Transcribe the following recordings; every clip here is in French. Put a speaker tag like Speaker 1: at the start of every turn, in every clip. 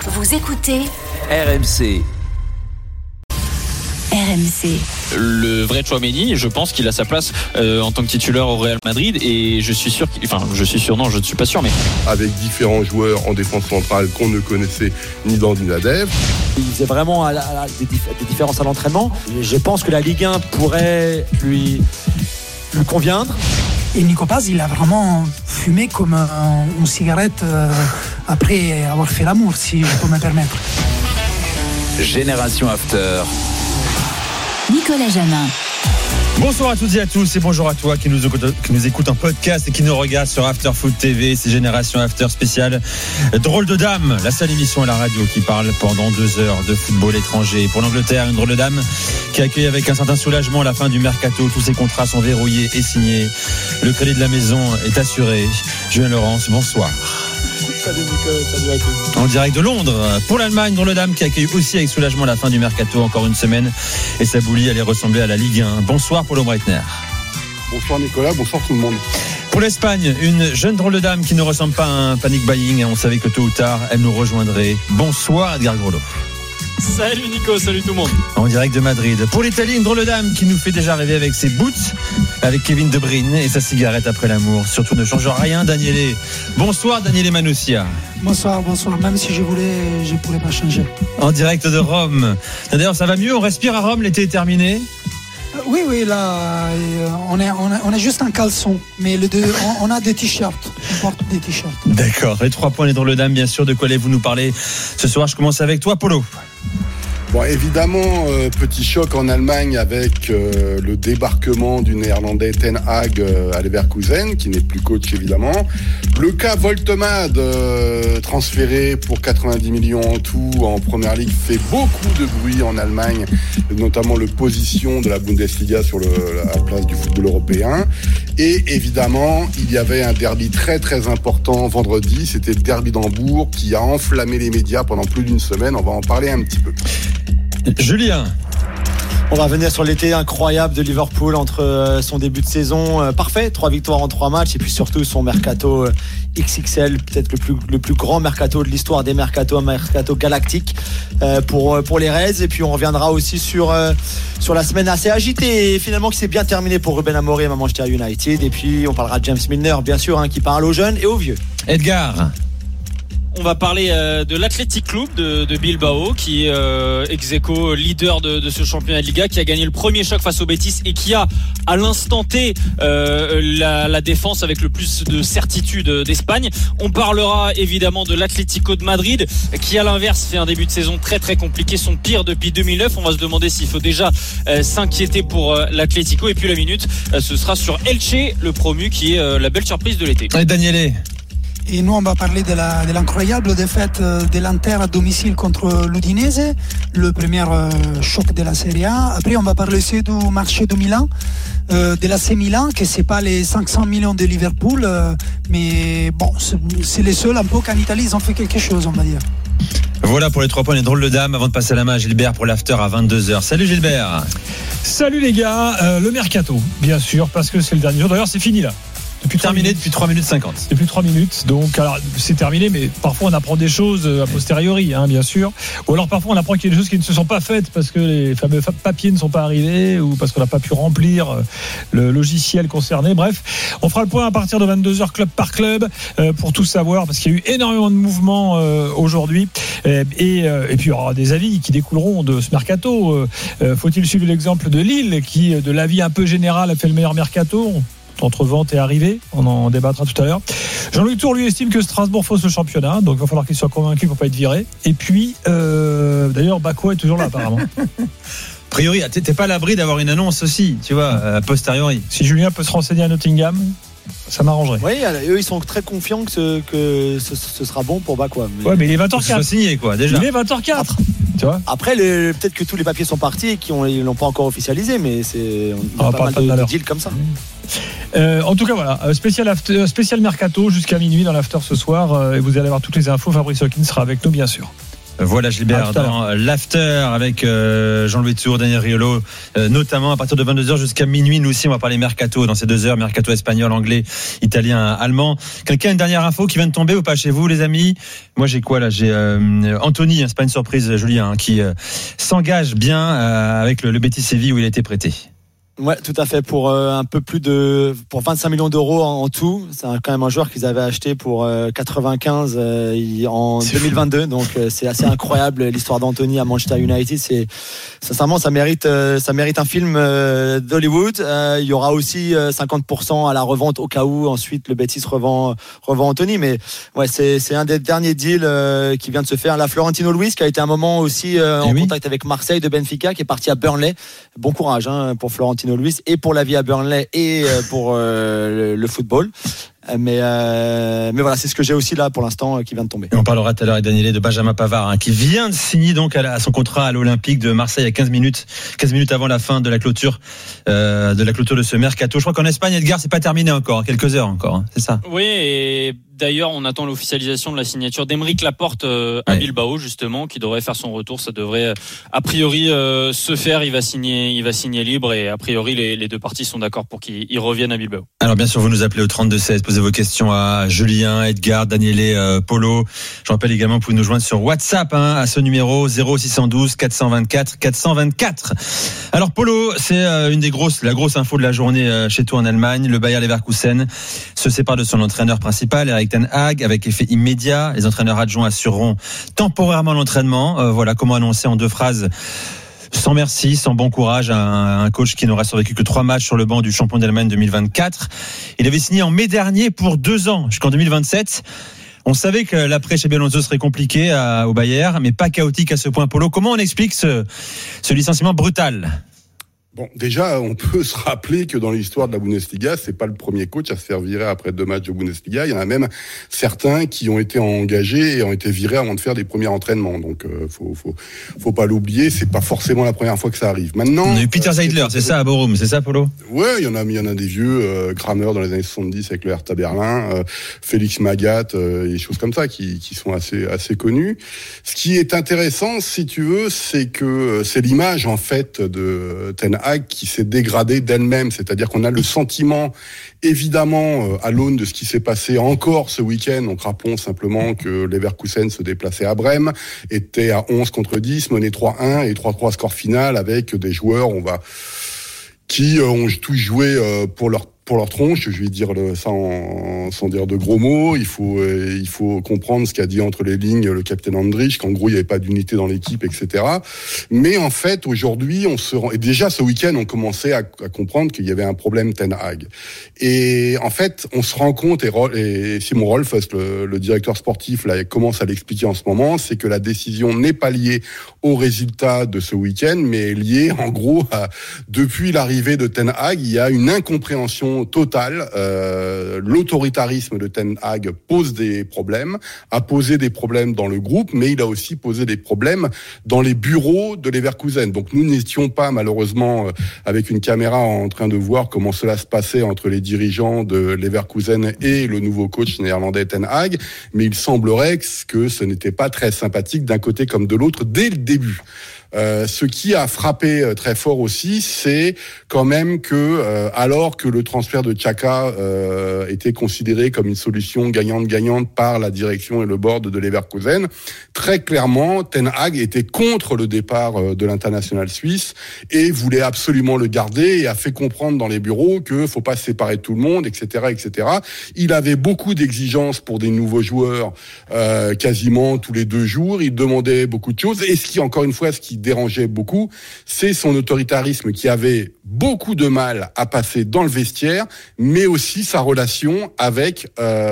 Speaker 1: Vous écoutez
Speaker 2: RMC.
Speaker 1: RMC.
Speaker 3: Le vrai Tchouaméni, je pense qu'il a sa place en tant que titulaire au Real Madrid et je suis sûr, je ne suis pas sûr, mais
Speaker 4: avec différents joueurs en défense centrale qu'on ne connaissait ni dans ni Nadev.
Speaker 5: Il faisait vraiment des différences à l'entraînement. Et je pense que la Ligue 1 pourrait lui conviendre.
Speaker 6: Et Nico Paz, il a vraiment fumé comme une cigarette après avoir fait l'amour, si je peux me permettre.
Speaker 2: Génération After.
Speaker 1: Nicolas Jamin.
Speaker 7: Bonsoir à toutes et à tous et bonjour à toi qui nous écoute en podcast et qui nous regarde sur After Foot TV. C'est Génération After spéciale Drôle de Dame, la seule émission à la radio qui parle pendant 2 heures de football étranger. Pour l'Angleterre, une drôle de dame qui accueille avec un certain soulagement la fin du mercato. Tous ses contrats sont verrouillés et signés. Le crédit de la maison est assuré. Julien Laurence, bonsoir.
Speaker 5: Salut Nicolas, salut à tous.
Speaker 7: En direct de Londres, pour l'Allemagne, drôle de dame qui accueille aussi avec soulagement la fin du mercato, encore une semaine, et sa boulie allait ressembler à la Ligue 1. Bonsoir Paulo Breitner.
Speaker 4: Bonsoir Nicolas, bonsoir tout le monde.
Speaker 7: Pour l'Espagne, une jeune drôle de dame qui ne ressemble pas à un panic buying. On savait que tôt ou tard, elle nous rejoindrait. Bonsoir Edgar Groslo.
Speaker 3: salut Nico, salut tout le monde.
Speaker 7: En direct de Madrid. Pour l'Italie, une drôle de dame qui nous fait déjà rêver avec ses boots, avec Kevin De Bruyne et sa cigarette après l'amour. Surtout ne change rien, Daniele. Bonsoir Daniele Manussia.
Speaker 6: Bonsoir. Même si je voulais, je ne pourrais pas changer.
Speaker 7: En direct de Rome. D'ailleurs, ça va mieux, on respire à Rome, l'été est terminé.
Speaker 6: Oui, là, on est juste un caleçon, mais on a des t-shirts, on porte des t-shirts.
Speaker 7: D'accord, les 3 points, les drôles de dames, bien sûr. De quoi allez-vous nous parler ce soir? Je commence avec toi, Polo.
Speaker 4: Bon, évidemment, petit choc en Allemagne avec le débarquement du Néerlandais Ten Hag à Leverkusen, qui n'est plus coach évidemment. Le cas Voltemade, transféré pour 90 millions en tout en Première Ligue, fait beaucoup de bruit en Allemagne, notamment le position de la Bundesliga sur la place du football européen. Et évidemment, il y avait un derby très très important vendredi, c'était le derby d'Hambourg qui a enflammé les médias pendant plus d'une semaine. On va en parler un petit peu.
Speaker 7: Julien.
Speaker 5: On va revenir sur l'été incroyable de Liverpool entre son début de saison parfait, 3 victoires en 3 matchs et puis surtout son mercato XXL, peut-être le plus grand mercato de l'histoire des mercatos, un mercato galactique pour les Reds. Et puis on reviendra aussi sur la semaine assez agitée et finalement qui s'est bien terminée pour Ruben Amorim à Manchester United. Et puis on parlera de James Milner bien sûr, qui parle aux jeunes et aux vieux.
Speaker 7: Edgar.
Speaker 3: On va parler de l'Athletic Club de Bilbao qui est ex-aequo leader de ce championnat de Liga, qui a gagné le premier choc face au Betis et qui a à l'instant T la défense avec le plus de certitude d'Espagne. On parlera évidemment de l'Atlético de Madrid qui à l'inverse fait un début de saison très très compliqué, son pire depuis 2009. On va se demander s'il faut déjà s'inquiéter pour l'Atlético. Et puis la minute ce sera sur Elche, le promu, qui est la belle surprise de l'été.
Speaker 7: Et Daniele.
Speaker 6: Et nous, on va parler de l'incroyable défaite de l'Inter à domicile contre l'Udinese, le premier choc de la Serie A. Après, on va parler aussi du marché de Milan, de l'AC Milan, que c'est pas les 500 millions de Liverpool, mais bon, c'est les seuls un peu qu'en Italie, ils ont fait quelque chose, on va dire.
Speaker 7: Voilà pour les 3 points, les drôles de dames. Avant de passer la main à Gilbert pour l'after à 22h. Salut Gilbert.
Speaker 8: Salut les gars, le mercato, bien sûr, parce que c'est le dernier jour. D'ailleurs, c'est fini là.
Speaker 7: Depuis 3 minutes 50.
Speaker 8: Depuis 3 minutes, donc alors, c'est terminé, mais parfois on apprend des choses a posteriori, bien sûr. Ou alors parfois on apprend qu'il y a des choses qui ne se sont pas faites parce que les fameux papiers ne sont pas arrivés ou parce qu'on n'a pas pu remplir le logiciel concerné. Bref, on fera le point à partir de 22h club par club pour tout savoir, parce qu'il y a eu énormément de mouvements aujourd'hui et puis il y aura des avis qui découleront de ce mercato. Faut-il suivre l'exemple de Lille qui, de l'avis un peu général, a fait le meilleur mercato entre vente et arrivée, on en débattra tout à l'heure. Jean-Louis Tour lui estime que Strasbourg fausse le championnat, donc il va falloir qu'il soit convaincu pour pas être viré. Et puis d'ailleurs Bakwa est toujours là apparemment.
Speaker 7: A priori, t'es pas à l'abri d'avoir une annonce aussi, tu vois, a posteriori.
Speaker 8: Si Julien peut se renseigner à Nottingham, ça m'arrangerait.
Speaker 5: Oui, eux ils sont très confiants que ce sera bon pour Bakwa.
Speaker 8: Ouais, mais il est 20h04.
Speaker 7: Signé quoi déjà.
Speaker 8: Il est 20h04. Tu vois.
Speaker 5: Après, peut-être que tous les papiers sont partis et qu'ils l'ont pas encore officialisé, mais on a pas mal de deals comme ça.
Speaker 8: En tout cas voilà, spécial mercato jusqu'à minuit dans l'after ce soir et vous allez avoir toutes les infos. Fabrice Hawkins sera avec nous bien sûr.
Speaker 7: Voilà Gilbert dans l'after avec Jean-Louis Tour, Daniel Riolo, notamment à partir de 22h jusqu'à minuit. Nous aussi on va parler mercato dans ces 2 heures, mercato espagnol, anglais, italien, allemand. Quelqu'un a une dernière info qui vient de tomber ou pas chez vous les amis? Moi j'ai quoi là? J'ai Anthony, c'est pas une surprise Julien, qui s'engage bien avec le Betis Séville où il a été prêté.
Speaker 5: Ouais, tout à fait, pour un peu plus pour 25 millions d'euros en tout. C'est quand même un joueur qu'ils avaient acheté pour 95 en 2022. Donc c'est assez incroyable l'histoire d'Anthony à Manchester United. Sincèrement, ça mérite un film d'Hollywood. Il y aura aussi 50% à la revente au cas où ensuite le Betis revend Anthony. Mais ouais, c'est un des derniers deals qui vient de se faire. Là, Florentino Luis qui a été un moment aussi en contact avec Marseille de Benfica, qui est parti à Burnley. Bon courage pour Florentino Luis et pour la vie à Burnley et pour le football. Mais voilà, c'est ce que j'ai aussi là pour l'instant qui vient de tomber.
Speaker 7: Et on parlera tout à l'heure avec Daniel de Benjamin Pavard qui vient de signer donc à son contrat à l'Olympique de Marseille à 15 minutes avant la fin de la clôture de ce mercato. Je crois qu'en Espagne, Edgar, c'est pas terminé encore, quelques heures encore, c'est ça?
Speaker 3: Oui, et d'ailleurs, on attend l'officialisation de la signature d'Aymeric Laporte à Bilbao justement, qui devrait faire son retour. Ça devrait a priori se faire. Il va signer libre et a priori les 2 parties sont d'accord pour qu'il revienne à Bilbao. Alors
Speaker 7: bien sûr, vous nous appelez au 32-16, posez vos questions à Julien, Edgar, Daniele, Polo. Je rappelle également, vous pouvez nous joindre sur WhatsApp à ce numéro 0612 424 424. Alors Polo, c'est la grosse info de la journée chez toi en Allemagne. Le Bayer Leverkusen se sépare de son entraîneur principal, Erik ten Hag, avec effet immédiat. Les entraîneurs adjoints assureront temporairement l'entraînement. Voilà comment annoncer en 2 phrases. Sans merci, sans bon courage à un coach qui n'aura survécu que 3 matchs sur le banc du champion d'Allemagne 2024. Il avait signé en mai dernier pour 2 ans, jusqu'en 2027. On savait que l'après chez Alonso serait compliqué au Bayern, mais pas chaotique à ce point. Polo, comment on explique ce licenciement brutal?
Speaker 4: Bon, déjà, on peut se rappeler que dans l'histoire de la Bundesliga, c'est pas le premier coach à se faire virer après 2 matchs de Bundesliga. Il y en a même certains qui ont été engagés et ont été virés avant de faire des premiers entraînements. Donc, faut pas l'oublier. C'est pas forcément la première fois que ça arrive. Maintenant,
Speaker 7: on a eu Peter Seidler, c'est ça à Bochum, c'est ça, Polo?
Speaker 4: Ouais, il y en a des vieux, Kramer dans les années 70 avec le Hertha Berlin, Félix Magath, et des choses comme ça qui sont assez connus. Ce qui est intéressant, si tu veux, c'est que c'est l'image en fait de Ten Hag qui s'est dégradée d'elle-même, c'est-à-dire qu'on a le sentiment, évidemment, à l'aune de ce qui s'est passé encore ce week-end. Donc rappelons simplement que Leverkusen se déplaçait à Brême, était à 11 contre 10, menait 3-1 et 3-3 score final avec des joueurs qui ont tous joué pour leur tronche. Je vais dire ça sans dire de gros mots. Il faut comprendre ce qu'a dit entre les lignes le capitaine Andrich, qu'en gros il n'y avait pas d'unité dans l'équipe, etc. Mais en fait aujourd'hui et déjà ce week-end on commençait à comprendre qu'il y avait un problème Ten Hag. Et en fait on se rend compte, et Simon Rolfes, le directeur sportif, là, commence à l'expliquer en ce moment, c'est que la décision n'est pas liée au résultat de ce week-end, mais est liée en gros depuis l'arrivée de Ten Hag, il y a une incompréhension totale. L'autoritarisme de Ten Hag pose des problèmes, a posé des problèmes dans le groupe, mais il a aussi posé des problèmes dans les bureaux de Leverkusen. Donc nous n'étions pas malheureusement avec une caméra en train de voir comment cela se passait entre les dirigeants de Leverkusen et le nouveau coach néerlandais Ten Hag, mais il semblerait que ce n'était pas très sympathique d'un côté comme de l'autre dès le début. Ce qui a frappé très fort aussi, c'est quand même que alors que le transfert de Xhaka était considéré comme une solution gagnante-gagnante par la direction et le board de Leverkusen, très clairement Ten Hag était contre le départ de l'international suisse et voulait absolument le garder et a fait comprendre dans les bureaux que faut pas se séparer de tout le monde, etc., etc. Il avait beaucoup d'exigences pour des nouveaux joueurs, quasiment tous les 2 jours. Il demandait beaucoup de choses et ce qui dérangeait beaucoup, c'est son autoritarisme qui avait beaucoup de mal à passer dans le vestiaire, mais aussi sa relation avec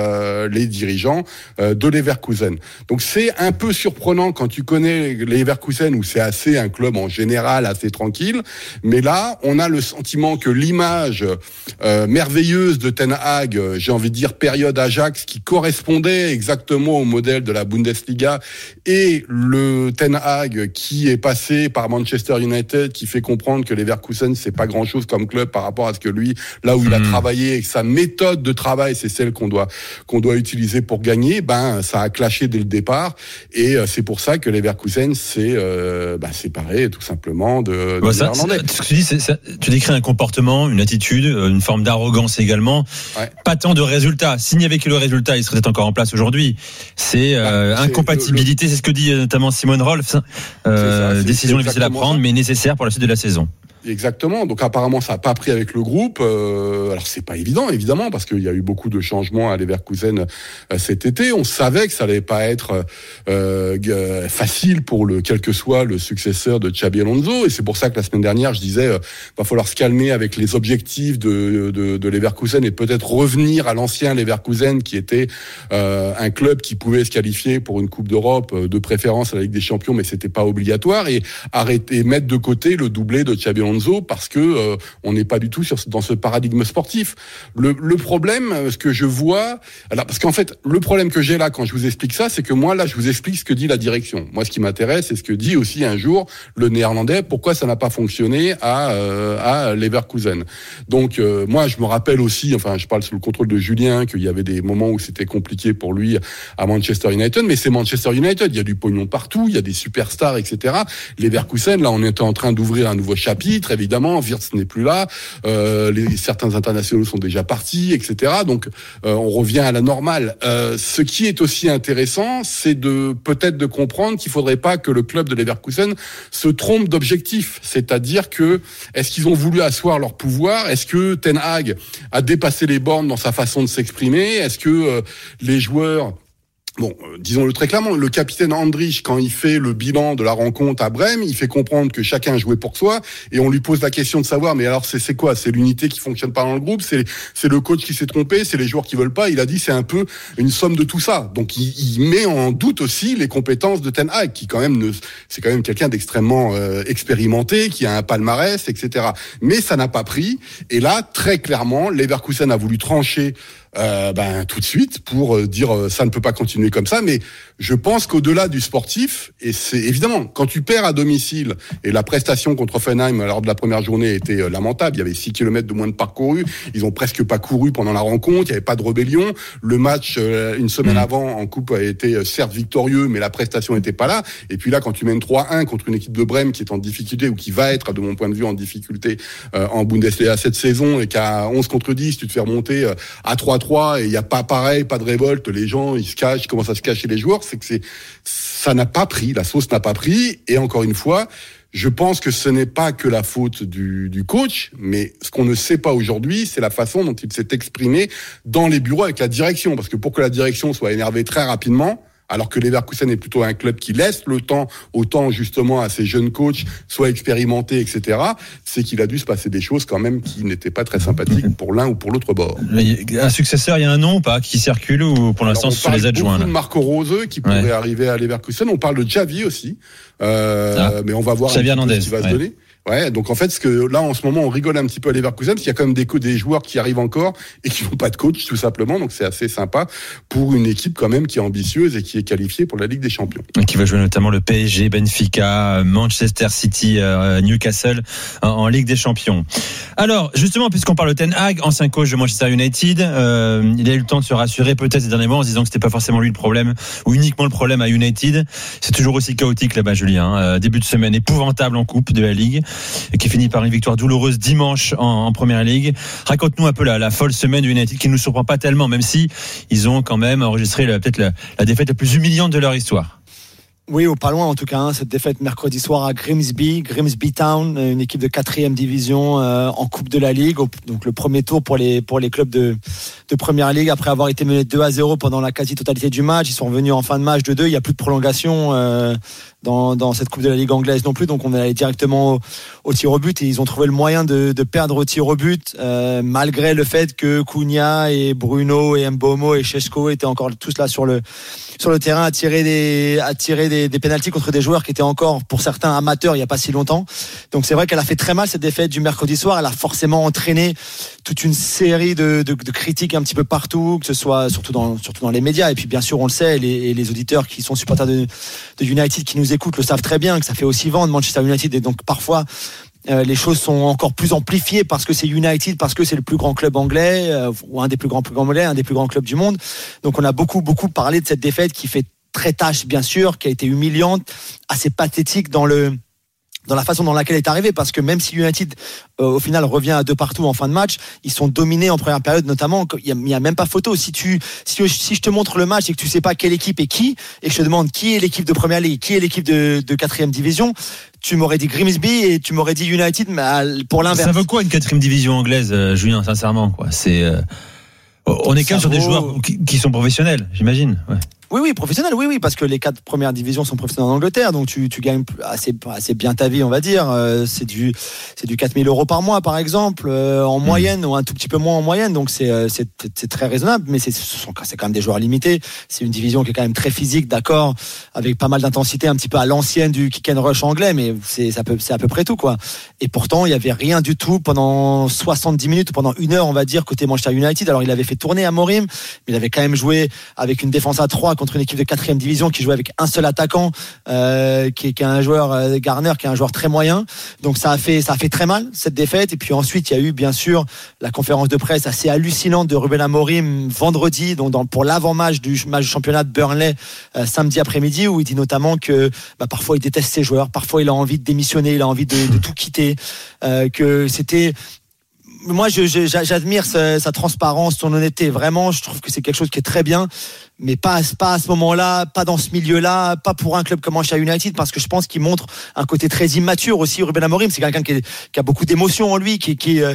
Speaker 4: les dirigeants de Leverkusen. Donc c'est un peu surprenant quand tu connais Leverkusen où c'est un club en général assez tranquille, mais là on a le sentiment que l'image merveilleuse de Ten Hag, j'ai envie de dire période Ajax, qui correspondait exactement au modèle de la Bundesliga, et le Ten Hag qui est passé par Manchester United, qui fait comprendre que Leverkusen c'est pas grand chose comme club par rapport à ce que lui, là où qu'il a travaillé et que sa méthode de travail, c'est celle qu'on doit utiliser pour gagner, ça a clashé dès le départ. Et c'est pour ça que Leverkusen s'est séparé tout simplement de Néerlandais.
Speaker 7: Ce que tu dis, tu décris un comportement, une attitude, une forme d'arrogance également. Ouais. Pas tant de résultats. S'il n'y avait que le résultat, il serait peut-être encore en place aujourd'hui. C'est incompatibilité, c'est ce que dit notamment Simone Rolfs. Décision difficile à prendre, mais nécessaire pour la suite de la saison.
Speaker 4: Exactement. Donc apparemment ça n'a pas pris avec le groupe. Alors c'est pas évident, évidemment, parce qu'il y a eu beaucoup de changements à Leverkusen cet été. On savait que ça allait pas être facile pour quel que soit le successeur de Xabi Alonso. Et c'est pour ça que la semaine dernière je disais va falloir se calmer avec les objectifs de Leverkusen et peut-être revenir à l'ancien Leverkusen qui était un club qui pouvait se qualifier pour une Coupe d'Europe, de préférence à la Ligue des Champions, mais c'était pas obligatoire, et mettre de côté le doublé de Xabi Alonso parce que on n'est pas du tout dans ce paradigme sportif. Le problème, ce que je vois, alors parce qu'en fait, le problème que j'ai là quand je vous explique ça, c'est que moi là, je vous explique ce que dit la direction. Moi, ce qui m'intéresse, c'est ce que dit aussi un jour le Néerlandais. Pourquoi ça n'a pas fonctionné à Leverkusen. Donc moi, je me rappelle aussi, enfin, je parle sous le contrôle de Julien, qu'il y avait des moments où c'était compliqué pour lui à Manchester United, mais c'est Manchester United. Il y a du pognon partout, il y a des superstars, etc. Leverkusen, là, on était en train d'ouvrir un nouveau chapitre. Évidemment, Wirtz n'est plus là, certains internationaux sont déjà partis, etc. Donc, on revient à la normale. Ce qui est aussi intéressant, c'est peut-être de comprendre qu'il faudrait pas que le club de Leverkusen se trompe d'objectif. C'est-à-dire que, est-ce qu'ils ont voulu asseoir leur pouvoir? Est-ce que Ten Hag a dépassé les bornes dans sa façon de s'exprimer? Est-ce que les joueurs... Bon, disons-le très clairement, le capitaine Andrich, quand il fait le bilan de la rencontre à Brême, il fait comprendre que chacun jouait pour soi, et on lui pose la question de savoir, mais alors c'est quoi? C'est l'unité qui fonctionne pas dans le groupe? C'est le coach qui s'est trompé? C'est les joueurs qui veulent pas? Il a dit c'est un peu une somme de tout ça. Donc il met en doute aussi les compétences de Ten Hag, qui c'est quand même quelqu'un d'extrêmement expérimenté, qui a un palmarès, etc. Mais ça n'a pas pris. Et là, très clairement, Leverkusen a voulu trancher tout de suite pour dire ça ne peut pas continuer comme ça. Mais je pense qu'au-delà du sportif, et c'est évidemment quand tu perds à domicile, et la prestation contre Hoffenheim lors de la première journée était lamentable, il y avait 6 km de moins de parcouru, ils ont presque pas couru pendant la rencontre, il y avait pas de rébellion, le match une semaine avant en coupe a été certes victorieux, mais la prestation était pas là. Et puis là, quand tu mènes 3-1 contre une équipe de Brême qui est en difficulté, ou qui va être de mon point de vue en difficulté en Bundesliga cette saison, et qu'à 11 contre 10 tu te fais remonter à 3-3 et il y a pas de révolte, les gens ils se cachent, ils commencent à se cacher les joueurs, c'est que ça n'a pas pris, la sauce n'a pas pris. Et encore une fois, je pense que ce n'est pas que la faute du coach, mais ce qu'on ne sait pas aujourd'hui, c'est la façon dont il s'est exprimé dans les bureaux avec la direction, parce que pour que la direction soit énervée très rapidement, alors que Leverkusen est plutôt un club qui laisse le temps justement à ses jeunes coachs, soit expérimentés, etc., c'est qu'il a dû se passer des choses quand même qui n'étaient pas très sympathiques pour l'un ou pour l'autre bord.
Speaker 7: Un successeur, il y a un nom ou pas qui circule, ou pour l'instant ce sont les adjoints? On
Speaker 4: parle beaucoup de Marco Rose qui pourrait arriver à Leverkusen, on parle de Xavi aussi, mais on va voir
Speaker 7: Xavi
Speaker 4: ce qui va se donner. Ouais, donc en fait, ce que là en ce moment on rigole un petit peu à Leverkusen, parce qu'il y a quand même des joueurs qui arrivent encore et qui n'ont pas de coach tout simplement, donc c'est assez sympa pour une équipe quand même qui est ambitieuse et qui est qualifiée pour la Ligue des Champions.
Speaker 7: Qui va jouer notamment le PSG, Benfica, Manchester City, Newcastle en Ligue des Champions. Alors justement, puisqu'on parle de Ten Hag, ancien coach de Manchester United, il a eu le temps de se rassurer peut-être ces derniers mois en se disant que c'était pas forcément lui le problème ou uniquement le problème à United. C'est toujours aussi chaotique là-bas, Julien. Début de semaine épouvantable en coupe de la Ligue, qui finit par une victoire douloureuse dimanche en Première Ligue. Raconte-nous un peu la folle semaine de United qui ne nous surprend pas tellement, même si ils ont quand même enregistré peut-être la défaite la plus humiliante de leur histoire.
Speaker 5: Oui, au pas loin en tout cas, cette défaite mercredi soir à Grimsby Town, une équipe de 4e division en Coupe de la Ligue, donc le premier tour pour les clubs de Première Ligue, après avoir été menés 2-0 pendant la quasi-totalité du match. Ils sont revenus en fin de match 2-2, il n'y a plus de prolongation dans cette Coupe de la Ligue anglaise non plus, donc on est allé directement au tir au but, et ils ont trouvé le moyen de perdre au tir au but, malgré le fait que Cunha et Bruno et Mbomo et Šeško étaient encore tous là sur le terrain à tirer des pénaltys contre des joueurs qui étaient encore pour certains amateurs il n'y a pas si longtemps. Donc c'est vrai qu'elle a fait très mal cette défaite du mercredi soir. Elle a forcément entraîné toute une série de critiques un petit peu partout, que ce soit surtout dans les médias, et puis bien sûr on le sait, les auditeurs qui sont supporters de United qui nous écoutent le savent très bien, que ça fait aussi vendre Manchester United, et donc parfois Les choses sont encore plus amplifiées parce que c'est United, parce que c'est le plus grand club anglais, ou un des plus grands clubs anglais, un des plus grands clubs du monde. Donc on a beaucoup parlé de cette défaite qui fait très tâche, bien sûr, qui a été humiliante, assez pathétique dans la façon dans laquelle elle est arrivée, parce que même si United au final revient à 2-2 en fin de match, ils sont dominés en première période, notamment. Il y a même pas photo. Si je te montre le match et que tu sais pas quelle équipe est qui, et que je te demande qui est l'équipe de Première Ligue, qui est l'équipe de 4e division, tu m'aurais dit Grimsby et tu m'aurais dit United, mais pour l'inverse.
Speaker 7: Ça veut quoi une 4e division anglaise, Julien, sincèrement, quoi? On est quand même sur des joueurs qui sont professionnels, j'imagine. Ouais.
Speaker 5: Oui, professionnel, oui, parce que les 4 premières divisions sont professionnelles en Angleterre, donc tu gagnes assez bien ta vie, on va dire. C'est du 4 000 € par mois, par exemple, en moyenne, ou un tout petit peu moins en moyenne, donc c'est très raisonnable, mais c'est quand même des joueurs limités. C'est une division qui est quand même très physique, d'accord, avec pas mal d'intensité, un petit peu à l'ancienne du kick and rush anglais, mais c'est à peu près tout, quoi. Et pourtant, il y avait rien du tout pendant 70 minutes, pendant 1 heure, on va dire, côté Manchester United. Alors, il avait fait tourner Amorim, mais il avait quand même joué avec une défense à 3 contre une équipe de 4e division qui jouait avec un seul attaquant, qui est un joueur, Garner, qui est un joueur très moyen. Donc ça a fait très mal, cette défaite. Et puis ensuite, il y a eu bien sûr la conférence de presse assez hallucinante de Ruben Amorim vendredi, donc pour l'avant-match du match de championnat de Burnley, samedi après-midi, où il dit notamment que parfois il déteste ses joueurs, parfois il a envie de démissionner, il a envie de tout quitter, que c'était... Moi, j'admire sa transparence, son honnêteté. Vraiment, je trouve que c'est quelque chose qui est très bien. Mais pas à ce moment-là, pas dans ce milieu-là, pas pour un club comme Manchester United, parce que je pense qu'il montre un côté très immature aussi. Ruben Amorim, c'est quelqu'un qui a beaucoup d'émotions en lui, qui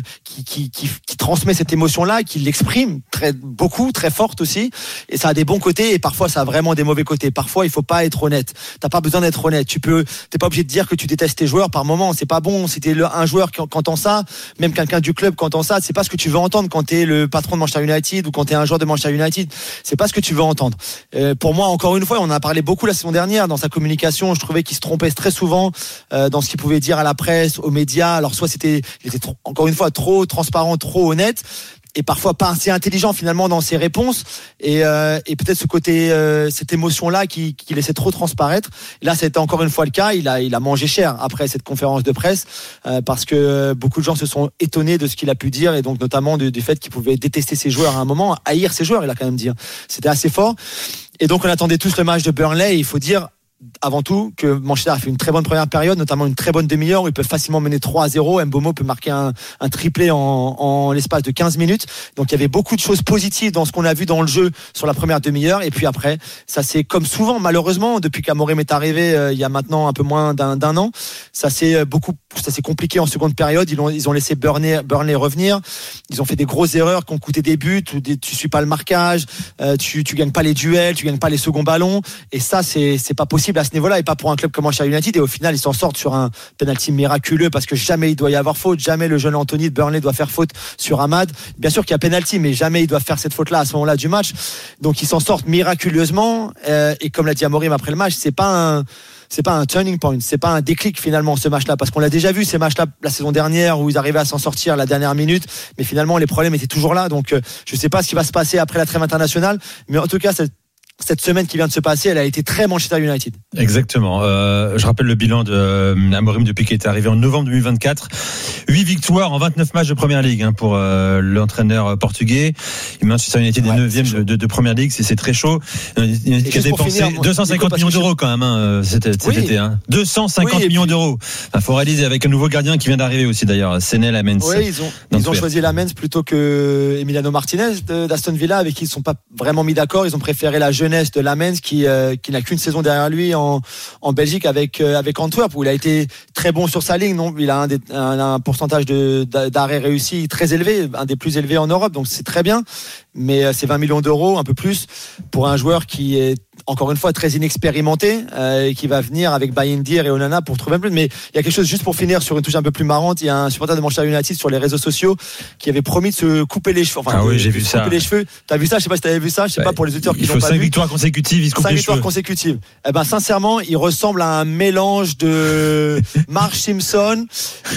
Speaker 5: transmet cette émotion-là, qui l'exprime beaucoup, très forte aussi. Et ça a des bons côtés, et parfois ça a vraiment des mauvais côtés. Parfois, il faut pas être honnête. T'as pas besoin d'être honnête. T'es pas obligé de dire que tu détestes tes joueurs par moment. C'est pas bon. Si t'es un joueur qui entend ça, même quelqu'un du club qui entend ça, c'est pas ce que tu veux entendre quand t'es le patron de Manchester United ou quand t'es un joueur de Manchester United. C'est pas ce que tu veux entendre. Pour moi, encore une fois, on en a parlé beaucoup la saison dernière dans sa communication. Je trouvais qu'il se trompait très souvent dans ce qu'il pouvait dire à la presse, aux médias. Alors soit il était encore une fois trop transparent, trop honnête, et parfois pas assez intelligent finalement dans ses réponses, et peut-être ce côté, cette émotion-là qui laissait trop transparaître. Là, c'était encore une fois le cas. Il a mangé cher après cette conférence de presse, parce que beaucoup de gens se sont étonnés de ce qu'il a pu dire, et donc notamment du fait qu'il pouvait détester ses joueurs à un moment, haïr ses joueurs, il a quand même dit. C'était assez fort. Et donc on attendait tous le match de Burnley, et il faut dire avant tout que Manchester a fait une très bonne première période, notamment une très bonne demi-heure où ils peuvent facilement mener 3-0. Mbomo peut marquer un triplé en l'espace de 15 minutes. Donc il y avait beaucoup de choses positives dans ce qu'on a vu dans le jeu sur la première demi-heure. Et puis après, ça c'est comme souvent, malheureusement, depuis qu'Amorim est arrivé il y a maintenant un peu moins d'un an, ça s'est compliqué en seconde période. Ils ont laissé Burnley revenir. Ils ont fait des grosses erreurs qui ont coûté des buts. Tu suis pas le marquage, tu gagnes pas les duels, tu gagnes pas les seconds ballons. Et ça c'est pas possible à ce niveau-là, et pas pour un club comme Manchester United. Et au final, ils s'en sortent sur un penalty miraculeux, parce que jamais il doit y avoir faute, jamais le jeune Anthony de Burnley doit faire faute sur Ahmad. Bien sûr qu'il y a penalty, mais jamais il doit faire cette faute-là à ce moment-là du match. Donc ils s'en sortent miraculeusement, et comme l'a dit Amorim après le match, c'est pas un turning point, c'est pas un déclic finalement ce match-là, parce qu'on l'a déjà vu ces matchs-là la saison dernière où ils arrivaient à s'en sortir à la dernière minute, mais finalement les problèmes étaient toujours là. Donc je sais pas ce qui va se passer après la trêve internationale, mais en tout cas cette semaine qui vient de se passer, elle a été très Manchester United.
Speaker 7: Exactement. Je rappelle le bilan de Amorim depuis qu'il est arrivé en novembre 2024. 8 victoires en 29 matchs de Première Ligue pour l'entraîneur portugais. Manchester United est 9e de Première Ligue, c'est très chaud. United qui a dépensé 250 millions d'euros quand même cet été. 250 millions d'euros. Il faut réaliser, avec un nouveau gardien qui vient d'arriver aussi d'ailleurs, Senel Lamens.
Speaker 5: Oui, ils ont choisi Lamens plutôt que Emiliano Martinez d'Aston Villa, avec qui ils ne sont pas vraiment mis d'accord. Ils ont préféré la jeunesse de Lamens qui n'a qu'une saison derrière lui en Belgique avec Antwerp, où il a été très bon sur sa ligne. Non, il a un pourcentage d'arrêt réussi très élevé, un des plus élevés en Europe, donc c'est très bien. Mais c'est 20 millions d'euros, un peu plus, pour un joueur qui est encore une fois très inexpérimenté, et qui va venir avec Bayindir et Onana pour trouver un peu. Mais il y a quelque chose, juste pour finir sur une touche un peu plus marrante, il y a un supporter de Manchester United sur les réseaux sociaux qui avait promis de se couper les cheveux.
Speaker 7: Oui, j'ai vu ça.
Speaker 5: Couper les cheveux. T'as vu ça? Je sais pas si t'avais vu ça. Je sais pas, pour les auditeurs qui l'ont pas vu.
Speaker 7: Il faut 5 victoires consécutives, il se coupe les cheveux. 5 victoires
Speaker 5: consécutives. Sincèrement, il ressemble à un mélange de Marge Simpson,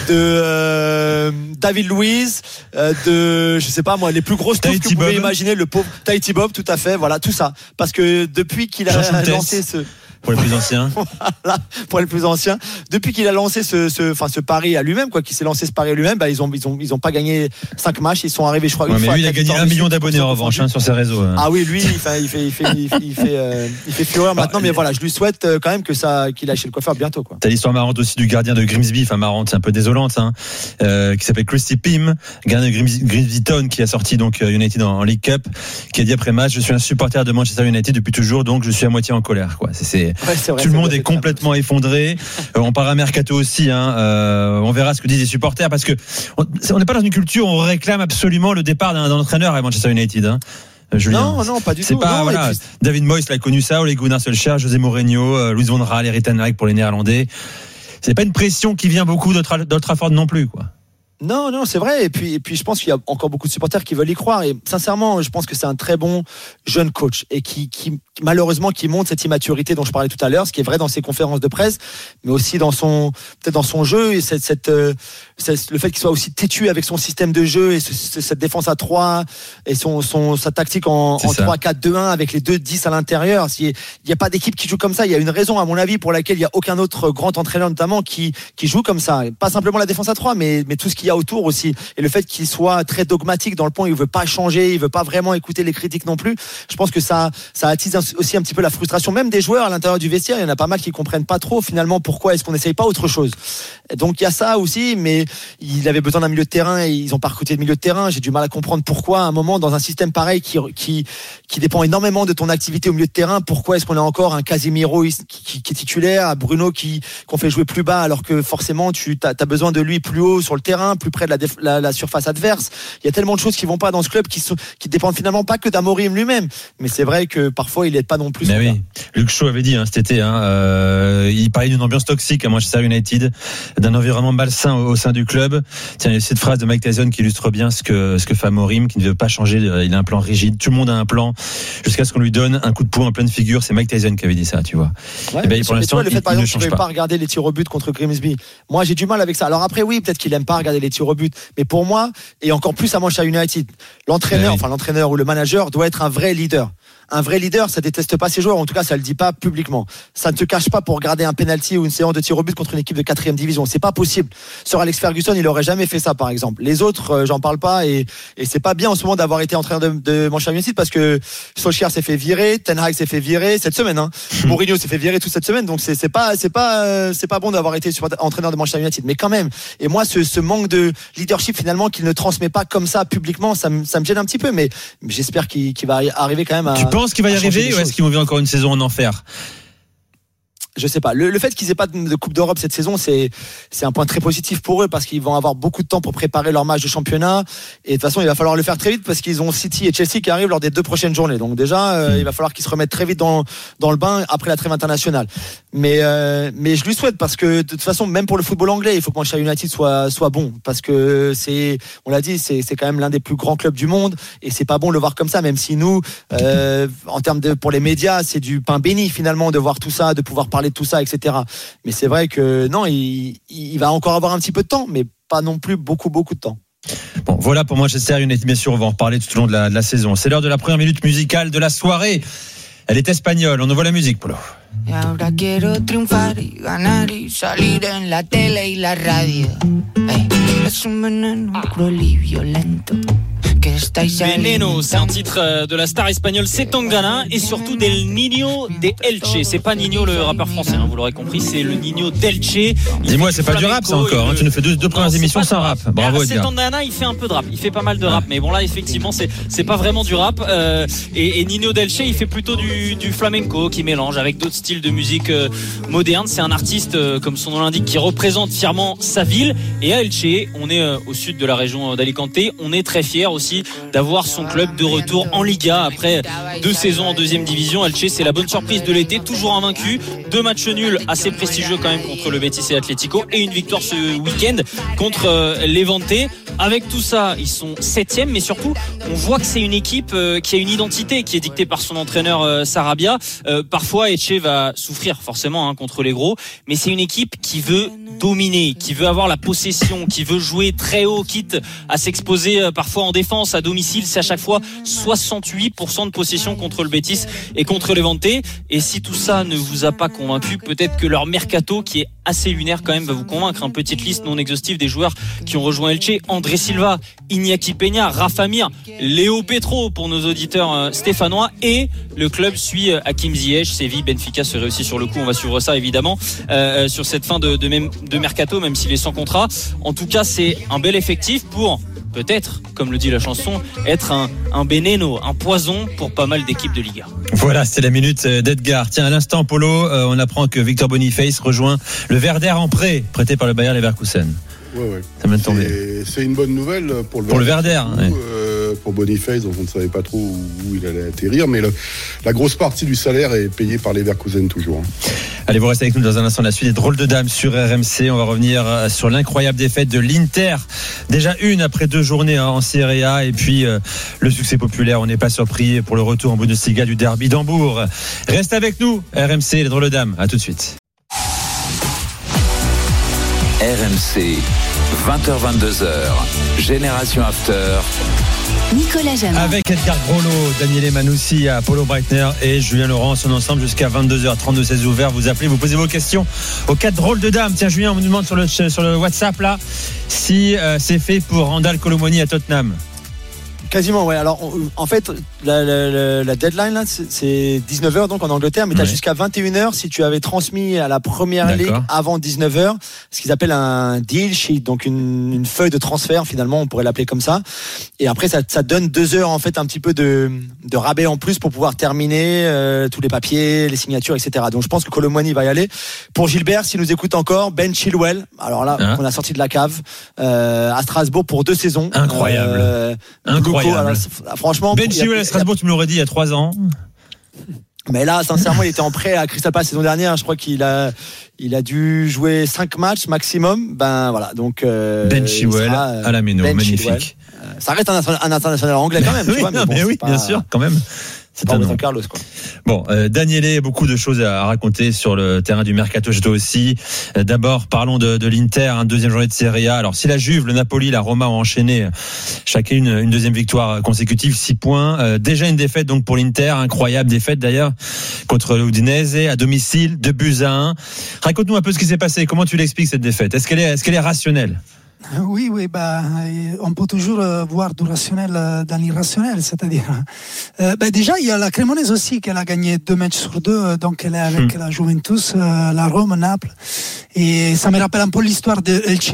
Speaker 5: de David Luiz, de, je sais pas moi, les plus grosses touches que vous pouvez imaginer, le pauvre Tahiti Bob, tout à fait, voilà, tout ça. Parce que depuis qu'il a lancé
Speaker 7: Pour les plus anciens.
Speaker 5: Voilà, pour les plus anciens. Depuis qu'il a lancé ce pari à lui-même, qu'il s'est lancé ce pari à lui-même, ils ont pas gagné 5 matchs. Ils sont arrivés, je crois, une fois.
Speaker 7: Mais lui, il a gagné 1 million d'abonnés en revanche sur ses réseaux.
Speaker 5: Ah oui, lui, il fait fureur maintenant. Mais voilà, je lui souhaite quand même qu'il aille chez le coiffeur bientôt, quoi.
Speaker 7: T'as l'histoire marrante aussi du gardien de Grimsby, marrante, c'est un peu désolante, qui s'appelle Christy Pym, gardien de Grimsby Town, qui a sorti donc United en League Cup, qui a dit après match: je suis un supporter de Manchester United depuis toujours, donc je suis à moitié en colère, quoi. C'est vrai, tout le monde est complètement effondré. On part à mercato aussi, on verra ce que disent les supporters, parce que on n'est pas dans une culture où on réclame absolument le départ d'un entraîneur à Manchester United, Julien.
Speaker 5: Non, pas du
Speaker 7: c'est
Speaker 5: tout.
Speaker 7: Pas,
Speaker 5: non,
Speaker 7: voilà,
Speaker 5: puis...
Speaker 7: David Moyes l'a connu ça, Ole Gunnar Solskjaer, José Mourinho, Louis van Gaal, Erik ten Hag pour les Néerlandais. C'est pas une pression qui vient beaucoup d'Old Trafford non plus, quoi.
Speaker 5: Non, c'est vrai. Et puis, je pense qu'il y a encore beaucoup de supporters qui veulent y croire. Et sincèrement, je pense que c'est un très bon jeune coach et qui malheureusement, qui montre cette immaturité dont je parlais tout à l'heure, ce qui est vrai dans ses conférences de presse, mais aussi peut-être dans son jeu et le fait qu'il soit aussi têtu avec son système de jeu et cette défense à 3 et sa tactique en 3-4-2-1 avec les 2-10 à l'intérieur. Il n'y a pas d'équipe qui joue comme ça. Il y a une raison, à mon avis, pour laquelle il n'y a aucun autre grand entraîneur, notamment, qui joue comme ça. Et pas simplement la défense à 3, mais tout ce qu'il y a autour aussi. Et le fait qu'il soit très dogmatique dans le point où il veut pas changer, il veut pas vraiment écouter les critiques non plus. Je pense que ça attise aussi un petit peu la frustration, même des joueurs à l'intérieur du vestiaire. Il y en a pas mal qui comprennent pas trop finalement pourquoi est-ce qu'on n'essaye pas autre chose. Et donc il y a ça aussi, mais il avait besoin d'un milieu de terrain et ils ont pas recruté de milieu de terrain. J'ai du mal à comprendre pourquoi à un moment dans un système pareil qui dépend énormément de ton activité au milieu de terrain, pourquoi est-ce qu'on a encore un Casemiro qui est titulaire, Bruno qu'on fait jouer plus bas alors que forcément tu as besoin de lui plus haut sur le terrain, plus près de la surface adverse. Il y a tellement de choses qui vont pas dans ce club qui dépendent finalement pas que d'Amorim lui-même. Mais c'est vrai que parfois il est pas non plus.
Speaker 7: Mais oui, Luke Shaw avait dit cet été, il parlait d'une ambiance toxique à Manchester United, d'un environnement malsain au sein du club. Tiens, il y a cette phrase de Mike Tyson qui illustre bien ce que fait Amorim, qui ne veut pas changer. Il a un plan rigide. Tout le monde a un plan jusqu'à ce qu'on lui donne un coup de poing en pleine figure. C'est Mike Tyson qui avait dit ça, tu vois.
Speaker 5: Ouais, et pour l'instant, le fait par exemple qu'il ne pouvait pas regarder les tirs au but contre Grimsby. Moi, j'ai du mal avec ça. Alors après, oui, peut-être qu'il aime pas regarder les tirs au but, mais pour moi, et encore plus à Manchester United, l'entraîneur ou le manager doit être un vrai leader. Un vrai leader, ça déteste pas ses joueurs, en tout cas ça le dit pas publiquement. Ça ne te cache pas pour regarder un penalty ou une séance de tir au but contre une équipe de 4e division, c'est pas possible. Sir Alex Ferguson, il aurait jamais fait ça par exemple. Les autres, j'en parle pas et c'est pas bien en ce moment d'avoir été entraîneur de Manchester United parce que Solskjaer s'est fait virer, Ten Hag s'est fait virer cette semaine, Mourinho s'est fait virer toute cette semaine, donc c'est pas bon d'avoir été entraîneur de Manchester United, mais quand même. Et moi ce manque de leadership finalement qu'il ne transmet pas comme ça publiquement, ça me gêne un petit peu, mais j'espère qu'il va arriver quand même à.
Speaker 7: Tu penses qu'il va y arriver ou est-ce qu'ils vont vivre encore une saison en enfer?
Speaker 5: Je sais pas. Le fait qu'ils aient pas de Coupe d'Europe cette saison, c'est un point très positif pour eux parce qu'ils vont avoir beaucoup de temps pour préparer leur match de championnat. Et de toute façon, il va falloir le faire très vite parce qu'ils ont City et Chelsea qui arrivent lors des 2 prochaines journées. Donc déjà, il va falloir qu'ils se remettent très vite dans le bain après la trêve internationale. Mais je lui souhaite parce que de toute façon, même pour le football anglais, il faut que Manchester United soit bon parce que on l'a dit, c'est quand même l'un des plus grands clubs du monde et c'est pas bon de le voir comme ça. Même si nous, en termes pour les médias, c'est du pain béni finalement de voir tout ça, de pouvoir parler de tout ça, etc. Mais c'est vrai que non, il va encore avoir un petit peu de temps, mais pas non plus beaucoup de temps.
Speaker 7: Bon, voilà pour Manchester United, bien sûr, on va en reparler tout au long de la saison. C'est l'heure de la première minute musicale de la soirée. Elle est espagnole, on envoie la musique, Polo.
Speaker 2: Y ahora quiero triunfar y ganar y salir en la tele y la radio. Es un veneno cruel y violento.
Speaker 3: Veneno, c'est un titre de la star espagnole Zetangana et surtout del Niño de Elche. C'est pas Niño le rappeur français, vous l'aurez compris, c'est le Niño d'Elche.
Speaker 7: Dis-moi, c'est pas du rap ça encore, tu nous fais deux premières émissions sans rap. Bravo Edgar.
Speaker 3: Zetangana, il fait un peu de rap, il fait pas mal de rap, mais bon là effectivement c'est pas vraiment du rap. Et Niño d'Elche, il fait plutôt du flamenco qui mélange avec d'autres styles de musique moderne. C'est un artiste, comme son nom l'indique, qui représente fièrement sa ville. Et à Elche, on est au sud de la région d'Alicante, on est très fiers aussi d'avoir son club de retour en Liga après 2 saisons en 2e division. Elche, c'est la bonne surprise de l'été, toujours invaincu, 2 matchs nuls assez prestigieux quand même contre le Betis et l'Atlético et une victoire ce week-end contre Levante. Avec tout ça, ils sont 7e, mais surtout, on voit que c'est une équipe qui a une identité, qui est dictée par son entraîneur Sarabia. Parfois, Etche va souffrir forcément contre les gros, mais c'est une équipe qui veut dominer, qui veut avoir la possession, qui veut jouer très haut, quitte à s'exposer parfois en défense à domicile. C'est à chaque fois 68% de possession contre le Betis et contre Levante. Et si tout ça ne vous a pas convaincu, peut-être que leur mercato, qui est assez lunaire quand même, va vous convaincre. Petite liste non exhaustive des joueurs qui ont rejoint Elche: André Silva, Iñaki Peña, Rafa Mir, Léo Petro pour nos auditeurs stéphanois, et le club suit Hakim Ziyech. Séville, Benfica serait aussi sur le coup. On va suivre ça évidemment sur cette fin de mercato, même s'il est sans contrat. En tout cas, c'est un bel effectif pour peut-être, comme le dit la chanson, être un veneno, un poison pour pas mal d'équipes de Liga.
Speaker 7: Voilà, c'était la minute d'Edgar. Tiens, à l'instant, Polo, on apprend que Victor Boniface rejoint le Werder en prêt, prêté par le Bayer Leverkusen.
Speaker 4: Ouais.
Speaker 7: Ça m'a tombé.
Speaker 4: C'est une bonne nouvelle pour le
Speaker 7: Werder.
Speaker 4: Pour Boniface, donc on ne savait pas trop où il allait atterrir, mais la grosse partie du salaire est payée par les Leverkusen toujours.
Speaker 7: Allez, vous restez avec nous dans un instant. La suite des drôles de dames sur RMC. On va revenir sur l'incroyable défaite de l'Inter. Déjà une après 2 journées en Serie A, et puis le succès populaire. On n'est pas surpris pour le retour en Bundesliga du derby d'Hambourg. Reste avec nous, RMC, les drôles de dames. À tout de suite.
Speaker 9: RMC, 20h-22h, Génération After.
Speaker 1: Nicolas Jamin.
Speaker 7: Avec Edgar Grollo, Daniele Manoussi, Polo Breitner et Julien Laurent, on est ensemble jusqu'à 22h32, 16 ouvert. Vous appelez, vous posez vos questions aux 4 drôles de dames. Tiens, Julien, on me demande sur le WhatsApp là si c'est fait pour Randal Colomoni à Tottenham.
Speaker 5: Quasiment, ouais. Alors, en fait, la deadline, là, c'est 19h donc en Angleterre, mais tu as jusqu'à 21h si tu avais transmis à la première ligue avant 19h ce qu'ils appellent un deal sheet, donc une feuille de transfert, finalement, on pourrait l'appeler comme ça. Et après, ça donne 2 heures, en fait, un petit peu de rabais en plus pour pouvoir terminer tous les papiers, les signatures, etc. Donc, je pense que Colomoni va y aller. Pour Gilbert, s'il nous écoute encore, Ben Chilwell, alors là, on a sorti de la cave, à Strasbourg pour 2 saisons.
Speaker 7: Incroyable.
Speaker 5: Alors, franchement,
Speaker 7: Ben Chilwell à Strasbourg, tu me l'aurais dit il y a 3 ans.
Speaker 5: Mais là, sincèrement, il était en prêt à Crystal Palace saison dernière. Je crois qu'il a dû jouer 5 matchs maximum. Ben voilà, donc
Speaker 7: Ben Chilwell à la Méno, magnifique.
Speaker 5: Ça reste un international anglais quand même.
Speaker 7: Oui,
Speaker 5: tu vois,
Speaker 7: mais oui, bien sûr, quand même.
Speaker 5: C'est un Carlos, quoi.
Speaker 7: Bon, Daniele, beaucoup de choses à raconter sur le terrain du Mercato. J'étais aussi. D'abord, parlons de l'Inter, deuxième journée de Serie A. Alors, si la Juve, le Napoli, la Roma ont enchaîné chacune une deuxième victoire consécutive, 6 points. Déjà une défaite donc pour l'Inter, incroyable défaite d'ailleurs contre l'Udinese à domicile, 2-1. Raconte-nous un peu ce qui s'est passé. Comment tu l'expliques cette défaite ? Est-ce qu'elle est rationnelle ?
Speaker 6: Oui, on peut toujours voir du rationnel dans l'irrationnel, c'est-à-dire déjà il y a la Cremonese aussi qu'elle a gagné 2 matchs sur 2, donc elle est avec la Juventus, la Rome, Naples, et ça me rappelle un peu l'histoire de Elche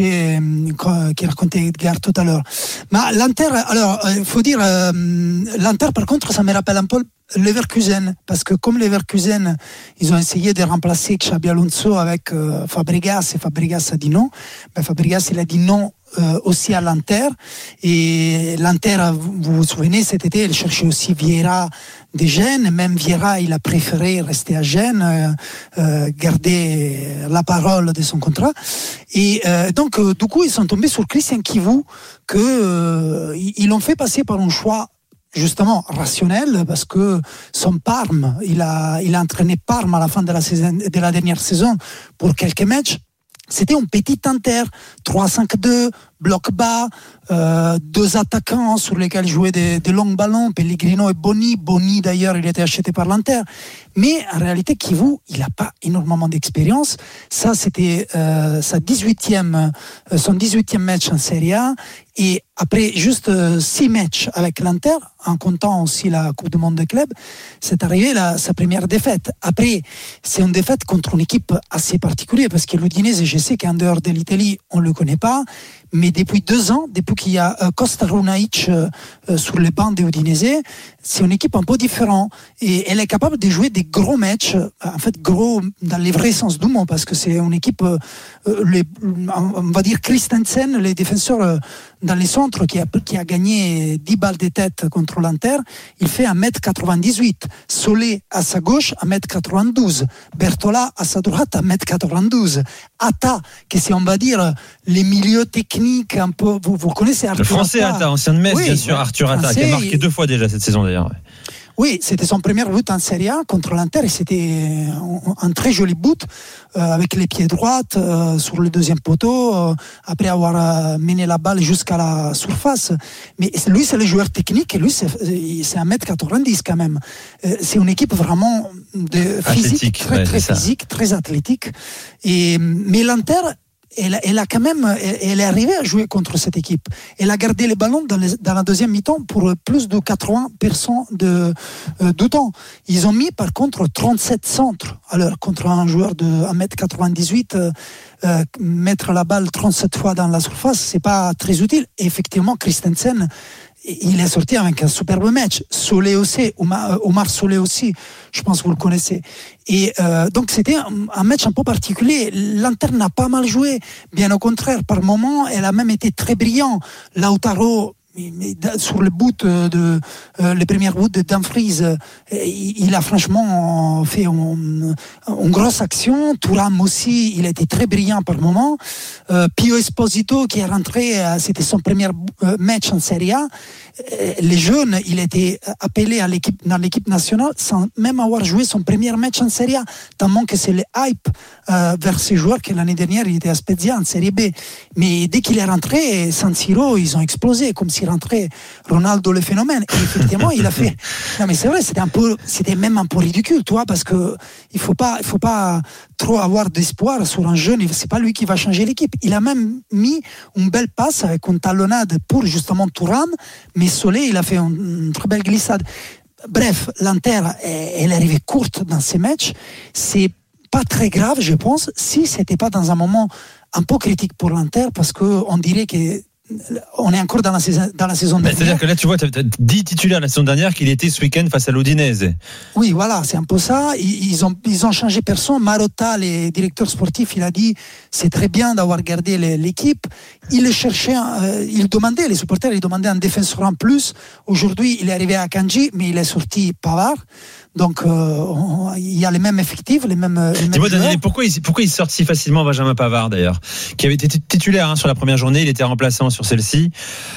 Speaker 6: qui racontait Edgar tout à l'heure. Mais l'Inter, alors il faut dire l'Inter par contre ça me rappelle un peu Leverkusen, parce que comme Leverkusen ils ont essayé de remplacer Xabi Alonso avec Fabregas, et Fabregas a dit non, Fabregas il a dit non aussi à l'Inter, et l'Inter, vous vous souvenez, cet été elle cherchait aussi Vieira de Gênes, même Vieira il a préféré rester à Gênes, garder la parole de son contrat, et donc du coup ils sont tombés sur Christian Kivu que ils l'ont fait passer par un choix justement rationnel, parce que son Parme, il a entraîné Parme à la fin de la dernière saison pour quelques matchs. C'était un petit Inter, 3-5-2, bloc bas, 2 attaquants sur lesquels jouaient des longs ballons, Pellegrino et Boni. Boni d'ailleurs, il était acheté par l'Inter. Mais en réalité, Kivu, il n'a pas énormément d'expérience. Ça, c'était son 18e match en Serie A. Et après juste 6 matchs avec l'Inter, en comptant aussi la Coupe du Monde des clubs, c'est arrivé sa première défaite. Après, c'est une défaite contre une équipe assez particulière, parce que l'Udinese, je sais qu'en dehors de l'Italie, on ne le connaît pas, mais depuis 2 ans, depuis qu'il y a Costa Runaic sur les bancs de l'Udinese, c'est une équipe un peu différente, et elle est capable de jouer des gros matchs, en fait gros dans les vrais sens du mot, parce que c'est une équipe, on va dire Christensen, les défenseurs dans les centres, qui a gagné 10 balles de tête contre l'Inter, il fait 1m98. Solé à sa gauche, 1m92. Bertola à sa droite, 1m92. Atta, que c'est, on va dire, les milieux techniques un peu. Vous connaissez Arthur
Speaker 7: Le français Atta, ancien de Metz, bien sûr, Arthur Atta, qui a marqué 2 fois déjà cette saison d'ailleurs.
Speaker 6: Oui, c'était son premier but en Serie A contre l'Inter et c'était un très joli but avec les pieds droits sur le deuxième poteau après avoir mené la balle jusqu'à la surface. Mais lui, c'est le joueur technique et lui, c'est 1m90 quand même. C'est une équipe vraiment de physique, très physique, très athlétique. Mais l'Inter, elle a quand même, elle est arrivée à jouer contre cette équipe. Elle a gardé les ballons dans la deuxième mi-temps pour plus de 80% de temps. Ils ont mis par contre 37 centres. Alors contre un joueur de 1m98, mettre la balle 37 fois dans la surface, c'est pas très utile. Et effectivement, Christensen, il est sorti avec un superbe match. Solé aussi, Omar Solé aussi, je pense que vous le connaissez. Et donc c'était un match un peu particulier. L'Inter n'a pas mal joué, bien au contraire. Par moments, elle a même été très brillante. Lautaro, sur le but le premier but de Dumfries, il a franchement fait une grosse action. Thuram aussi, il a été très brillant par moment. Pio Esposito qui est rentré, c'était son premier match en Serie A. Les jeunes, il était appelé dans l'équipe nationale sans même avoir joué son premier match en Serie A, tellement que c'est le hype vers ces joueurs que l'année dernière il était à Spezia en Serie B. Mais dès qu'il est rentré, San Siro, ils ont explosé comme s'il rentrait Ronaldo le phénomène. Et effectivement, il a fait. Non mais c'est vrai, c'était même un peu ridicule, toi, parce que il faut pas trop avoir d'espoir sur un jeune. C'est pas lui qui va changer l'équipe. Il a même mis une belle passe avec une talonnade pour justement Thuram, mais Solé, il a fait une très belle glissade. Bref, l'Inter, elle est arrivée courte dans ces matchs. C'est pas très grave, je pense, si c'était pas dans un moment un peu critique pour l'Inter, parce qu'on dirait que on est encore dans la saison dernière.
Speaker 7: C'est-à-dire que là, tu vois, tu as dit titulaire la saison dernière qu'il était ce week-end face à l'Udinese.
Speaker 6: Oui, voilà, c'est un peu ça. Ils ont changé personne. Marotta, le directeur sportif, il a dit c'est très bien d'avoir gardé l'équipe. Il cherchait, il demandait, les supporters, ils demandaient un défenseur en plus. Aujourd'hui, il est arrivé à Kanji, mais il est sorti Pavard. Donc, il y a les mêmes effectifs, les mêmes
Speaker 7: Dis-moi, Daniel, pourquoi il sort si facilement Benjamin Pavard, d'ailleurs, qui avait été titulaire sur la première journée, il était remplaçant sur celle-ci.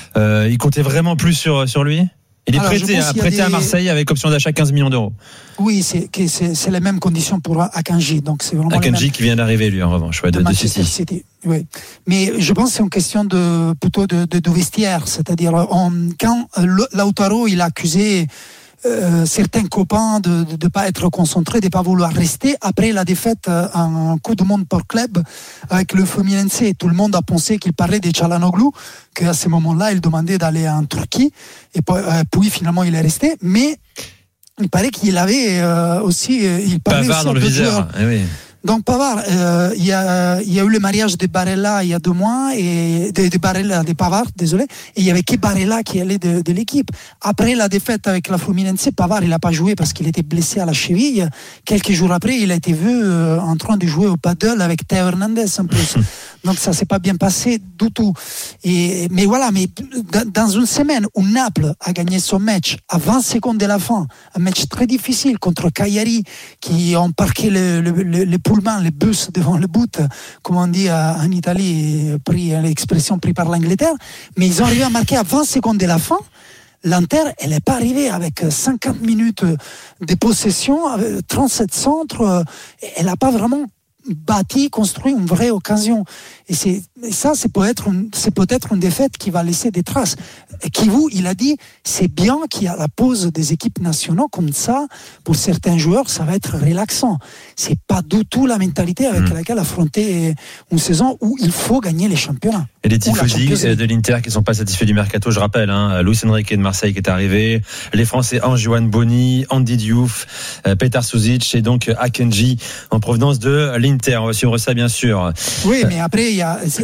Speaker 7: Il comptait vraiment plus sur lui? Il est prêté à Marseille avec option d'achat 15 millions d'euros. Oui, c'est
Speaker 6: les mêmes conditions pour Akanji. Donc c'est vraiment
Speaker 7: Akanji qui vient d'arriver, lui, en revanche, de
Speaker 6: City. Oui. Mais je pense que c'est une question plutôt de vestiaire. C'est-à-dire, quand Lautaro, il a accusé certains copains de ne pas être concentrés, de ne pas vouloir rester. Après la défaite en Coupe du Monde pour club avec le Fluminense, tout le monde a pensé qu'il parlait de Çalhanoğlu, qu'à ce moment-là, il demandait d'aller en Turquie. Et puis finalement, il est resté. Mais il paraît qu'il avait aussi... il parlait
Speaker 7: Pavard
Speaker 6: aussi
Speaker 7: dans le viseur. Oui.
Speaker 6: Donc Pavard, il y a eu le mariage de Barella il y a 2 mois, et de Pavard, désolé, et il y avait que Barella qui allait de l'équipe. Après la défaite avec la Fluminense, Pavard il n'a pas joué parce qu'il était blessé à la cheville. Quelques jours après, il a été vu en train de jouer au paddle avec Théo Hernandez en plus. Donc ça s'est pas bien passé du tout. Mais voilà, mais dans une semaine où Naples a gagné son match à 20 secondes de la fin, un match très difficile contre Cagliari, qui ont parqué les pullman, les bus devant le but, comme on dit en Italie, l'expression prise par l'Angleterre, mais ils ont arrivé à marquer à 20 secondes de la fin. L'Inter, elle n'est pas arrivée avec 50 minutes de possession, 37 centres, elle n'a pas vraiment construit une vraie occasion. Et ça, c'est peut-être une défaite qui va laisser des traces. Kivu, il a dit, c'est bien qu'il y a la pause des équipes nationales comme ça. Pour certains joueurs, ça va être relaxant. C'est pas du tout la mentalité avec laquelle affronter une saison où il faut gagner les championnats.
Speaker 7: Et les tifosi de l'Inter qui sont pas satisfaits du mercato, je rappelle, Luis Enrique de Marseille qui est arrivé, les Français Anjuan Boni, Andy Diouf, Petar Suzic et donc Akanji en provenance de l'Inter. On va suivre ça bien sûr.
Speaker 6: Oui, mais après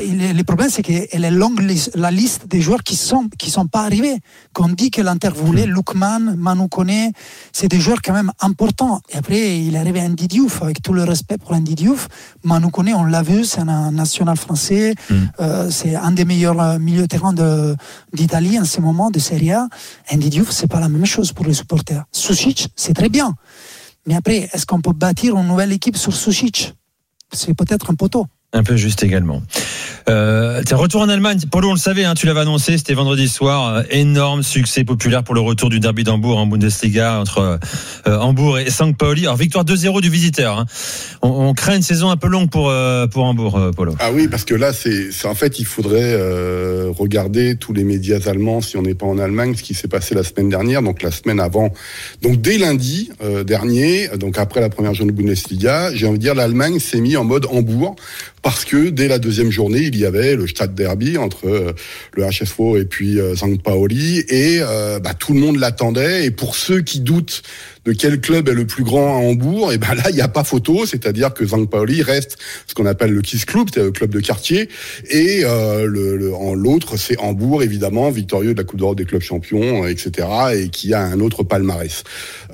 Speaker 6: le problème, c'est qu'elle est longue, la liste des joueurs qui sont pas arrivés. Qu'on dit que l'Inter voulait, Lookman, Manu Koné, c'est des joueurs quand même importants. Et après, il est arrivé Andy Diouf, avec tout le respect pour Andy Diouf. Manu Koné, on l'a vu, c'est un national français. C'est un des meilleurs milieux de terrain d'Italie en ce moment, de Serie A. Andy Diouf, c'est pas la même chose pour les supporters. Sušić, c'est très bien. Mais après, est-ce qu'on peut bâtir une nouvelle équipe sur Sušić ? C'est peut-être un peu tôt.
Speaker 7: Un peu juste également. Retour en Allemagne, Polo, on le savait, tu l'avais annoncé, c'était vendredi soir, énorme succès populaire pour le retour du derby d'Hambourg en Bundesliga entre Hambourg et St. Pauli. Alors victoire 2-0 du visiteur. On craint une saison un peu longue pour Hambourg, Polo.
Speaker 4: Ah oui, parce que là, c'est en fait, il faudrait regarder tous les médias allemands, si on n'est pas en Allemagne, ce qui s'est passé la semaine dernière, donc la semaine avant. Donc dès lundi dernier, donc après la première journée de Bundesliga, j'ai envie de dire, l'Allemagne s'est mis en mode Hambourg, parce que dès la deuxième journée, il y avait le Stade Derby entre le HSV et puis St. Pauli, et tout le monde l'attendait. Et pour ceux qui doutent de quel club est le plus grand à Hambourg, et là il n'y a pas photo, c'est-à-dire que St. Pauli reste ce qu'on appelle le Kiss Club, c'est le club de quartier, et l'autre c'est Hambourg, évidemment, victorieux de la Coupe d'Europe des clubs champions, etc., et qui a un autre palmarès.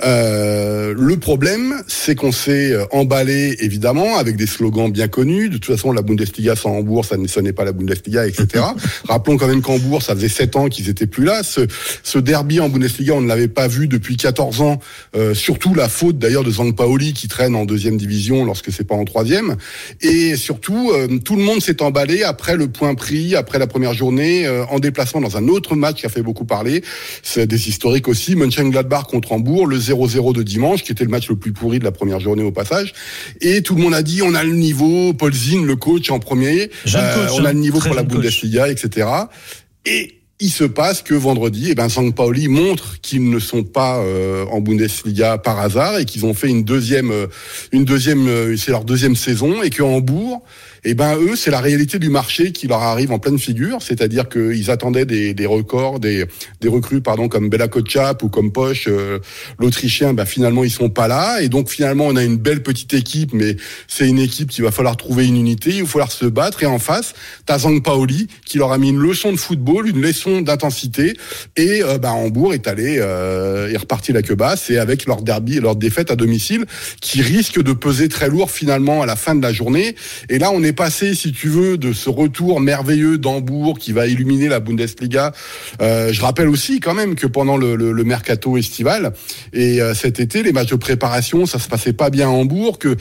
Speaker 4: Le problème, c'est qu'on s'est emballé, évidemment, avec des slogans bien connus. De toute façon, la Bundesliga sans Hambourg, ça n'est pas la Bundesliga, etc. Rappelons quand même qu'Hambourg, ça faisait 7 ans qu'ils étaient plus là. Ce derby en Bundesliga, on ne l'avait pas vu depuis 14 ans. Surtout la faute d'ailleurs de St. Pauli qui traîne en deuxième division lorsque c'est pas en troisième. Et surtout, tout le monde s'est emballé après le point pris, après la première journée, en déplacement dans un autre match qui a fait beaucoup parler. C'est des historiques aussi. Mönchengladbach contre Hambourg, le 0-0 de dimanche, qui était le match le plus pourri de la première journée au passage. Et tout le monde a dit, on a le niveau, Paul Zinn, le coach en premier, on a le niveau pour la Bundesliga, etc. Et il se passe que vendredi, St. Pauli montre qu'ils ne sont pas en Bundesliga par hasard et qu'ils ont fait une deuxième, c'est leur deuxième saison, et que Hambourg, eux, c'est la réalité du marché qui leur arrive en pleine figure, c'est-à-dire qu'ils attendaient des records, des recrues, comme Bella Kotchap ou comme Posch, l'Autrichien, finalement ils sont pas là, et donc finalement on a une belle petite équipe, mais c'est une équipe qu'il va falloir trouver une unité, il va falloir se battre, et en face, t'as St. Pauli qui leur a mis une leçon de football, une leçon d'intensité, et Hambourg est reparti la queue basse, et avec leur derby, leur défaite à domicile, qui risque de peser très lourd finalement à la fin de la journée. Et là on est passé, si tu veux, de ce retour merveilleux d'Hambourg qui va illuminer la Bundesliga. Je rappelle aussi quand même que pendant le mercato estival et cet été, les matchs de préparation, ça se passait pas bien à Hambourg, que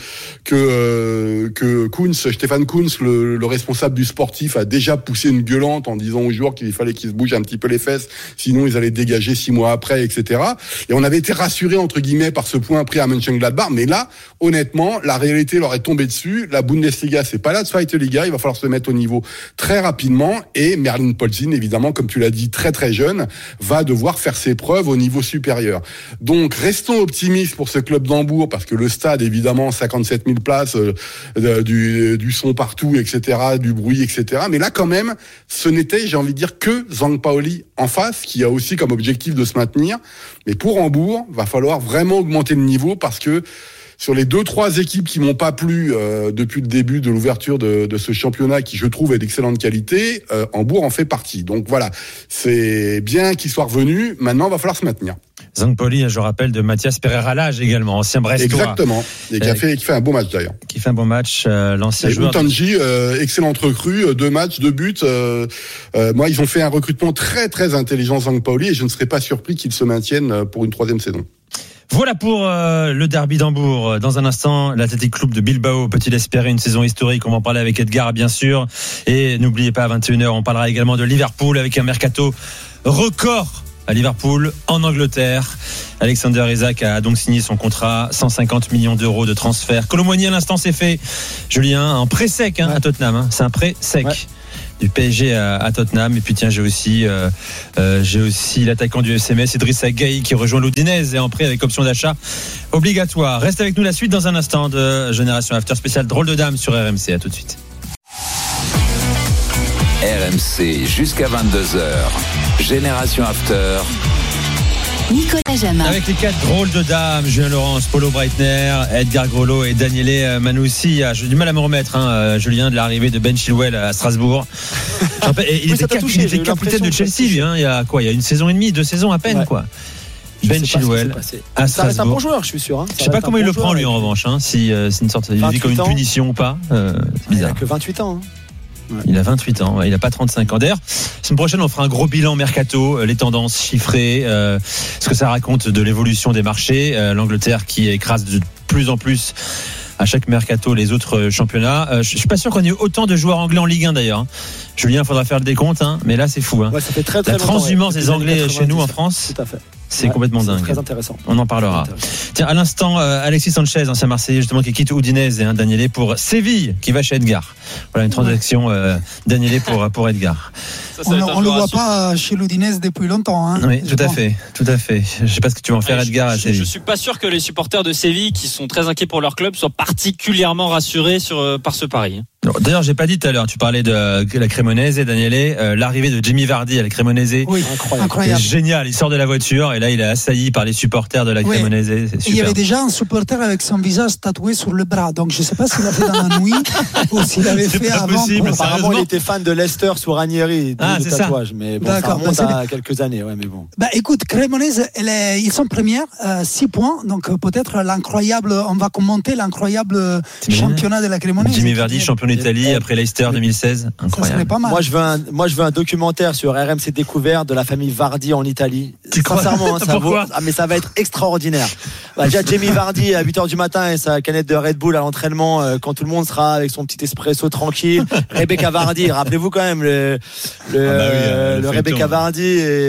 Speaker 4: Stéphane Kuntz, le responsable du sportif, a déjà poussé une gueulante en disant aux joueurs qu'il fallait qu'ils se bougent un petit peu les fesses, sinon ils allaient dégager 6 mois après, etc. Et on avait été rassurés entre guillemets par ce point pris à Mönchengladbach, mais là, honnêtement, la réalité leur est tombée dessus. La Bundesliga, c'est pas la Zweite Liga, il va falloir se mettre au niveau très rapidement, et Merlin Paul Zinn, évidemment, comme tu l'as dit, très très jeune, va devoir faire ses preuves au niveau supérieur. Donc restons optimistes pour ce club d'Hambourg, parce que le stade, évidemment, 57 000 places, du son partout, etc., du bruit, etc. Mais là quand même, ce n'était, j'ai envie de dire, que St. Pauli en face, qui a aussi comme objectif de se maintenir. Mais pour Hambourg, va falloir vraiment augmenter le niveau, parce que sur les 2-3 équipes qui m'ont pas plu depuis le début de l'ouverture de ce championnat, qui je trouve est d'excellente qualité, Hambourg en fait partie. Donc voilà, c'est bien qu'ils soient revenus. Maintenant, il va falloir se maintenir.
Speaker 7: St. Pauli, je rappelle, de Mathias Pereira-Lage également, ancien Brestois.
Speaker 4: Exactement, et qui fait un beau match d'ailleurs.
Speaker 7: Qui fait un bon match, l'ancien joueur.
Speaker 4: Utanji, excellente recrue, 2 matchs, 2 buts. Moi, ils ont fait un recrutement très très intelligent, St. Pauli, et je ne serais pas surpris qu'ils se maintiennent pour une 3e saison.
Speaker 7: Voilà pour le derby d'Hambourg. Dans un instant, l'Athletic Club de Bilbao peut-il espérer une saison historique? On va en parler avec Edgar, bien sûr. Et n'oubliez pas, à 21h, on parlera également de Liverpool avec un mercato record à Liverpool, en Angleterre. Alexander Isak a donc signé son contrat, 150 millions d'euros de transfert. Colomboigny, à l'instant, c'est fait. Julien, un prêt sec à Tottenham. C'est un prêt sec. Ouais. Du PSG à Tottenham. Et puis tiens, j'ai aussi l'attaquant du FCMS, Idrissa Gueye, qui rejoint l'Udinese et en prêt avec option d'achat obligatoire. Reste avec nous, la suite dans un instant de Génération After spécial Drôle de Dame sur RMC. À tout de suite.
Speaker 9: RMC jusqu'à 22h. Génération After.
Speaker 1: Nicolas Jamin.
Speaker 7: Avec les 4 drôles de dames, Julien Laurence, Paulo Breitner, Edgar Grolot et Daniele Manoussi. J'ai du mal à me remettre, Julien, de l'arrivée de Ben Chilwell à Strasbourg. Il était capitaine de Chelsea, lui. Il y a quoi ? Il y a 1 saison et demie, 2 saisons à peine, quoi. Ben Chilwell à Strasbourg.
Speaker 5: Ça reste un bon joueur, je suis sûr.
Speaker 7: Je sais pas comment il le prend, lui, en revanche. Si c'est une sorte, il vit comme une punition ou pas. C'est bizarre.
Speaker 5: Il a que 28 ans.
Speaker 7: Ouais. Il a 28 ans, il n'a pas 35 ans. D'ailleurs, semaine prochaine, on fera un gros bilan mercato, les tendances chiffrées, ce que ça raconte de l'évolution des marchés. L'Angleterre qui écrase de plus en plus à chaque mercato les autres championnats. Je suis pas sûr qu'on ait autant de joueurs anglais en Ligue 1 d'ailleurs. Julien, il faudra faire le décompte, mais là c'est fou.
Speaker 5: Ouais, ça fait très, très
Speaker 7: la transhumance des Anglais chez nous en France.
Speaker 5: Tout à fait.
Speaker 7: C'est complètement dingue.
Speaker 5: Très intéressant.
Speaker 7: On en parlera. Tiens, à l'instant, Alexis Sanchez, ancien Marseillais, justement, qui quitte Udinese, Daniele pour Séville, qui va chez Edgar. Voilà une transaction Daniele pour Edgar.
Speaker 6: On ne le voit pas chez l'Udinese depuis longtemps.
Speaker 7: Oui, tout à fait. Je ne sais pas ce que tu vas en faire, Edgar.
Speaker 3: Je suis pas sûr que les supporters de Séville, qui sont très inquiets pour leur club, soient particulièrement rassurés par ce pari.
Speaker 7: D'ailleurs, j'ai pas dit tout à l'heure, tu parlais de la Cremonese, Daniele, l'arrivée de Jamie Vardy à la Cremonese.
Speaker 6: Oui, incroyable.
Speaker 7: C'est génial, il sort de la voiture et là il est assailli par les supporters de la Cremonese. C'est super.
Speaker 6: Il y avait déjà un supporter avec son visage tatoué sur le bras, donc je sais pas s'il l'a fait dans la nuit ou s'il l'avait fait avant.
Speaker 5: Apparemment, il était fan de Leicester sous Ranieri,
Speaker 7: c'est
Speaker 5: tatouage,
Speaker 7: ça.
Speaker 5: mais bon, ça remonte à quelques années, mais bon.
Speaker 6: Écoute, Cremonese, ils sont premiers, 6 points, donc peut-être on va commenter l'incroyable championnat de la Cremonese.
Speaker 7: Jamie Vardy, champion d'Italie après Leicester 2016, incroyable.
Speaker 6: Ça serait pas mal.
Speaker 5: Moi je veux un documentaire sur RMC Découverte de la famille Vardy en Italie. Sincèrement, mais ça va être extraordinaire. Déjà Jamie Vardy à 8h du matin et sa canette de Red Bull à l'entraînement, quand tout le monde sera avec son petit espresso tranquille. Rebecca Vardy, rappelez-vous quand même le Rebecca Vardy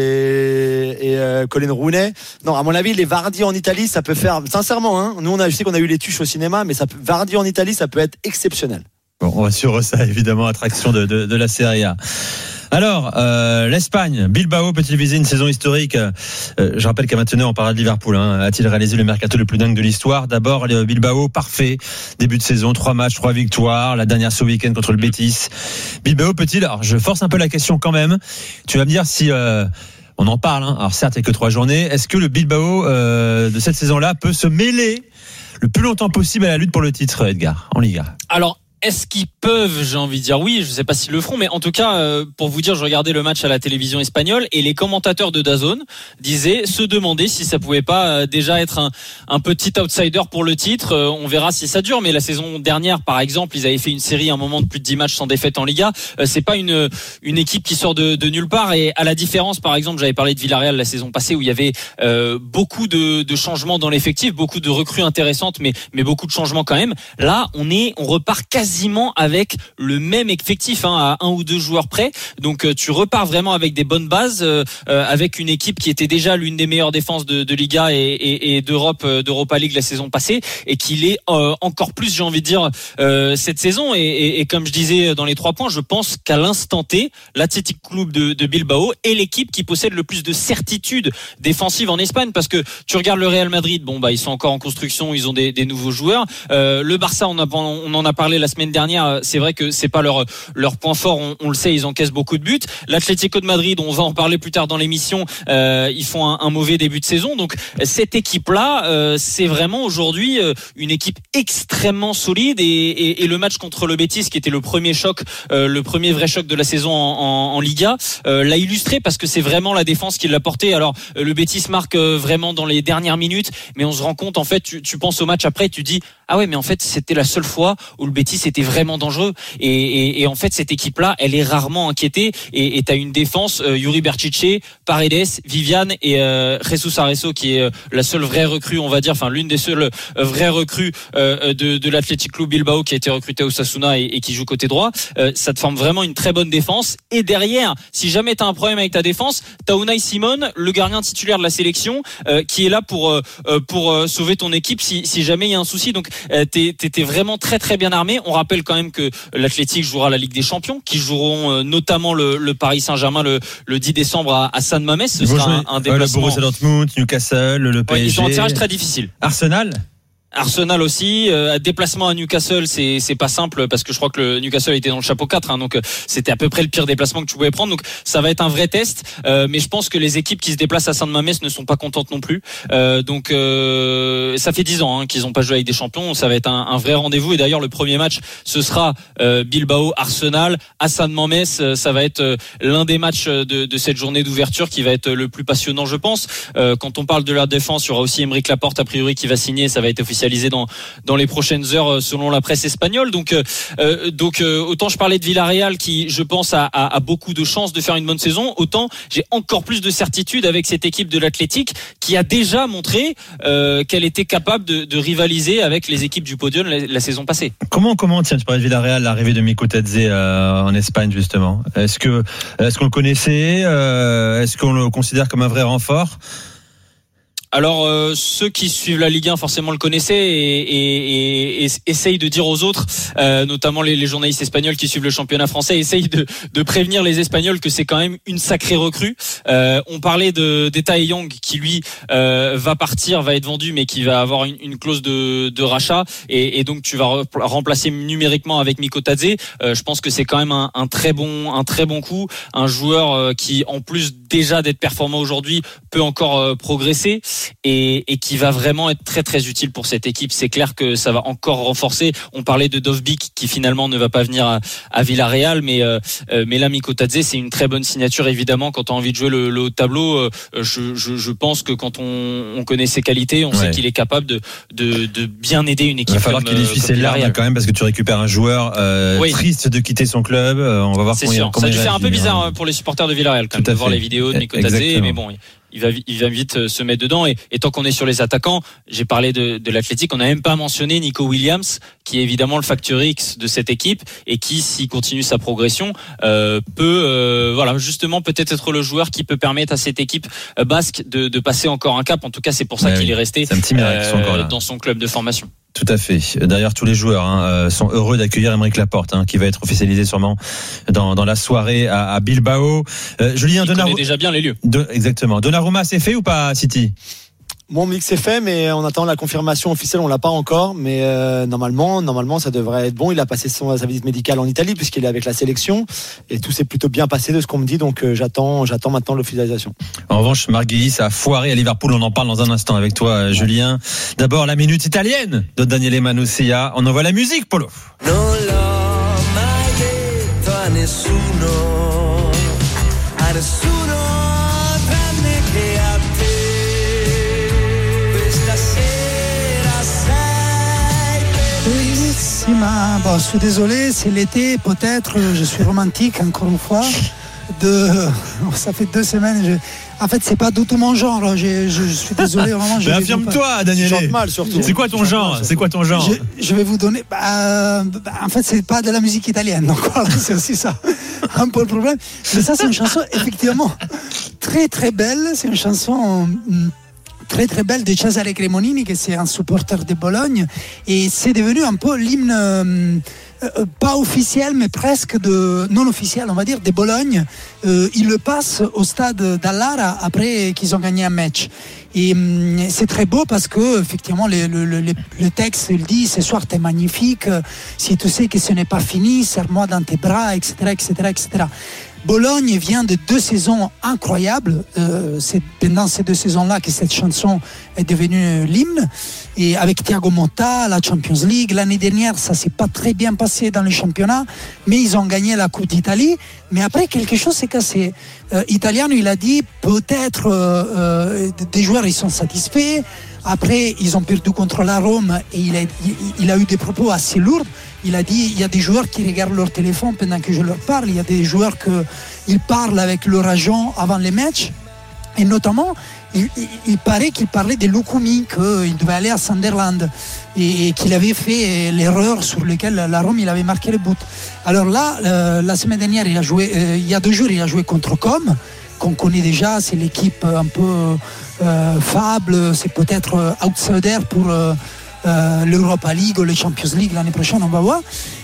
Speaker 5: et Colin Rooney. Non, à mon avis, les Vardy en Italie, ça peut faire, sincèrement, nous je sais qu'on a eu les tuches au cinéma, mais Vardy en Italie, ça peut être exceptionnel.
Speaker 7: Bon, on va suivre ça, évidemment, attraction de la Serie A. Alors, l'Espagne, Bilbao peut-il viser une saison historique? Je rappelle qu'à maintenant on parle de Liverpool. A-t-il réalisé le mercato le plus dingue de l'histoire? D'abord, Bilbao, parfait. Début de saison, 3 matchs, 3 victoires. La dernière ce week-end contre le Betis. Bilbao peut-il, alors je force un peu la question quand même. Tu vas me dire si... on en parle, alors certes, il n'y a que 3 journées. Est-ce que le Bilbao de cette saison-là peut se mêler le plus longtemps possible à la lutte pour le titre, Edgar, en Liga?
Speaker 3: Alors, est-ce qu'ils peuvent, j'ai envie de dire oui, je sais pas s'ils le feront, mais en tout cas, pour vous dire, je regardais le match à la télévision espagnole et les commentateurs de DAZN se demandaient si ça pouvait pas déjà être un petit outsider pour le titre. On verra si ça dure, mais la saison dernière, par exemple, ils avaient fait une série à un moment de plus de 10 matchs sans défaite en Liga. C'est pas une équipe qui sort de nulle part, et à la différence, par exemple, j'avais parlé de Villarreal la saison passée où il y avait beaucoup de changements dans l'effectif, beaucoup de recrues intéressantes, mais beaucoup de changements quand même. Là, on repart quasiment avec le même effectif, à 1 ou 2 joueurs près. Donc tu repars vraiment avec des bonnes bases, avec une équipe qui était déjà l'une des meilleures défenses de Liga et d'Europa League la saison passée, et qui l'est encore plus, j'ai envie de dire, cette saison. Et comme je disais dans les 3 points, je pense qu'à l'instant T, l'Athletic Club de Bilbao est l'équipe qui possède le plus de certitude défensive en Espagne, parce que tu regardes le Real Madrid, ils sont encore en construction, ils ont des nouveaux joueurs. Le Barça, on en a parlé la semaine dernière, c'est vrai que c'est pas leur point fort, on le sait, ils encaissent beaucoup de buts. L'Atlético de Madrid, on va en parler plus tard dans l'émission, ils font un mauvais début de saison. Donc cette équipe-là, c'est vraiment aujourd'hui une équipe extrêmement solide, et le match contre le Betis, qui était le premier choc, le premier vrai choc de la saison en Liga, l'a illustré, parce que c'est vraiment la défense qui l'a porté. Alors le Betis marque vraiment dans les dernières minutes, mais on se rend compte, en fait, tu penses au match après, tu dis ah ouais, mais en fait c'était la seule fois où le Betis était vraiment dangereux, et en fait cette équipe-là, elle est rarement inquiétée, et t'as une défense, Yuri Berchiche, Paredes, Viviane et Jesus Areso, qui est la seule vraie recrue, on va dire, enfin l'une des seules vraies recrues de l'Athletic Club Bilbao, qui a été recrutée au Osasuna et qui joue côté droit. Ça te forme vraiment une très bonne défense, et derrière, si jamais t'as un problème avec ta défense, t'as Unai Simon, le gardien titulaire de la sélection, qui est là pour sauver ton équipe si jamais il y a un souci. Donc t'es vraiment très très bien armé. On rappelle quand même que l'Athletic jouera la Ligue des Champions, qui joueront notamment le Paris Saint-Germain le 10 décembre à San Mamés. Ce sera un déplacement.
Speaker 7: Le Borussia Dortmund, Newcastle, le PSG.
Speaker 3: Ils ont un tirage très difficile.
Speaker 7: Arsenal
Speaker 3: Arsenal aussi, déplacement à Newcastle, c'est pas simple parce que je crois que le Newcastle était dans le chapeau 4, donc c'était à peu près le pire déplacement que tu pouvais prendre. Donc ça va être un vrai test, mais je pense que les équipes qui se déplacent à Saint-Mamès ne sont pas contentes non plus. Donc ça fait 10 ans qu'ils n'ont pas joué avec des champions. Ça va être un vrai rendez-vous. Et d'ailleurs le premier match ce sera Bilbao Arsenal à Saint-Mamès. Ça va être l'un des matchs de cette journée d'ouverture qui va être le plus passionnant, je pense. Quand on parle de la défense, il y aura aussi Aymeric Laporte a priori qui va signer. Ça va être officialisé dans les prochaines heures selon la presse espagnole. Donc autant je parlais de Villarreal qui, je pense, a beaucoup de chances de faire une bonne saison, autant j'ai encore plus de certitude avec cette équipe de l'Athletic qui a déjà montré qu'elle était capable de rivaliser avec les équipes du podium la saison passée.
Speaker 7: Comment tiens, tu parlais de Villarreal, l'arrivée de Miko Tadze en Espagne justement. Est-ce qu'on le connaissait, est-ce qu'on le considère comme un vrai renfort?
Speaker 3: Alors ceux qui suivent la Ligue 1 forcément le connaissaient et essayent de dire aux autres, notamment les journalistes espagnols qui suivent le championnat français, essayent de prévenir les Espagnols que c'est quand même une sacrée recrue. On parlait d'Eta Young qui lui va partir, va être vendu, mais qui va avoir une clause de rachat et donc tu vas remplacer numériquement avec Miko Tadze. Je pense que c'est quand même un très bon coup, un joueur qui en plus déjà d'être performant aujourd'hui peut encore progresser. Et qui va vraiment être très très utile pour cette équipe. C'est clair que ça va encore renforcer. On parlait de Dovbyk qui finalement ne va pas venir à Villarreal, mais là Miko Tadze c'est une très bonne signature évidemment. Quand tu as envie de jouer le haut de tableau, je pense que quand on connaît ses qualités, on sait qu'il est capable de bien aider une équipe.
Speaker 7: Il va falloir qu'il essuie ses larmes quand même parce que tu récupères un joueur triste de quitter son club. On va voir
Speaker 3: c'est sûr. Ça a dû faire un peu bizarre pour les supporters de Villarreal quand même de voir les vidéos de Miko Tadze, mais bon. Il va vite se mettre dedans et tant qu'on est sur les attaquants, j'ai parlé de l'Athletic, on n'a même pas mentionné Nico Williams qui est évidemment le facteur X de cette équipe et qui, s'il continue sa progression, peut justement peut-être être le joueur qui peut permettre à cette équipe basque de passer encore un cap. En tout cas, c'est pour ça qu'il est resté dans son club de formation.
Speaker 7: Tout à fait. D'ailleurs, tous les joueurs sont heureux d'accueillir Aymeric Laporte, qui va être officialisé sûrement dans la soirée à Bilbao. Julien Donnarumma
Speaker 3: connaît déjà bien les lieux.
Speaker 7: Exactement. Donnarumma, c'est fait ou pas à City?
Speaker 5: Mon mix est fait, mais on attend la confirmation officielle. On l'a pas encore, mais normalement, ça devrait être bon. Il a passé sa visite médicale en Italie puisqu'il est avec la sélection et tout s'est plutôt bien passé de ce qu'on me dit. Donc j'attends maintenant l'officialisation.
Speaker 7: En revanche, Marguerite a foiré à Liverpool. On en parle dans un instant avec toi, Julien. D'abord, la minute italienne de Daniele Manussia. On envoie la musique, Polo.
Speaker 10: Non l'ho mai detto a nessuno, tranne che a te.
Speaker 6: Bon, je suis désolé, c'est l'été, peut-être, je suis romantique encore une fois. Ça fait 2 semaines. En fait, c'est pas du tout mon genre. Je suis désolé, vraiment.
Speaker 7: Mais affirme-toi, Daniel.
Speaker 5: Chante mal, surtout.
Speaker 7: C'est quoi ton genre?
Speaker 6: Je vais vous donner. En fait, c'est pas de la musique italienne. Donc voilà, c'est aussi ça. Un peu le problème. Mais ça, c'est une chanson effectivement très très belle. C'est une chanson très très belle de Cesare Cremonini, qui c'est un supporter de Bologne, et c'est devenu un peu l'hymne pas officiel mais presque non officiel, on va dire, de Bologne. Il le passe au stade d'Allara après qu'ils ont gagné un match. Et c'est très beau parce que effectivement le texte il dit: ce soir t'es magnifique, si tu sais que ce n'est pas fini, serre-moi dans tes bras, etc., etc., etc. Bologne vient de 2 saisons incroyables. C'est pendant ces 2 saisons-là que cette chanson est devenue l'hymne. Et avec Thiago Motta, la Champions League, l'année dernière, ça s'est pas très bien passé dans le championnat, mais ils ont gagné la Coupe d'Italie. Mais après, quelque chose s'est cassé. Italiano, il a dit peut-être des joueurs ils sont satisfaits. Après, ils ont perdu contre la Rome et il a eu des propos assez lourds. Il a dit, il y a des joueurs qui regardent leur téléphone pendant que je leur parle. Il y a des joueurs qui parlent avec leur agent avant les matchs. Et notamment, il paraît qu'il parlait de Lukumi, qu'il devait aller à Sunderland et qu'il avait fait l'erreur sur laquelle la Rome il avait marqué le but. Alors là, la semaine dernière, il a joué, il y a 2 jours, il a joué contre Com, qu'on connaît déjà. C'est l'équipe un peu fable, c'est peut-être outsider pour l'Europa League ou les Champions League l'année prochaine, on va voir.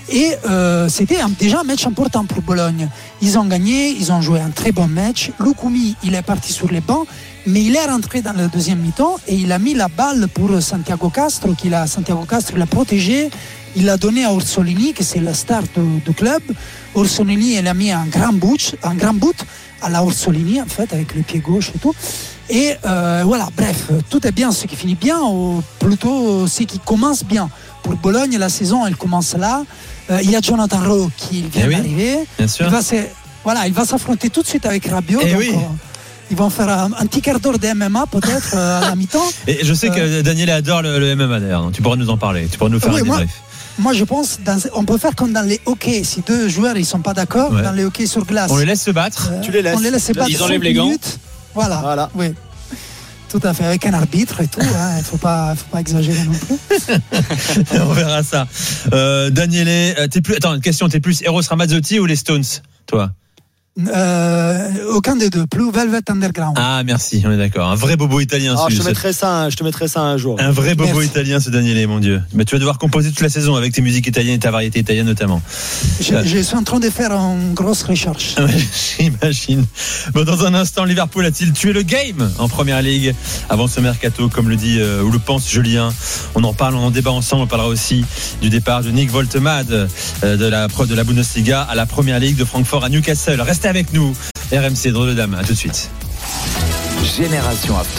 Speaker 6: Et c'était déjà un match important pour Bologne. Ils ont gagné, ils ont joué un très bon match. Lukumi, il est parti sur les bancs, mais il est rentré dans le deuxième mi-temps et il a mis la balle pour Santiago Castro. Santiago Castro l'a protégé. Il l'a donné à Orsolini, qui c'est la star du club. Orsolini, il a mis un grand but à la Orsolini, en fait, avec le pied gauche et tout. Et voilà, bref, tout est bien ce qui finit bien, ou plutôt ce qui commence bien. Pour Bologne, la saison, elle commence là. Il y a Jonathan Rowe qui vient d'arriver.
Speaker 7: Bien sûr.
Speaker 6: Il va s'affronter tout de suite avec Rabiot. Ils vont faire un petit quart d'heure de MMA peut-être à la mi-temps.
Speaker 7: Et je sais que Daniel adore le MMA d'ailleurs. Tu pourras nous en parler. Tu pourras nous faire un débrief.
Speaker 6: Moi, je pense, on peut faire comme dans les hockey. Si deux joueurs ils sont pas d'accord, dans les hockey sur glace,
Speaker 7: on les laisse se battre.
Speaker 5: Tu les laisses.
Speaker 6: On les laisse se battre.
Speaker 3: Ils enlèvent les gants.
Speaker 6: Voilà. Oui. Tout à fait, avec un arbitre et tout. Il faut pas exagérer non plus.
Speaker 7: On verra ça. Daniele, une question. T'es plus Eros Ramazzotti ou les Stones, toi?
Speaker 6: Aucun des deux, plus Velvet Underground.
Speaker 7: Ah merci, on est d'accord. Un vrai bobo italien.
Speaker 5: Je te mettrai ça un jour.
Speaker 7: Un vrai bobo italien, ce Daniele, mon Dieu. Mais tu vas devoir composer toute la saison avec tes musiques italiennes et ta variété italienne notamment.
Speaker 6: Je suis en train de faire une grosse recherche.
Speaker 7: J'imagine. Bon, dans un instant, Liverpool a-t-il tué le game en Première Ligue avant ce mercato, comme le dit ou le pense Julien. On en parle, on en débat ensemble. On parlera aussi du départ de Nick Woltemade de la Bundesliga à la Première Ligue de Francfort à Newcastle. Restez avec nous, RMC Drôle de Dame, à tout de suite.
Speaker 9: Génération After.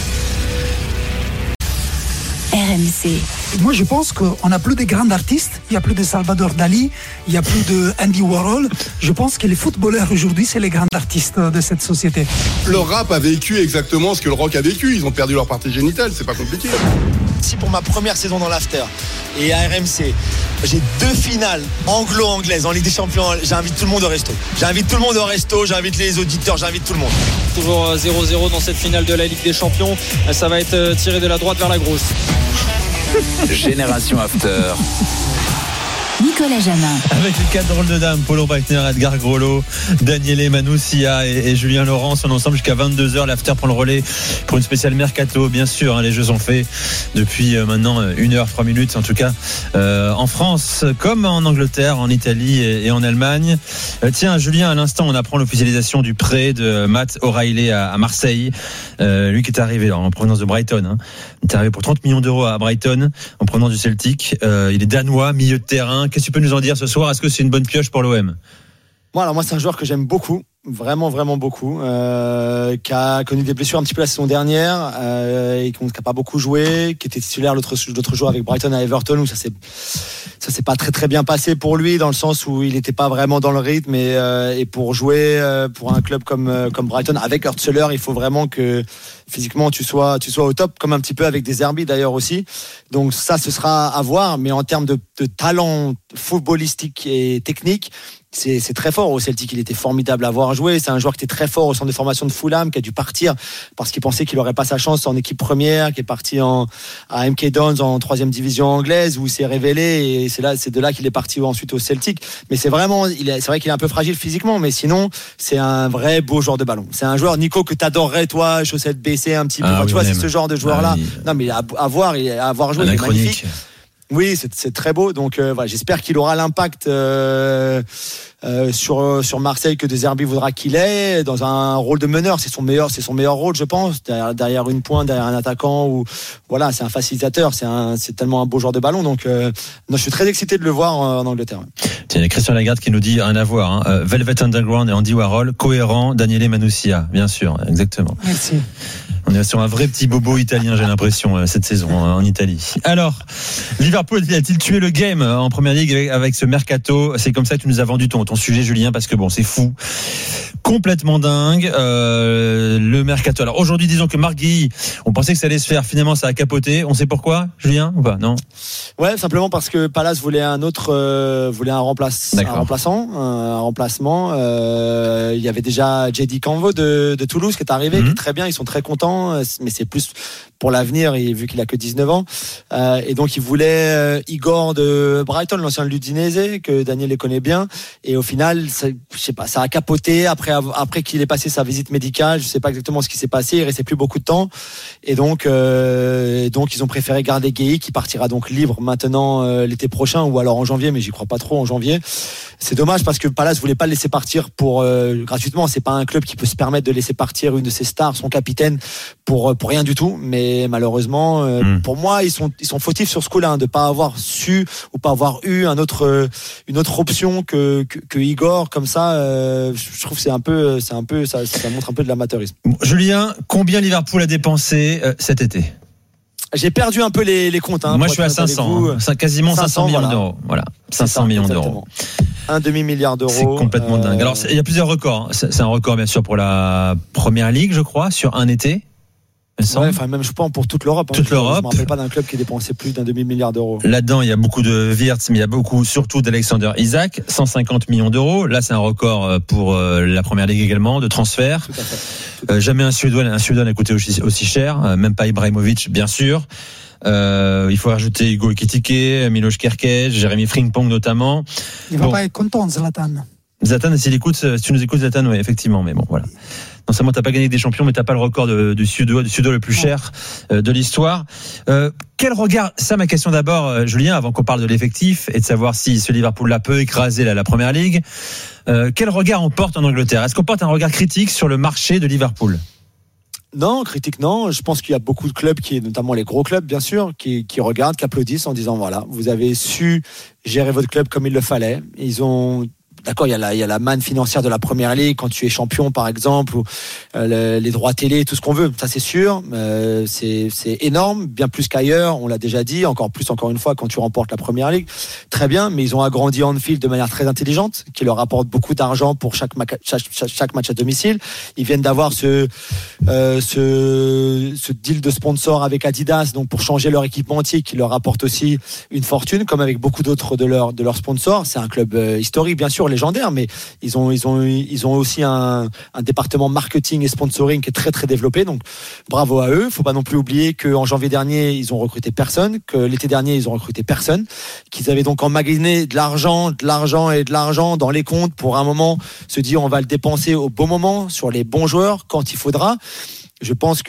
Speaker 1: RMC.
Speaker 6: Moi, je pense qu'on n'a plus de grands artistes. Il n'y a plus de Salvador Dali, il n'y a plus de Andy Warhol. Je pense que les footballeurs aujourd'hui, c'est les grands artistes de cette société.
Speaker 4: Le rap a vécu exactement ce que le rock a vécu. Ils ont perdu leur partie génitale, c'est pas compliqué.
Speaker 5: Si pour ma première saison dans l'After et à RMC, j'ai 2 finales anglo-anglaises en Ligue des Champions, j'invite tout le monde au resto. J'invite les auditeurs, j'invite tout le monde.
Speaker 3: Toujours 0-0 dans cette finale de la Ligue des Champions. Ça va être tiré de la droite vers la grosse.
Speaker 9: Génération After.
Speaker 1: Nicolas Jamin.
Speaker 7: Avec les 4 drôles de dames, Paulo Breitner, Edgar Grollo, Daniele Manussia et Julien Laurence. On est ensemble jusqu'à 22h. L'After prend le relais pour une spéciale mercato. Bien sûr, les jeux sont faits depuis maintenant 1h03 minutes. En tout cas, en France, comme en Angleterre, en Italie et en Allemagne. Tiens, Julien, à l'instant, on apprend l'officialisation du prêt de Matt O'Reilly à Marseille. Lui qui est arrivé en provenance de Brighton. Il est arrivé pour 30 millions d'euros à Brighton en provenance du Celtic. Il est danois, milieu de terrain. Qu'est-ce que tu peux nous en dire ce soir? Est-ce que c'est une bonne pioche pour l'OM?
Speaker 5: Moi, c'est un joueur que j'aime beaucoup, vraiment beaucoup, qui a connu des blessures un petit peu la saison dernière, et qui n'a pas beaucoup joué, qui était titulaire l'autre jour avec Brighton à Everton, où ça s'est pas très très bien passé pour lui, dans le sens où il n'était pas vraiment dans le rythme, et pour jouer pour un club comme Brighton avec Hurtzeler, il faut vraiment que physiquement tu sois au top, comme un petit peu avec des Zerbi d'ailleurs aussi. Donc ça, ce sera à voir, mais en termes de talent footballistique et technique, c'est très fort. Au Celtic, il était formidable à voir jouer. C'est un joueur qui était très fort au centre de formation de Fulham, qui a dû partir parce qu'il pensait qu'il n'aurait pas sa chance en équipe première, qui est parti à MK Dons en 3e division anglaise, où il s'est révélé, et c'est de là qu'il est parti ensuite au Celtic. Mais c'est vrai qu'il est un peu fragile physiquement, mais sinon c'est un vrai beau joueur de ballon. C'est un joueur, Nico, que t'adorerais, toi, chaussettes baissées un petit peu. Tu vois, c'est ce genre de joueur-là. Non, mais à voir jouer, c'est magnifique. Oui, c'est très beau. Donc j'espère qu'il aura l'impact sur Marseille que De Zerbi voudra qu'il ait, dans un rôle de meneur. C'est son meilleur rôle, je pense, derrière une pointe, derrière un attaquant, ou voilà, c'est un facilitateur. C'est tellement un beau joueur de ballon. Donc je suis très excité de le voir en Angleterre.
Speaker 7: Tiens, il y a Christian Lagarde qui nous dit rien à voir. Velvet Underground et Andy Warhol, cohérent. Daniele Manussia, bien sûr, exactement.
Speaker 6: Merci.
Speaker 7: On est sur un vrai petit bobo italien, j'ai l'impression, cette saison en Italie. Alors, Liverpool a-t-il tué le game en Première Ligue avec ce mercato? C'est comme ça que tu nous as vendu ton sujet, Julien, parce que bon, c'est fou, complètement dingue. Le mercato. Alors aujourd'hui, disons que Marc Guéhi, on pensait que ça allait se faire. Finalement, ça a capoté. On sait pourquoi, Julien, ou pas? Non.
Speaker 5: Ouais, simplement parce que Palace voulait un remplaçant. Il y avait déjà JD Canvo de Toulouse qui est arrivé, qui est très bien. Ils sont très contents. ans, mais c'est plus pour l'avenir, et vu qu'il a que 19 ans. Et donc, il voulait Igor de Brighton, l'ancien de l'Udinese, que Daniel les connaît bien. Et au final, je sais pas, ça a capoté après qu'il ait passé sa visite médicale. Je sais pas exactement ce qui s'est passé. Il restait plus beaucoup de temps. Et donc, ils ont préféré garder Gueye, qui partira donc libre maintenant l'été prochain, ou alors en janvier, mais j'y crois pas trop en janvier. C'est dommage parce que Palace voulait pas le laisser partir pour gratuitement. C'est pas un club qui peut se permettre de laisser partir une de ses stars, son capitaine, pour rien du tout. Mais malheureusement, pour moi, ils sont fautifs sur ce coup-là, de pas avoir su ou pas avoir eu une autre option que Igor. Comme ça, je trouve que ça montre un peu de l'amateurisme.
Speaker 7: Julien, combien Liverpool a dépensé cet été?
Speaker 5: J'ai perdu un peu les comptes.
Speaker 7: Moi, je suis à 500, quasiment 500 millions d'euros. Voilà, 500 millions d'euros.
Speaker 5: Un demi-milliard d'euros.
Speaker 7: C'est complètement dingue. Alors, il y a plusieurs records. C'est un record, bien sûr, pour la Première Ligue, je crois, sur un été.
Speaker 5: Ouais, enfin, même je pense pour toute l'Europe.
Speaker 7: Toute l'Europe.
Speaker 5: Je me rappelle pas d'un club qui dépensait plus d'un demi-milliard d'euros.
Speaker 7: Là-dedans, il y a beaucoup de Wirtz, mais il y a beaucoup, surtout d'Alexander Isak, 150 millions d'euros. Là, c'est un record pour la Première Ligue également, de transfert. Tout à fait. Jamais un Suédois n'a coûté aussi cher, même pas Ibrahimovic, bien sûr. Il faut rajouter Hugo Ekitike, Miloš Kerkez, Jérémy Frimpong notamment.
Speaker 6: Il va pas être content, Zlatan.
Speaker 7: Zlatan, si tu nous écoutes, Zlatan, oui, effectivement, mais bon, voilà. Non seulement t'as pas gagné des champions, mais t'as pas le record du Suédois le plus cher de l'histoire. Quel regard, ça ma question d'abord, Julien, avant qu'on parle de l'effectif et de savoir si ce Liverpool-là peut écraser la Première Ligue. Quel regard on porte en Angleterre? Est-ce qu'on porte un regard critique sur le marché de Liverpool?
Speaker 5: Non, critique non. Je pense qu'il y a beaucoup de clubs, notamment les gros clubs bien sûr, qui regardent, qui applaudissent en disant voilà, vous avez su gérer votre club comme il le fallait. D'accord, il y a la manne financière de la Première Ligue quand tu es champion par exemple, ou les droits télé, tout ce qu'on veut, ça c'est sûr. C'est énorme, bien plus qu'ailleurs, on l'a déjà dit, encore une fois quand tu remportes la Première Ligue. Très bien, mais ils ont agrandi Anfield de manière très intelligente, qui leur apporte beaucoup d'argent pour chaque match à domicile. Ils viennent d'avoir ce deal de sponsor avec Adidas, donc pour changer leur équipementier, qui leur apporte aussi une fortune, comme avec beaucoup d'autres de leurs sponsors. C'est un club historique bien sûr, légendaire, mais ils ont aussi un département marketing et sponsoring qui est très très développé, donc bravo à eux. Faut pas non plus oublier qu'en janvier dernier ils ont recruté personne, que l'été dernier ils ont recruté personne, qu'ils avaient donc emmagasiné de l'argent dans les comptes pour un moment se dire on va le dépenser au bon moment sur les bons joueurs quand il faudra. Je pense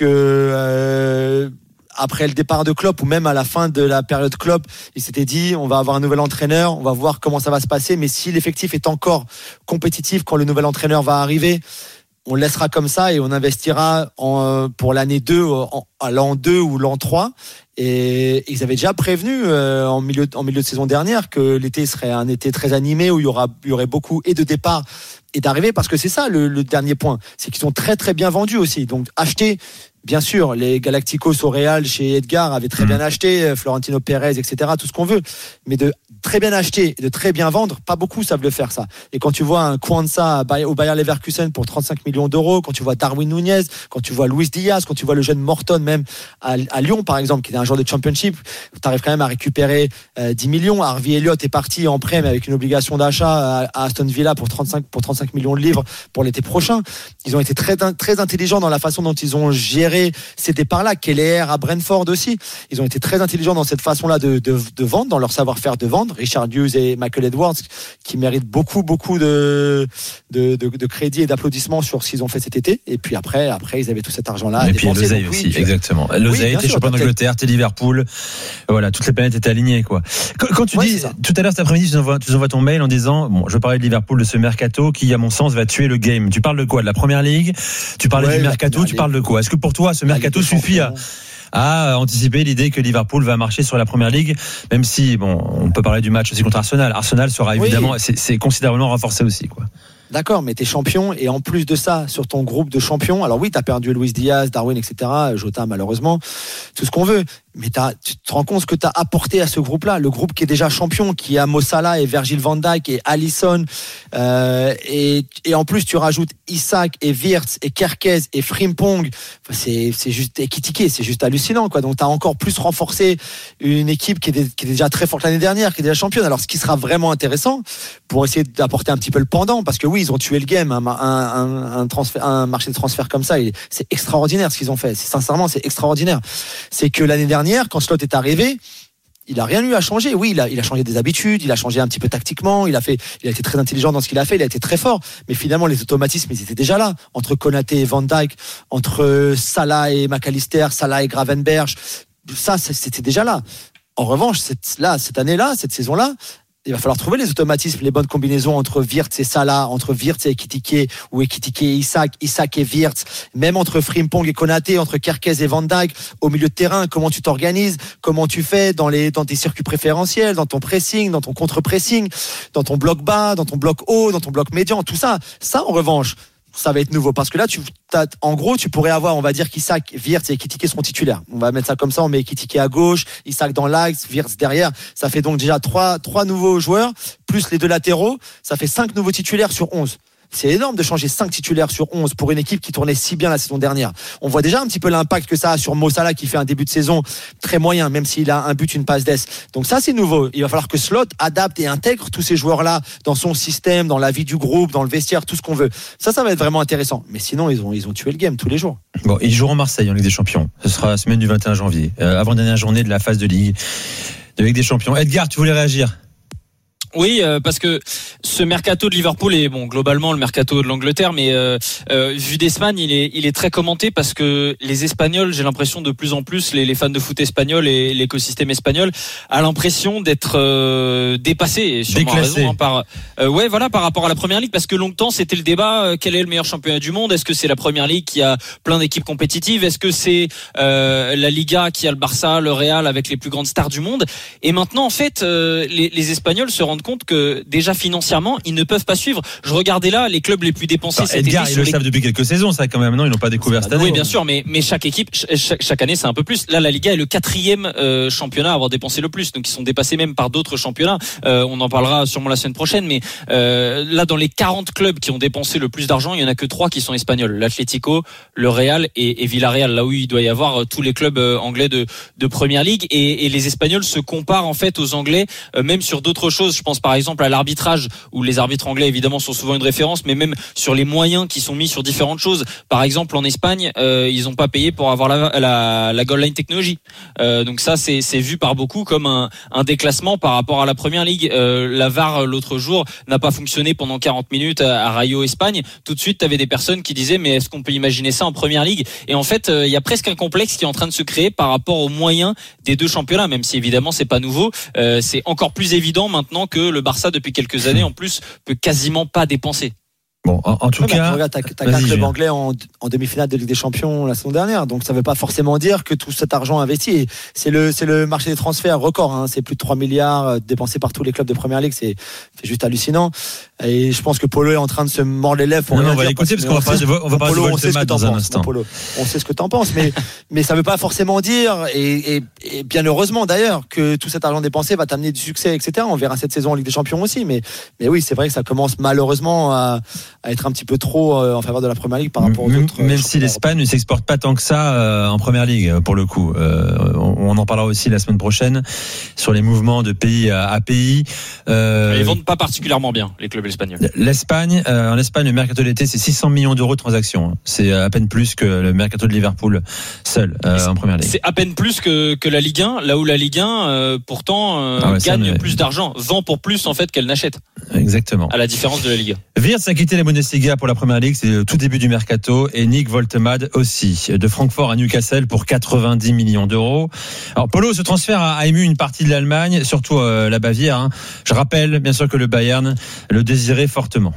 Speaker 5: que après le départ de Klopp, ou même à la fin de la période Klopp, il s'était dit on va avoir un nouvel entraîneur, on va voir comment ça va se passer, mais si l'effectif est encore compétitif quand le nouvel entraîneur va arriver, on le laissera comme ça et on investira pour l'année 2, l'an 2 ou l'an 3. Et ils avaient déjà prévenu en milieu de saison dernière que l'été serait un été très animé, où il y aurait beaucoup et de départs et d'arrivées, parce que c'est ça le dernier point, c'est qu'ils sont très très bien vendus aussi. Donc acheter, bien sûr, les Galacticos au Real chez Edgar avaient très bien acheté, Florentino Pérez, etc., tout ce qu'on veut, mais de très bien acheter et de très bien vendre, pas beaucoup savent le faire ça. Et quand tu vois un Kwanza au Bayer Leverkusen pour 35 millions d'euros, quand tu vois Darwin Núñez, quand tu vois Luis Diaz, quand tu vois le jeune Morton même à Lyon par exemple, qui est un joueur de Championship, tu arrives quand même à récupérer 10 millions. Harvey Elliott est parti en prêt, mais avec une obligation d'achat à Aston Villa pour 35 millions de livres pour l'été prochain. Ils ont été très, très intelligents dans la façon dont ils ont géré ces départs-là. Keller à Brentford aussi. Ils ont été très intelligents dans cette façon-là de vendre, dans leur savoir-faire de vendre. Richard Hughes et Michael Edwards, qui méritent beaucoup de crédit et d'applaudissements sur ce qu'ils ont fait cet été. Et puis après ils avaient tout cet argent-là.
Speaker 7: Et puis l'oseille aussi, exactement. L'oseille, t'es champion d'Angleterre, t'es Liverpool. Voilà, toutes les planètes étaient alignées, quoi. Quand tu dis, tout à l'heure cet après-midi, tu nous envoies ton mail en disant, bon, je parlais de Liverpool, de ce mercato qui, à mon sens, va tuer le game. Tu parles de quoi? De la Première Ligue? Tu parlais du mercato? Tu parles de quoi? Est-ce que pour toi, ce mercato suffit à anticiper l'idée que Liverpool va marcher sur la Première Ligue, même si, bon, on peut parler du match aussi contre Arsenal. Arsenal sera évidemment, c'est considérablement renforcé aussi, quoi.
Speaker 5: D'accord, mais t'es champion, et en plus de ça, sur ton groupe de champions, alors oui, t'as perdu Luis Diaz, Darwin, etc., Jota malheureusement, tout ce qu'on veut, Mais tu te rends compte ce que tu as apporté à ce groupe-là, le groupe qui est déjà champion, qui a Mo Salah et Virgil van Dijk et Alisson, et en plus tu rajoutes Isak et Wirtz et Kerkez et Frimpong. Enfin, c'est juste Ekitike, c'est juste hallucinant, quoi. Donc tu as encore plus renforcé une équipe qui est déjà très forte l'année dernière, qui est déjà championne. Alors ce qui sera vraiment intéressant pour essayer d'apporter un petit peu le pendant, parce que oui, ils ont tué le game, un marché de transfert comme ça, c'est extraordinaire ce qu'ils ont fait. Sincèrement, c'est extraordinaire. C'est que l'année dernière, quand Slot est arrivé, il a rien eu à changer. Oui, il a changé des habitudes, il a changé un petit peu tactiquement, il a été très intelligent dans ce qu'il a fait, il a été très fort. Mais finalement, les automatismes, ils étaient déjà là. Entre Konaté et Van Dijk, entre Salah et McAllister, Salah et Gravenberch, ça, c'était déjà là. En revanche, cette année-là, cette saison-là, il va falloir trouver les automatismes, les bonnes combinaisons entre Wirtz et Salah, entre Wirtz et Ekitike, ou Ekitike et Isak et Wirtz, même entre Frimpong et Konaté, entre Kerkez et Van Dijk, au milieu de terrain, comment tu t'organises, comment tu fais dans tes circuits préférentiels, dans ton pressing, dans ton contre-pressing, dans ton bloc bas, dans ton bloc haut, dans ton bloc médian, tout ça, en revanche, ça va être nouveau, parce que là en gros tu pourrais avoir, on va dire qu'Isak, Wirtz et Ekitike seront titulaires, on va mettre ça comme ça, on met Ekitike à gauche, Isak dans l'axe, Wirtz derrière, ça fait donc déjà trois nouveaux joueurs plus les deux latéraux, ça fait 5 nouveaux titulaires sur 11. C'est énorme de changer 5 titulaires sur 11 pour une équipe qui tournait si bien la saison dernière. On voit déjà un petit peu l'impact que ça a sur Mo Salah, qui fait un début de saison très moyen, même s'il a un but, une passe d'ess. Donc ça, c'est nouveau. Il va falloir que Slot adapte et intègre tous ces joueurs-là dans son système, dans la vie du groupe, dans le vestiaire, tout ce qu'on veut. Ça va être vraiment intéressant. Mais sinon, ils ont tué le game tous les jours.
Speaker 7: Bon, ils joueront Marseille en Ligue des Champions. Ce sera la semaine du 21 janvier, avant-dernière journée de la phase de Ligue des Champions. Edgar, tu voulais réagir ?
Speaker 3: Oui, parce que ce mercato de Liverpool est globalement le mercato de l'Angleterre, mais vu d'Espagne, il est très commenté parce que les Espagnols, j'ai l'impression de plus en plus, les fans de foot espagnols et l'écosystème espagnol a l'impression d'être dépassé, et sûrement raison, par rapport à la Première Ligue, parce que longtemps c'était le débat, quel est le meilleur championnat du monde ? Est-ce que c'est la Première Ligue qui a plein d'équipes compétitives ? Est-ce que c'est la Liga qui a le Barça, le Real avec les plus grandes stars du monde ? Et maintenant, en fait, les Espagnols se rendent compte que déjà financièrement ils ne peuvent pas suivre. Je regardais là les clubs les plus dépensés.
Speaker 7: Edgar, ils le savent depuis quelques saisons, ça quand même. Non, ils n'ont pas découvert cette année.
Speaker 3: Oui, bien sûr, mais chaque équipe, chaque année, c'est un peu plus. Là, la Liga est le 4e championnat à avoir dépensé le plus, donc ils sont dépassés même par d'autres championnats. On en parlera sûrement la semaine prochaine, mais là, dans les 40 clubs qui ont dépensé le plus d'argent, il y en a que 3 qui sont espagnols: l'Atlético, le Real et Villarreal. Là où il doit y avoir tous les clubs anglais de Première Ligue, et les Espagnols se comparent en fait aux Anglais, même sur d'autres choses. Je pense par exemple à l'arbitrage, où les arbitres anglais évidemment sont souvent une référence, mais même sur les moyens qui sont mis sur différentes choses. Par exemple, en Espagne, ils n'ont pas payé pour avoir la goal line technology. Donc ça, c'est vu par beaucoup comme un déclassement par rapport à la Première Ligue. La VAR l'autre jour n'a pas fonctionné pendant 40 minutes à Rayo, Espagne. Tout de suite, tu avais des personnes qui disaient mais est-ce qu'on peut imaginer ça en Première Ligue ? Et en fait, il y a presque un complexe qui est en train de se créer par rapport aux moyens des deux championnats, même si évidemment c'est pas nouveau. C'est encore plus évident maintenant que le Barça, depuis quelques années en plus, peut quasiment pas dépenser.
Speaker 7: Bon, en tout cas,
Speaker 5: regarde, t'as 4 clubs anglais en demi-finale de Ligue des Champions la saison dernière, donc ça veut pas forcément dire que tout cet argent investi, c'est le marché des transferts record, hein. C'est plus de 3 milliards dépensés par tous les clubs de Première Ligue, c'est juste hallucinant. Et je pense que Polo est en train de se mordre les lèvres.
Speaker 7: On va l'écouter parce qu'on va parler de Voltemat dans un instant.
Speaker 5: Polo, on sait ce que t'en penses, mais ça veut pas forcément dire, et bien heureusement d'ailleurs, que tout cet argent dépensé va t'amener du succès, etc. On verra cette saison en Ligue des Champions aussi, mais oui, c'est vrai que ça commence malheureusement à être un petit peu trop en faveur de la Première Ligue par rapport aux autres.
Speaker 7: Même si l'Espagne ne s'exporte pas tant que ça en Première Ligue, pour le coup. On en parlera aussi la semaine prochaine sur les mouvements de pays à pays.
Speaker 3: Ils vendent pas particulièrement bien, les clubs espagnols.
Speaker 7: L'Espagne, en Espagne, le mercato de l'été, c'est 600 millions d'euros de transactions. C'est à peine plus que le mercato de Liverpool seul en Première Ligue.
Speaker 3: C'est à peine plus que la Ligue 1, là où la Ligue 1 pourtant gagne plus d'argent, vend pour plus en fait qu'elle n'achète.
Speaker 7: Exactement.
Speaker 3: À la différence de la Ligue 1.
Speaker 7: Wirtz a quitté la Bundesliga pour la Première Ligue, c'est le tout début du mercato, et Nick Voltemade aussi, de Francfort à Newcastle pour 90 millions d'euros. Alors Polo, ce transfert a ému une partie de l'Allemagne, surtout la Bavière, hein. Je rappelle bien sûr que le Bayern le désirait fortement.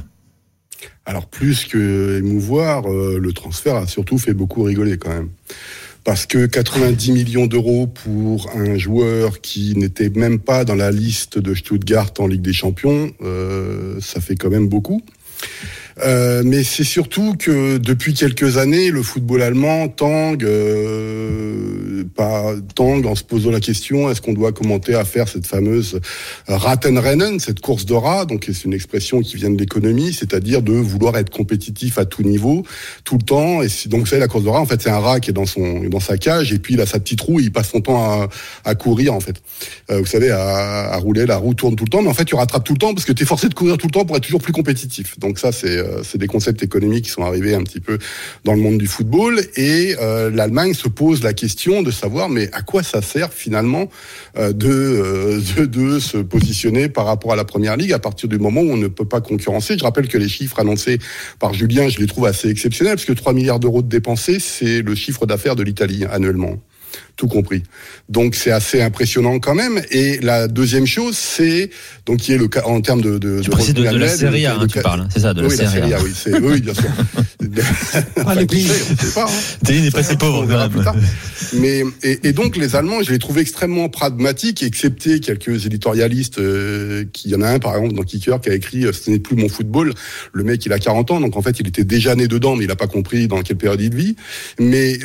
Speaker 4: Alors plus que émouvoir, le transfert a surtout fait beaucoup rigoler quand même. Parce que 90 millions d'euros pour un joueur qui n'était même pas dans la liste de Stuttgart en Ligue des Champions, ça fait quand même beaucoup. Mais c'est surtout que depuis quelques années, le football allemand tangue en se posant la question, est-ce qu'on doit commencer à faire cette fameuse Rattenrennen, cette course de rat, donc c'est une expression qui vient de l'économie, c'est-à-dire de vouloir être compétitif à tout niveau, tout le temps. Et donc vous savez, la course de rat, en fait, c'est un rat qui est dans sa cage, et puis il a sa petite roue, et il passe son temps à courir, en fait. Vous savez, à rouler, la roue tourne tout le temps, mais en fait, tu rattrapes tout le temps parce que tu es forcé de courir tout le temps pour être toujours plus compétitif. Donc ça, c'est des concepts économiques qui sont arrivés un petit peu dans le monde du football, et l'Allemagne se pose la question de savoir, mais à quoi ça sert finalement de se positionner par rapport à la Première Ligue à partir du moment où on ne peut pas concurrencer. Je rappelle que les chiffres annoncés par Julien, je les trouve assez exceptionnels, parce que 3 milliards d'euros de dépensés, c'est le chiffre d'affaires de l'Italie annuellement. Tout compris. Donc c'est assez impressionnant quand même. Et la deuxième chose, c'est donc qui est le cas en termes de
Speaker 7: la Serie A, tu parles, c'est ça, de la Serie A.
Speaker 4: Oui, bien sûr.
Speaker 6: Pas les pays.
Speaker 7: T'es n'est pas si pauvre quand même.
Speaker 4: Mais et donc les Allemands, je les trouve extrêmement pragmatiques, excepté quelques éditorialistes. Qui y en a un par exemple dans Kicker qui a écrit "Ce n'est plus mon football". Le mec, il a 40 ans, donc en fait, il était déjà né dedans, mais il a pas compris dans quelle période il vit. Mais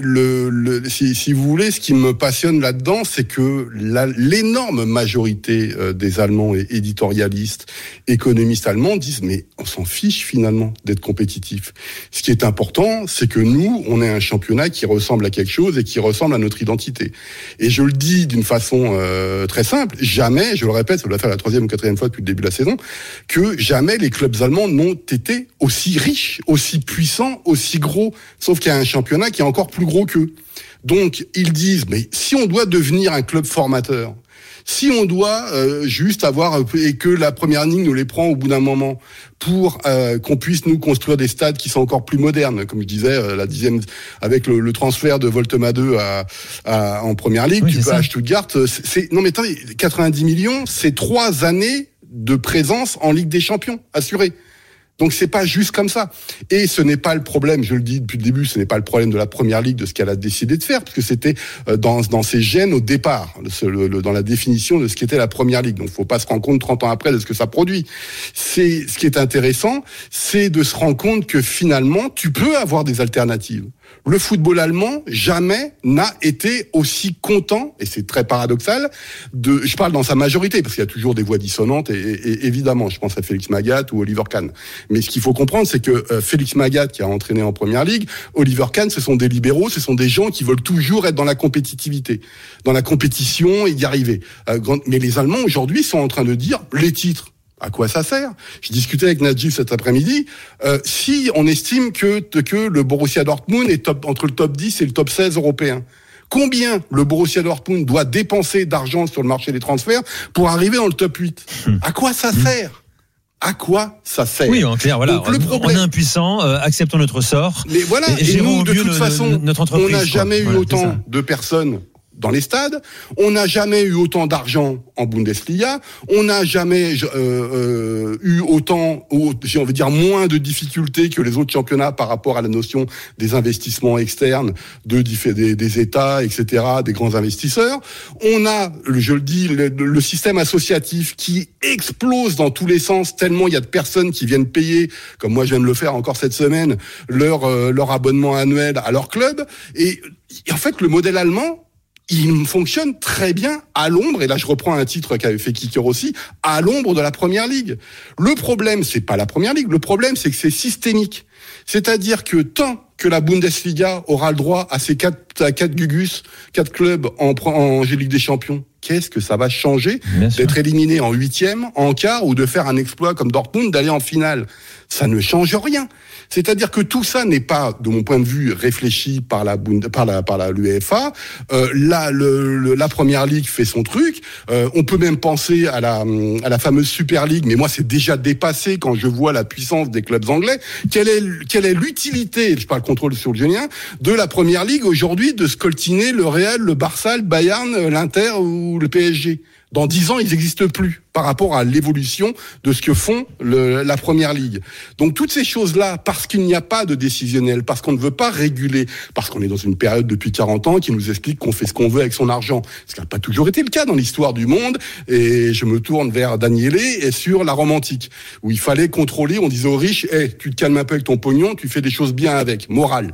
Speaker 4: si vous voulez, ce qui me passionne là-dedans, c'est que l'énorme majorité des Allemands et éditorialistes, économistes allemands disent mais on s'en fiche finalement d'être compétitif. Ce qui est important, c'est que nous, on ait un championnat qui ressemble à quelque chose et qui ressemble à notre identité. Et je le dis d'une façon très simple, jamais, je le répète, ça doit faire la 3e ou 4e fois depuis le début de la saison, que jamais les clubs allemands n'ont été aussi riches, aussi puissants, aussi gros, sauf qu'il y a un championnat qui est encore plus gros qu'eux. Donc, ils disent, mais si on doit devenir un club formateur, si on doit juste avoir, et que la Première Ligue nous les prend au bout d'un moment, pour qu'on puisse nous construire des stades qui sont encore plus modernes, comme je disais, la 10e, avec le transfert de Voltema 2 en Première Ligue, oui, tu peux à Stuttgart, non mais attendez, 90 millions, c'est 3 années de présence en Ligue des Champions, assurée. Donc c'est pas juste comme ça. Et ce n'est pas le problème, je le dis depuis le début, ce n'est pas le problème de la Première Ligue, de ce qu'elle a décidé de faire, parce que c'était dans ses gènes au départ, dans la définition de ce qu'était la Première Ligue. Donc faut pas se rendre compte 30 ans après de ce que ça produit. Ce qui est intéressant, c'est de se rendre compte que finalement, tu peux avoir des alternatives. Le football allemand jamais n'a été aussi content, et c'est très paradoxal, je parle dans sa majorité, parce qu'il y a toujours des voix dissonantes, et évidemment, je pense à Félix Magath ou Oliver Kahn. Mais ce qu'il faut comprendre, c'est que Félix Magath, qui a entraîné en Première Ligue, Oliver Kahn, ce sont des libéraux, ce sont des gens qui veulent toujours être dans la compétitivité, dans la compétition et y arriver. Mais les Allemands, aujourd'hui, sont en train de dire, les titres, à quoi ça sert? Je discutais avec Najib cet après-midi. Si on estime que le Borussia Dortmund est entre le top 10 et le top 16 européen, combien le Borussia Dortmund doit dépenser d'argent sur le marché des transferts pour arriver dans le top 8? À quoi ça sert? À quoi ça sert?
Speaker 7: Oui, en clair, voilà.
Speaker 4: Donc, le problème,
Speaker 7: on est impuissant, acceptons notre sort.
Speaker 4: Mais voilà, et nous, de toute façon, on n'a jamais eu autant de personnes dans les stades, on n'a jamais eu autant d'argent en Bundesliga, on n'a jamais eu autant, j'ai envie de dire moins de difficultés que les autres championnats par rapport à la notion des investissements externes, des États, etc., des grands investisseurs. On a, je le dis, le système associatif qui explose dans tous les sens, tellement il y a de personnes qui viennent payer, comme moi je viens de le faire encore cette semaine, leur abonnement annuel à leur club. Et en fait, le modèle allemand, il fonctionne très bien à l'ombre, et là je reprends un titre qu'avait fait Kicker aussi, à l'ombre de la Première Ligue. Le problème, c'est pas la Première Ligue, le problème c'est que c'est systémique. C'est-à-dire que tant que la Bundesliga aura le droit à ces 4 Gugus, 4 clubs en Ligue des Champions, qu'est-ce que ça va changer d'être éliminé en 8e, en quart, ou de faire un exploit comme Dortmund, d'aller en finale? Ça ne change rien. C'est-à-dire que tout ça n'est pas, de mon point de vue, réfléchi par l'UEFA. La Première Ligue fait son truc. On peut même penser à la fameuse Super League, mais moi c'est déjà dépassé quand je vois la puissance des clubs anglais. Quelle est l'utilité, je parle contrôle sur le Julien, de la Première Ligue aujourd'hui de scoltiner le Real, le Barça, le Bayern, l'Inter ou le PSG? Dans 10 ans, ils n'existent plus par rapport à l'évolution de ce que font la Première Ligue. Donc toutes ces choses-là, parce qu'il n'y a pas de décisionnel, parce qu'on ne veut pas réguler, parce qu'on est dans une période depuis 40 ans qui nous explique qu'on fait ce qu'on veut avec son argent. Ce qui n'a pas toujours été le cas dans l'histoire du monde. Et je me tourne vers Daniele et sur la Rome antique, où il fallait contrôler, on disait aux riches, tu te calmes un peu avec ton pognon, tu fais des choses bien avec, morale.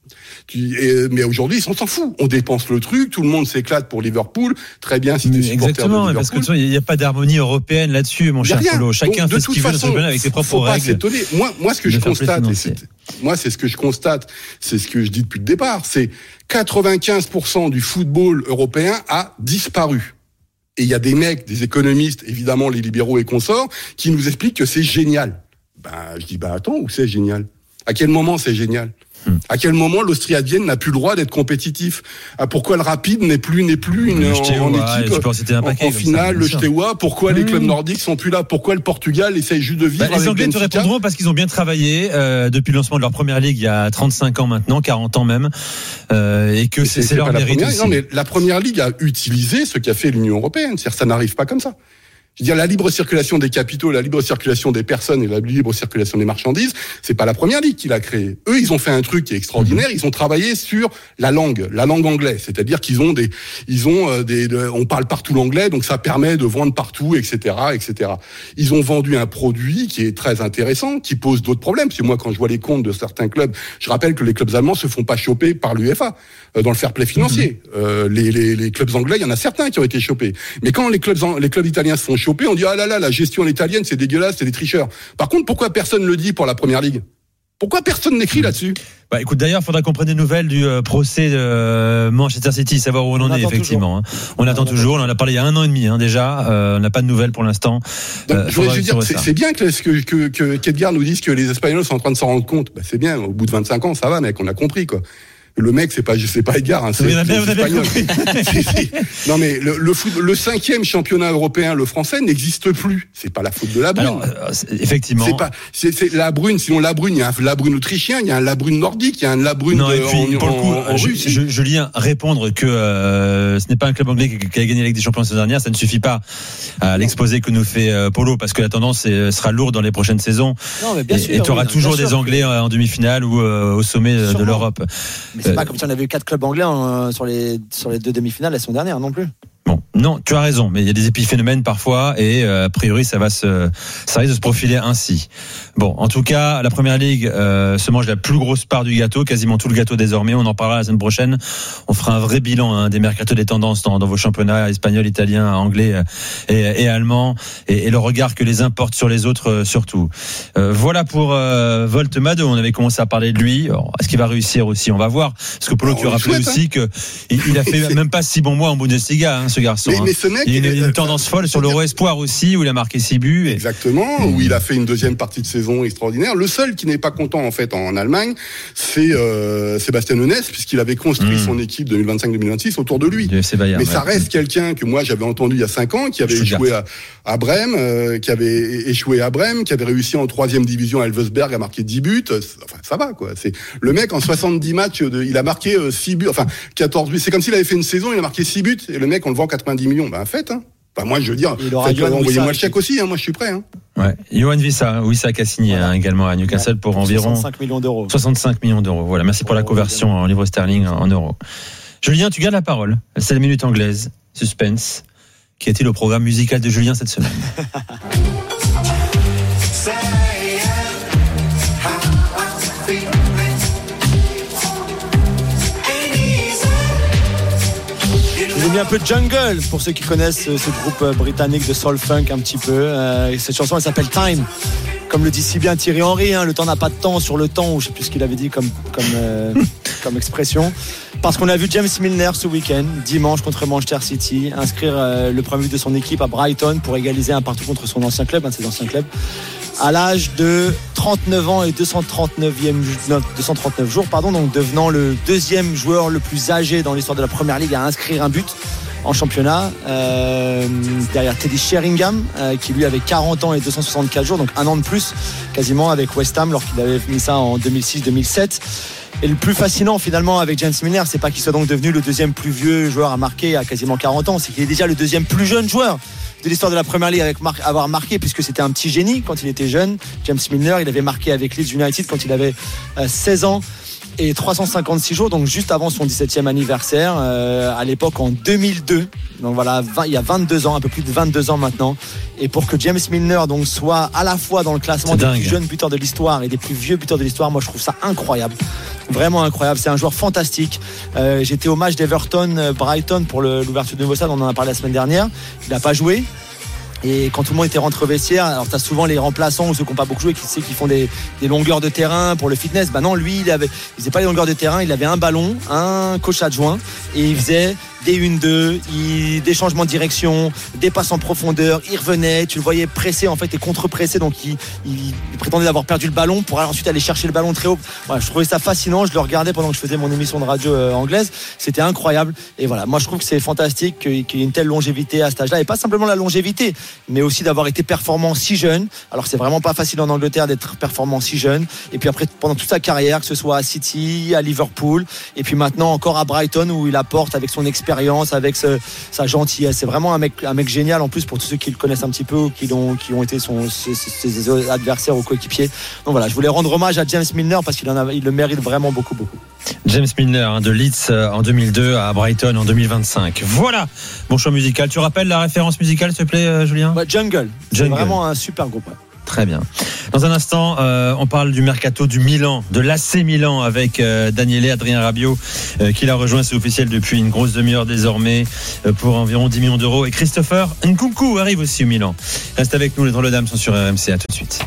Speaker 4: Mais aujourd'hui, ils s'en foutent. On dépense le truc, tout le monde s'éclate pour Liverpool. Très bien, si tu es supporter de Liverpool.
Speaker 7: Parce que il n'y a pas d'harmonie européenne là-dessus, mon cher Polo. Chacun fait ce qu'il veut dans ce championnat avec ses propres règles.
Speaker 4: Moi, ce que je constate, c'est ce que je constate, c'est ce que je dis depuis le départ, c'est 95% du football européen a disparu. Et il y a des mecs, des économistes, évidemment les libéraux et consorts, qui nous expliquent que c'est génial. Je dis, attends, où c'est génial ? À quel moment c'est génial ? À quel moment l'Austria Vienne n'a plus le droit d'être compétitif ? Pourquoi le Rapide n'est plus en équipe en finale, le Steaua ? Pourquoi les clubs nordiques sont plus là ? Pourquoi le Portugal essaye juste de vivre avec
Speaker 7: les Anglais te
Speaker 4: Benfica ?
Speaker 7: répondront parce qu'ils ont bien travaillé depuis le lancement de leur première ligue il y a 35 ans maintenant, 40 ans même, et que c'est leur mérite aussi.
Speaker 4: Non, mais la première ligue a utilisé ce qu'a fait l'Union européenne. C'est-à-dire, ça n'arrive pas comme ça. Je veux dire, la libre circulation des capitaux, la libre circulation des personnes et la libre circulation des marchandises, c'est pas la Première Ligue qui l'a créé. Eux, ils ont fait un truc qui est extraordinaire. Ils ont travaillé sur la langue anglaise. C'est-à-dire qu'ils ont on parle partout l'anglais, donc ça permet de vendre partout, etc., etc. Ils ont vendu un produit qui est très intéressant, qui pose d'autres problèmes. Parce que moi, quand je vois les comptes de certains clubs, je rappelle que les clubs allemands se font pas choper par l'UEFA dans le fair play financier. Les clubs anglais, il y en a certains qui ont été chopés. Mais quand les clubs italiens se font choper, on dit ah là là, la gestion italienne c'est dégueulasse, c'est des tricheurs. Par contre, pourquoi personne ne le dit pour la Première Ligue ? Pourquoi personne n'écrit là-dessus ?
Speaker 7: Écoute, d'ailleurs, il faudra qu'on prenne des nouvelles du procès de Manchester City, savoir où on en est effectivement. On attend toujours. On en a parlé il y a 1 an et demi déjà. On n'a pas de nouvelles pour l'instant.
Speaker 4: Donc, je voudrais juste dire, c'est bien que Kedgar nous dise que les Espagnols sont en train de s'en rendre compte. C'est bien. Au bout de 25 ans, ça va, mec. On a compris quoi. Le mec, c'est pas Edgar, hein, c'est espagnol. Non, mais le 5e championnat européen, le français, n'existe plus. C'est pas la faute de la Brune.
Speaker 7: Alors, effectivement.
Speaker 4: C'est la Brune. Sinon, la Brune, il y a un Labrune autrichien, il y a un Labrune nordique, il y a un Labrune en Russie.
Speaker 7: Julien, répondre que ce n'est pas un club anglais qui a gagné la Ligue des Champions la saison dernière, ça ne suffit pas à l'exposé que nous fait Polo, parce que la tendance sera lourde dans les prochaines saisons. Non, mais bien sûr, et tu auras toujours des Anglais en demi-finale ou au sommet de l'Europe.
Speaker 5: Mais c'est pas comme si on avait eu 4 clubs anglais sur les 2 demi-finales la saison dernière non plus.
Speaker 7: Bon, non, tu as raison, mais il y a des épiphénomènes parfois et a priori ça risque de se profiler ainsi. Bon, en tout cas, la Première Ligue se mange la plus grosse part du gâteau, quasiment tout le gâteau désormais. On en parlera la semaine prochaine. On fera un vrai bilan des mercatos des tendances dans vos championnats espagnols, italiens, anglais et allemands et le regard que les uns portent sur les autres surtout. Voilà pour Voltemade. On avait commencé à parler de lui. Alors, est-ce qu'il va réussir aussi ? On va voir. Parce que Polo, tu rappelles aussi que il a fait même pas 6 bons mois en Bundesliga. Ce garçon.
Speaker 4: Mais ce mec,
Speaker 7: il y a une tendance folle sur l'Euro Espoir aussi, où il a marqué 6 buts.
Speaker 4: Exactement, où il a fait une deuxième partie de saison extraordinaire. Le seul qui n'est pas content en fait en Allemagne, c'est Sébastien Hoeneß, puisqu'il avait construit son équipe 2025-2026 autour de lui. Mais ça reste quelqu'un que moi j'avais entendu il y a 5 ans, qui avait échoué à Brême, qui avait réussi en 3e division à Elversberg à marquer 10 buts. Enfin, ça va quoi. C'est le mec en 70 matchs, il a marqué 6 buts, enfin 14 buts. C'est comme s'il avait fait une saison, il a marqué 6 buts. Et le mec, on le vend 90 millions. Faites, hein. Moi, je veux dire, envoyez-moi le chèque aussi, hein. Moi, je suis prêt, hein.
Speaker 7: Ouais. Johan Wissa qui a signé également à Newcastle pour environ
Speaker 5: 65 millions d'euros.
Speaker 7: 65 millions d'euros. Voilà. Merci pour la conversion en livres sterling en euros. Julien, tu gardes la parole. C'est la minute anglaise. Suspense. Qui est-il au programme musical de Julien cette semaine?
Speaker 5: J'ai mis un peu de jungle pour ceux qui connaissent ce groupe britannique de soul funk un petit peu. Cette chanson elle s'appelle Time. Comme le dit si bien Thierry Henry, le temps n'a pas de temps sur le temps, ou je sais plus ce qu'il avait dit comme expression. Parce qu'on a vu James Milner ce week-end, dimanche contre Manchester City, inscrire le premier but de son équipe à Brighton pour égaliser 1-1 contre son ancien club, un de ses anciens clubs, à l'âge de 39 ans et 239 jours, donc devenant le 2e joueur le plus âgé dans l'histoire de la Première Ligue à inscrire un but. en championnat, derrière Teddy Sheringham, qui lui avait 40 ans et 264 jours, donc un an de plus quasiment avec West Ham, lorsqu'il avait mis ça en 2006-2007. Et le plus fascinant finalement avec James Milner, c'est pas qu'il soit donc devenu le deuxième plus vieux joueur à marquer à quasiment 40 ans, c'est qu'il est déjà le deuxième plus jeune joueur de l'histoire de la Premier League avec avoir marqué, puisque c'était un petit génie quand il était jeune. James Milner, il avait marqué avec Leeds United quand il avait 16 ans et 356 jours, donc juste avant son 17e anniversaire, à l'époque en 2002. Donc voilà, il y a 22 ans, un peu plus de 22 ans maintenant. Et pour que James Milner donc soit à la fois dans le classement des plus jeunes buteurs de l'histoire et des plus vieux buteurs de l'histoire, moi je trouve ça incroyable. Vraiment incroyable, c'est un joueur fantastique. J'étais au match d'Everton Brighton pour l'ouverture de nouveau stade, on en a parlé la semaine dernière. Il n'a pas joué. Et quand tout le monde était rentré au vestiaire, alors t'as souvent les remplaçants ou ceux qui n'ont pas beaucoup joué qui font des longueurs de terrain pour le fitness. Bah non, lui il faisait pas les longueurs de terrain, il avait un ballon, un coach adjoint et il faisait des 1-2, des changements de direction, des passes en profondeur, il revenait, tu le voyais pressé en fait et contre-pressé, donc il prétendait d'avoir perdu le ballon pour ensuite aller chercher le ballon très haut. Voilà, je trouvais ça fascinant, je le regardais pendant que je faisais mon émission de radio anglaise, c'était incroyable. Et voilà, moi je trouve que c'est fantastique qu'il y ait une telle longévité à cet âge-là, et pas simplement la longévité, mais aussi d'avoir été performant si jeune. Alors c'est vraiment pas facile en Angleterre d'être performant si jeune, et puis après pendant toute sa carrière, que ce soit à City, à Liverpool, et puis maintenant encore à Brighton où il apporte avec son expérience, avec sa gentillesse. C'est vraiment un mec génial en plus pour tous ceux qui le connaissent un petit peu ou qui ont été ses adversaires ou coéquipiers. Donc voilà, je voulais rendre hommage à James Milner parce qu'il le mérite vraiment beaucoup.
Speaker 7: James Milner de Leeds en 2002 à Brighton en 2025. Voilà, bon choix musical. Tu rappelles la référence musicale s'il te plaît, Julien?
Speaker 5: Jungle. C'est vraiment un super groupe.
Speaker 7: Très bien. Dans un instant, on parle du mercato du Milan, de l'AC Milan avec Daniele, Adrien Rabiot qui l'a rejoint, c'est officiel depuis une grosse demi-heure désormais, pour environ 10 millions d'euros. Et Christopher Nkunku arrive aussi au Milan. Reste avec nous, les drôles de dames sont sur RMC, à tout de suite.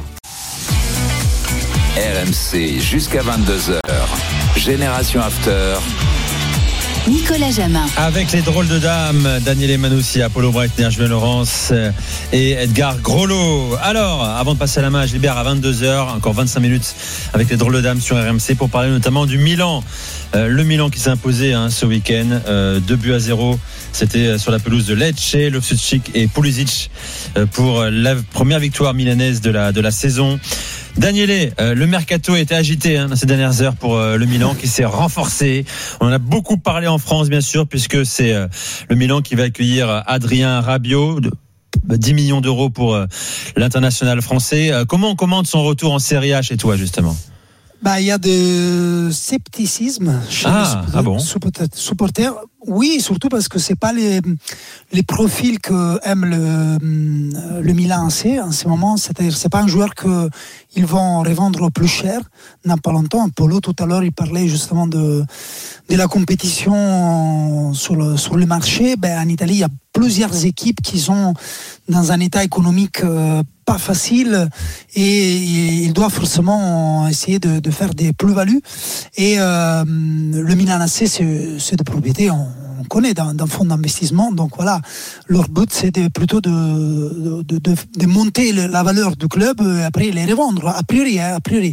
Speaker 9: RMC jusqu'à 22h. Génération After.
Speaker 1: Nicolas Jamin.
Speaker 7: Avec les drôles de dames, Daniele Manoussi, Apollo Breitner, Julien Laurence et Edgar Grollo. Alors, avant de passer à la main, je libère à 22h, encore 25 minutes avec les drôles de dames sur RMC pour parler notamment du Milan. Le Milan qui s'est imposé ce week-end, 2-0. C'était sur la pelouse de Lecce, Loftus-Cheek et Pulisic pour la première victoire milanaise de la saison. Daniele, le mercato a été agité dans ces dernières heures pour le Milan qui s'est renforcé. On en a beaucoup parlé en France bien sûr, puisque c'est le Milan qui va accueillir Adrien Rabiot, 10 millions d'euros pour l'international français. Comment on commande son retour en Serie A chez toi justement?
Speaker 6: Il y a de scepticisme chez les supporters. Oui, surtout parce que c'est pas les profils que aime le Milan AC en ce moment. C'est-à-dire, c'est pas un joueur que ils vont revendre au plus cher dans pas longtemps. Polo tout à l'heure, il parlait justement de la compétition sur le marché. En Italie, il y a plusieurs équipes qui sont dans un état économique pas facile et il doit forcément essayer de faire des plus-values. Et le Milan AC, c'est de propriété. On connaît d'un fonds d'investissement, donc voilà, leur but c'est plutôt de monter la valeur du club et après les revendre. A priori, après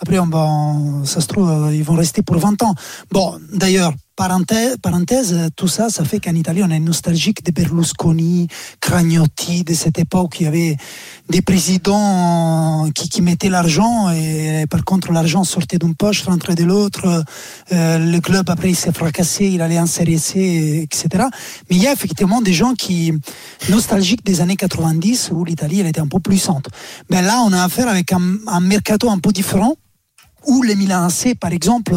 Speaker 6: ça se trouve ils vont rester pour 20 ans. Bon, d'ailleurs, parenthèse, tout ça fait qu'en Italie on est nostalgique de Berlusconi, Cragnotti, de cette époque où il y avait des présidents qui mettaient l'argent et par contre l'argent sortait d'une poche, rentrait de l'autre, le club après il s'est fracassé, il allait en Serie C, etc. Mais il y a effectivement des gens qui nostalgiques des années 90 où l'Italie elle était un peu puissante. Là on a affaire avec un mercato un peu différent où les Milan AC par exemple,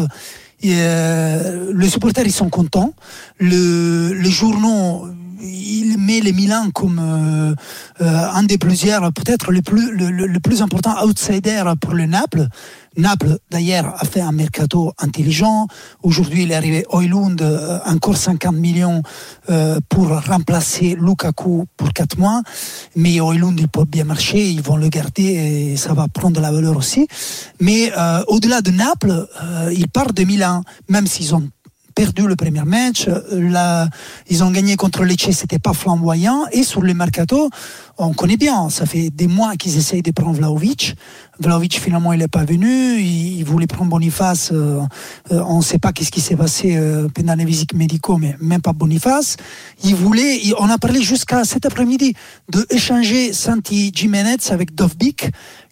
Speaker 6: les supporters ils sont contents, les journaux il met les Milan comme un des plusieurs, peut-être le plus important outsider pour le Naples. Naples, d'ailleurs, a fait un mercato intelligent. Aujourd'hui, il est arrivé Højlund, encore 50 millions pour remplacer Lukaku pour 4 mois. Mais Højlund, il peut bien marcher, ils vont le garder et ça va prendre de la valeur aussi. Mais au-delà de Naples, il part de Milan, même s'ils ont perdu le premier match. Ils ont gagné contre Lecce, c'était pas flamboyant. Et sur le mercato, on connaît bien. Ça fait des mois qu'ils essayent de prendre Vlahovic. Vlahovic, finalement, il n'est pas venu. Il voulait prendre Boniface. On ne sait pas qu'est-ce qui s'est passé pendant les visites médicaux, mais même pas Boniface. On a parlé jusqu'à cet après-midi d'échanger Santi Giménez avec Dovbyk.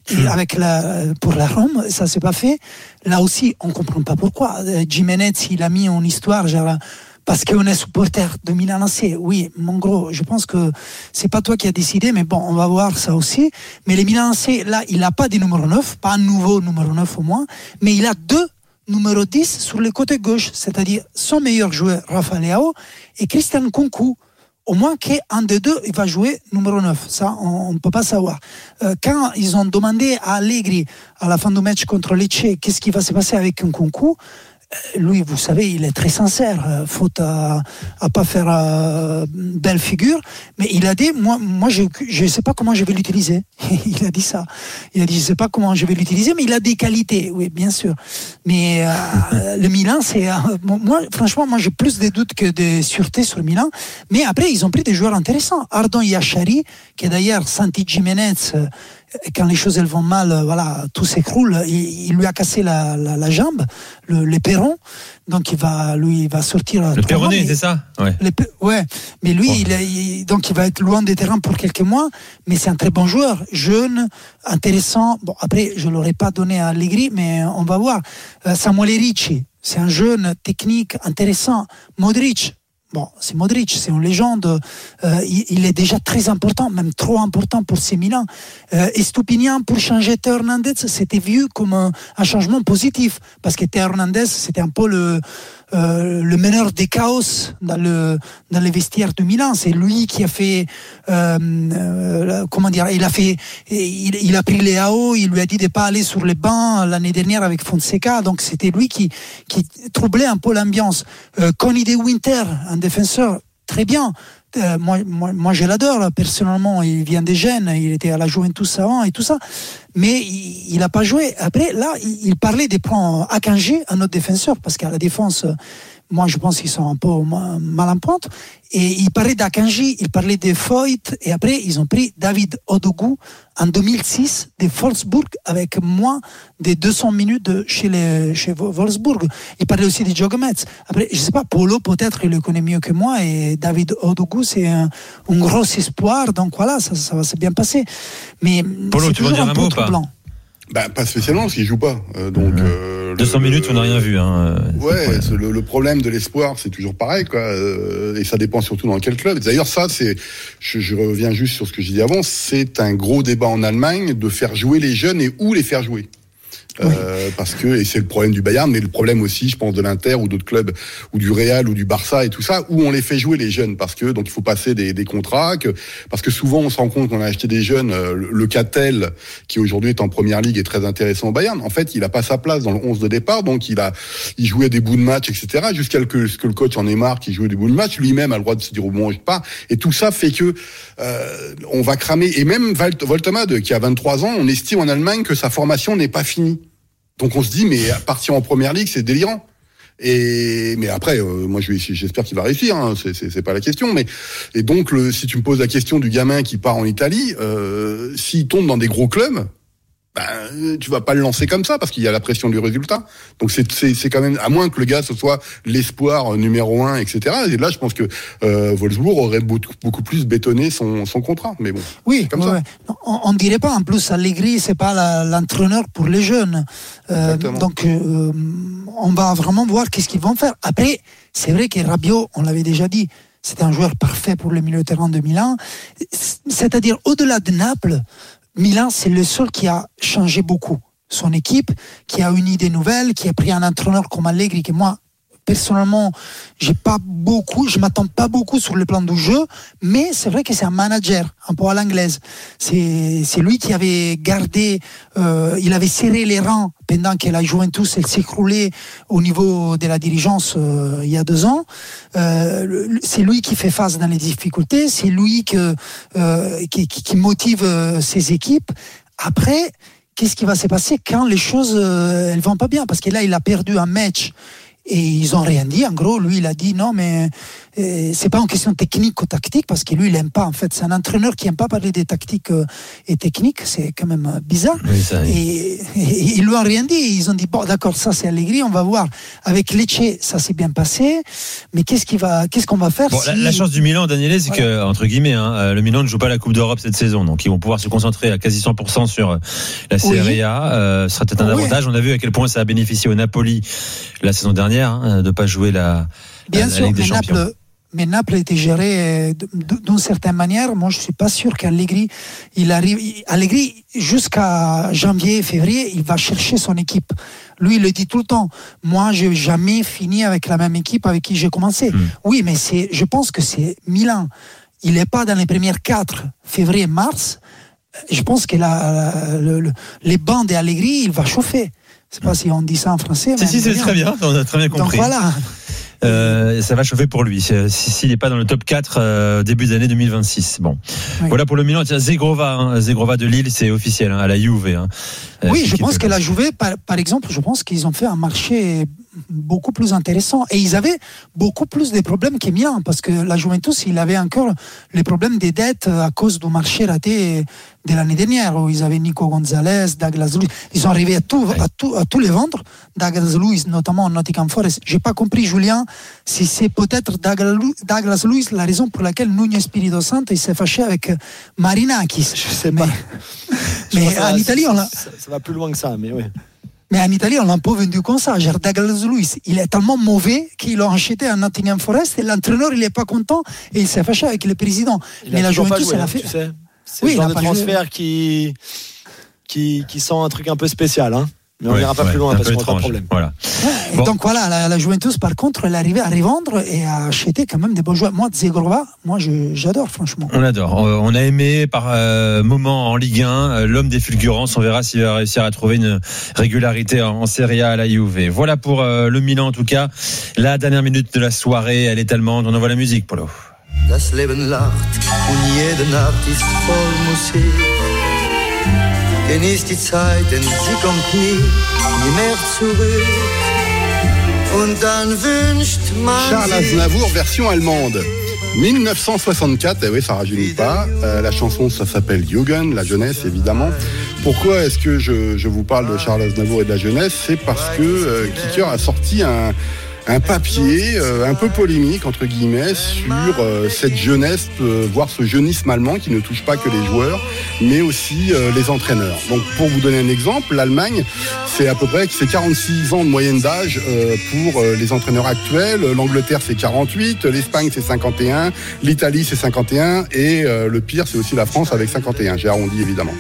Speaker 6: Pour la Rome, ça s'est pas fait. Là aussi, on comprend pas pourquoi. Giménez, il a mis en histoire, genre, parce qu'on est supporter de Milan AC. Oui, mon gros, je pense que c'est pas toi qui as décidé, mais bon, on va voir ça aussi. Mais les Milan AC, là, il a pas de numéro 9, pas un nouveau numéro 9 au moins, mais il a 2 numéro 10 sur le côté gauche, c'est-à-dire son meilleur joueur, Rafa Leao, et Christian Nkunku. Au moins qu'un des deux, il va jouer numéro 9. Ça, on ne peut pas savoir. Quand ils ont demandé à Allegri, à la fin du match contre Lecce, qu'est-ce qui va se passer avec Nkunku, lui, vous savez, il est très sincère, faute à pas faire belle figure, mais il a dit, moi je sais pas comment je vais l'utiliser. Il a dit ça. Il a dit, je sais pas comment je vais l'utiliser, mais il a des qualités, oui, bien sûr. Mais le Milan, c'est moi, franchement, j'ai plus de doutes que de sûreté sur le Milan. Mais après, ils ont pris des joueurs intéressants. Ardon Yachari, qui est d'ailleurs Santi Giménez. Quand les choses elles vont mal, voilà, tout s'écroule. Il lui a cassé la jambe, le péron. Donc il va sortir.
Speaker 7: Le péroné, c'est ça.
Speaker 6: Ouais. Mais lui, donc il va être loin des terrains pour quelques mois. Mais c'est un très bon joueur, jeune, intéressant. Bon, après, je l'aurais pas donné à Allegri, mais on va voir. Samuel Ricci, c'est un jeune technique intéressant. Modric. Bon, c'est Modric, c'est une légende. Il est déjà très important, même trop important pour ces Milan. Estupiñán, pour changer Théo Hernandez, c'était vu comme un changement positif. Parce que Théo Hernandez, c'était un peu le meneur des chaos dans les vestiaires de Milan. C'est lui qui a fait, comment dire, il a pris Leao, il lui a dit de pas aller sur les bancs l'année dernière avec Fonseca. Donc c'était lui qui troublait un peu l'ambiance. Connie De Winter, un défenseur très bien. Moi je l'adore là, personnellement. Il vient des Gênes, il était à la Juventus avant et tout ça, mais il a pas joué. Après là, il parlait des plans Akanji, un autre défenseur, parce qu'à la défense, moi je pense qu'ils sont un peu mal en pointe. Et il parlait d'Akanji, il parlait de Foyt, et après ils ont pris David Odogwu en 2006 de Wolfsburg avec moins de 200 minutes chez Wolfsburg. Il parlait aussi de Joe Gomez. Après, je sais pas, Polo peut-être il le connaît mieux que moi, et David Odogwu c'est un gros espoir, donc voilà, ça va se bien passer. Mais
Speaker 7: Polo,
Speaker 6: c'est
Speaker 7: tu veux
Speaker 6: toujours
Speaker 7: dire
Speaker 6: un peu troublant.
Speaker 4: Pas spécialement, parce qu'il joue pas. Donc
Speaker 7: 200 minutes, on n'a rien vu.
Speaker 4: Ouais, le problème de l'espoir, c'est toujours pareil, quoi. Et ça dépend surtout dans quel club. D'ailleurs, ça, je reviens juste sur ce que j'ai dit avant, c'est un gros débat en Allemagne de faire jouer les jeunes et où les faire jouer. Oui. Parce que, et c'est le problème du Bayern, mais le problème aussi, je pense, de l'Inter ou d'autres clubs, ou du Real ou du Barça et tout ça, où on les fait jouer les jeunes, parce que donc il faut passer des contrats, parce que souvent on se rend compte qu'on a acheté des jeunes. Le Catel, qui aujourd'hui est en première ligue, est très intéressant au Bayern. En fait, il a pas sa place dans le 11 de départ, donc il jouait des bouts de match, etc. Jusqu'à ce que le coach en ait marre qu'il joue des bouts de match. Lui-même a le droit de se dire bon, je pars. Et tout ça fait que on va cramer. Et même Woltemade, qui a 23 ans, on estime en Allemagne que sa formation n'est pas finie. Donc on se dit, mais partir en première ligue, c'est délirant. Mais après, moi j'espère qu'il va réussir. Hein, c'est pas la question. Et donc si tu me poses la question du gamin qui part en Italie, s'il tombe dans des gros clubs, tu vas pas le lancer comme ça parce qu'il y a la pression du résultat. Donc c'est quand même, à moins que le gars ce soit l'espoir numéro 1, etc. Et là, je pense que Wolfsburg aurait beaucoup plus bétonné son contrat. Mais bon,
Speaker 6: oui,
Speaker 4: comme ça.
Speaker 6: Ouais. On dirait pas. En plus, Allegri, c'est pas l'entraîneur pour les jeunes. Donc, on va vraiment voir qu'est-ce qu'ils vont faire. Après, c'est vrai que Rabiot, on l'avait déjà dit, c'est un joueur parfait pour le milieu de terrain de Milan. C'est-à-dire, au-delà de Naples, Milan, c'est le seul qui a changé beaucoup son équipe, qui a une idée nouvelle, qui a pris un entraîneur comme Allegri, que moi, personnellement, je m'attends pas beaucoup sur le plan du jeu, mais c'est vrai que c'est un manager, un peu à l'anglaise. C'est lui qui avait gardé, il avait serré les rangs pendant que la Juventus elle s'écroulait au niveau de la dirigeance il y a 2 ans. C'est lui qui fait face dans les difficultés, c'est lui qui motive ses équipes. Après, qu'est-ce qui va se passer quand les choses elles vont pas bien? Parce que là, il a perdu un match. Et ils ont rien dit. En gros, lui, il a dit non, mais c'est pas une question technique ou tactique, parce que lui, il aime pas. En fait, c'est un entraîneur qui aime pas parler des tactiques et techniques. C'est quand même bizarre.
Speaker 7: Oui, ça, oui.
Speaker 6: Et ils lui ont rien dit. Ils ont dit bon, d'accord, ça c'est Allegri, on va voir. Avec Lecce, ça s'est bien passé. Mais qu'est-ce qu'on va faire si...
Speaker 7: La chance du Milan, Daniele, c'est que, entre guillemets, le Milan ne joue pas la Coupe d'Europe cette saison, donc ils vont pouvoir se concentrer à quasi 100% sur la Serie A. Ce sera peut-être un avantage. On a vu à quel point ça a bénéficié au Napoli la saison dernière, de ne pas jouer la Ligue des Champions.
Speaker 6: Mais Naples était géré d'une certaine manière. Moi, je suis pas sûr qu'Allegri, Allegri, jusqu'à janvier, février, il va chercher son équipe. Lui, il le dit tout le temps. Moi, je n'ai jamais fini avec la même équipe avec qui j'ai commencé. Oui, mais je pense que c'est Milan. Il n'est pas dans les premières 4 février, mars. Je pense que les bancs d'Allegri, il va chauffer. Je ne sais pas si on dit ça en français.
Speaker 7: Si, c'est très bien. On a très bien compris.
Speaker 6: Donc voilà.
Speaker 7: Ça va chauffer pour lui s'il n'est pas dans le top 4 début d'année 2026. Bon, oui. Voilà pour le Milan. Zegrova de Lille, c'est officiel, à la Juve.
Speaker 6: Oui, je pense que la Juve, par exemple, je pense qu'ils ont fait un marché beaucoup plus intéressant, et ils avaient beaucoup plus de problèmes que Milan, parce que la Juventus, il avait encore les problèmes des dettes à cause du marché raté de l'année dernière, où ils avaient Nico Gonzalez, Douglas Luiz. Ils sont arrivés à tous les vendre. Douglas Luiz, notamment en Nottingham Forest. J'ai pas compris, Julien, si c'est peut-être Douglas Luiz la raison pour laquelle Nuno Espirito Santo il s'est fâché avec Marinakis.
Speaker 5: Je sais pas.
Speaker 6: Mais en Italie,
Speaker 5: ça va plus loin que ça, mais oui.
Speaker 6: Mais en Italie, on l'a un peu vendu comme ça. Genre, Douglas Luiz, il est tellement mauvais qu'ils l'ont acheté à Nottingham Forest, et l'entraîneur, il n'est pas content et il s'est fâché avec le président.
Speaker 5: Mais la Juventus, elle a fait. Tu sais, c'est le genre de transfert qui sent un truc un peu spécial, hein. Mais on n'ira pas plus loin parce qu'on n'a pas de problème.
Speaker 7: Voilà.
Speaker 6: Ouais, donc voilà, la Juventus, par contre, elle est arrivée à revendre et à acheter quand même des bons joueurs. Moi, Zegrova, j'adore, franchement.
Speaker 7: On adore. On a aimé par moment en Ligue 1 l'homme des fulgurances. On verra s'il va réussir à trouver une régularité en Serie A à la Juve. Voilà pour le Milan, en tout cas. La dernière minute de la soirée, elle est allemande. On envoie la musique, Polo.
Speaker 10: Das Leben lacht und jede Nacht ist voll Musik. Genießt die Zeit, denn sie kommt nie mehr zurück. Und dann wünscht man
Speaker 4: Charles Aznavour, version allemande. 1964, oui, ça rajeunit pas. La chanson, ça s'appelle Jugend, la jeunesse, évidemment. Pourquoi est-ce que je vous parle de Charles Aznavour et de la jeunesse ? C'est parce que Kicker a sorti un papier un peu polémique, entre guillemets, sur cette jeunesse, voire ce jeunisme allemand qui ne touche pas que les joueurs, mais aussi les entraîneurs. Donc, pour vous donner un exemple, l'Allemagne, c'est à peu près 46 ans de moyenne d'âge pour les entraîneurs actuels. L'Angleterre, c'est 48, l'Espagne, c'est 51, l'Italie, c'est 51, et le pire, c'est aussi la France avec 51. J'ai arrondi, évidemment.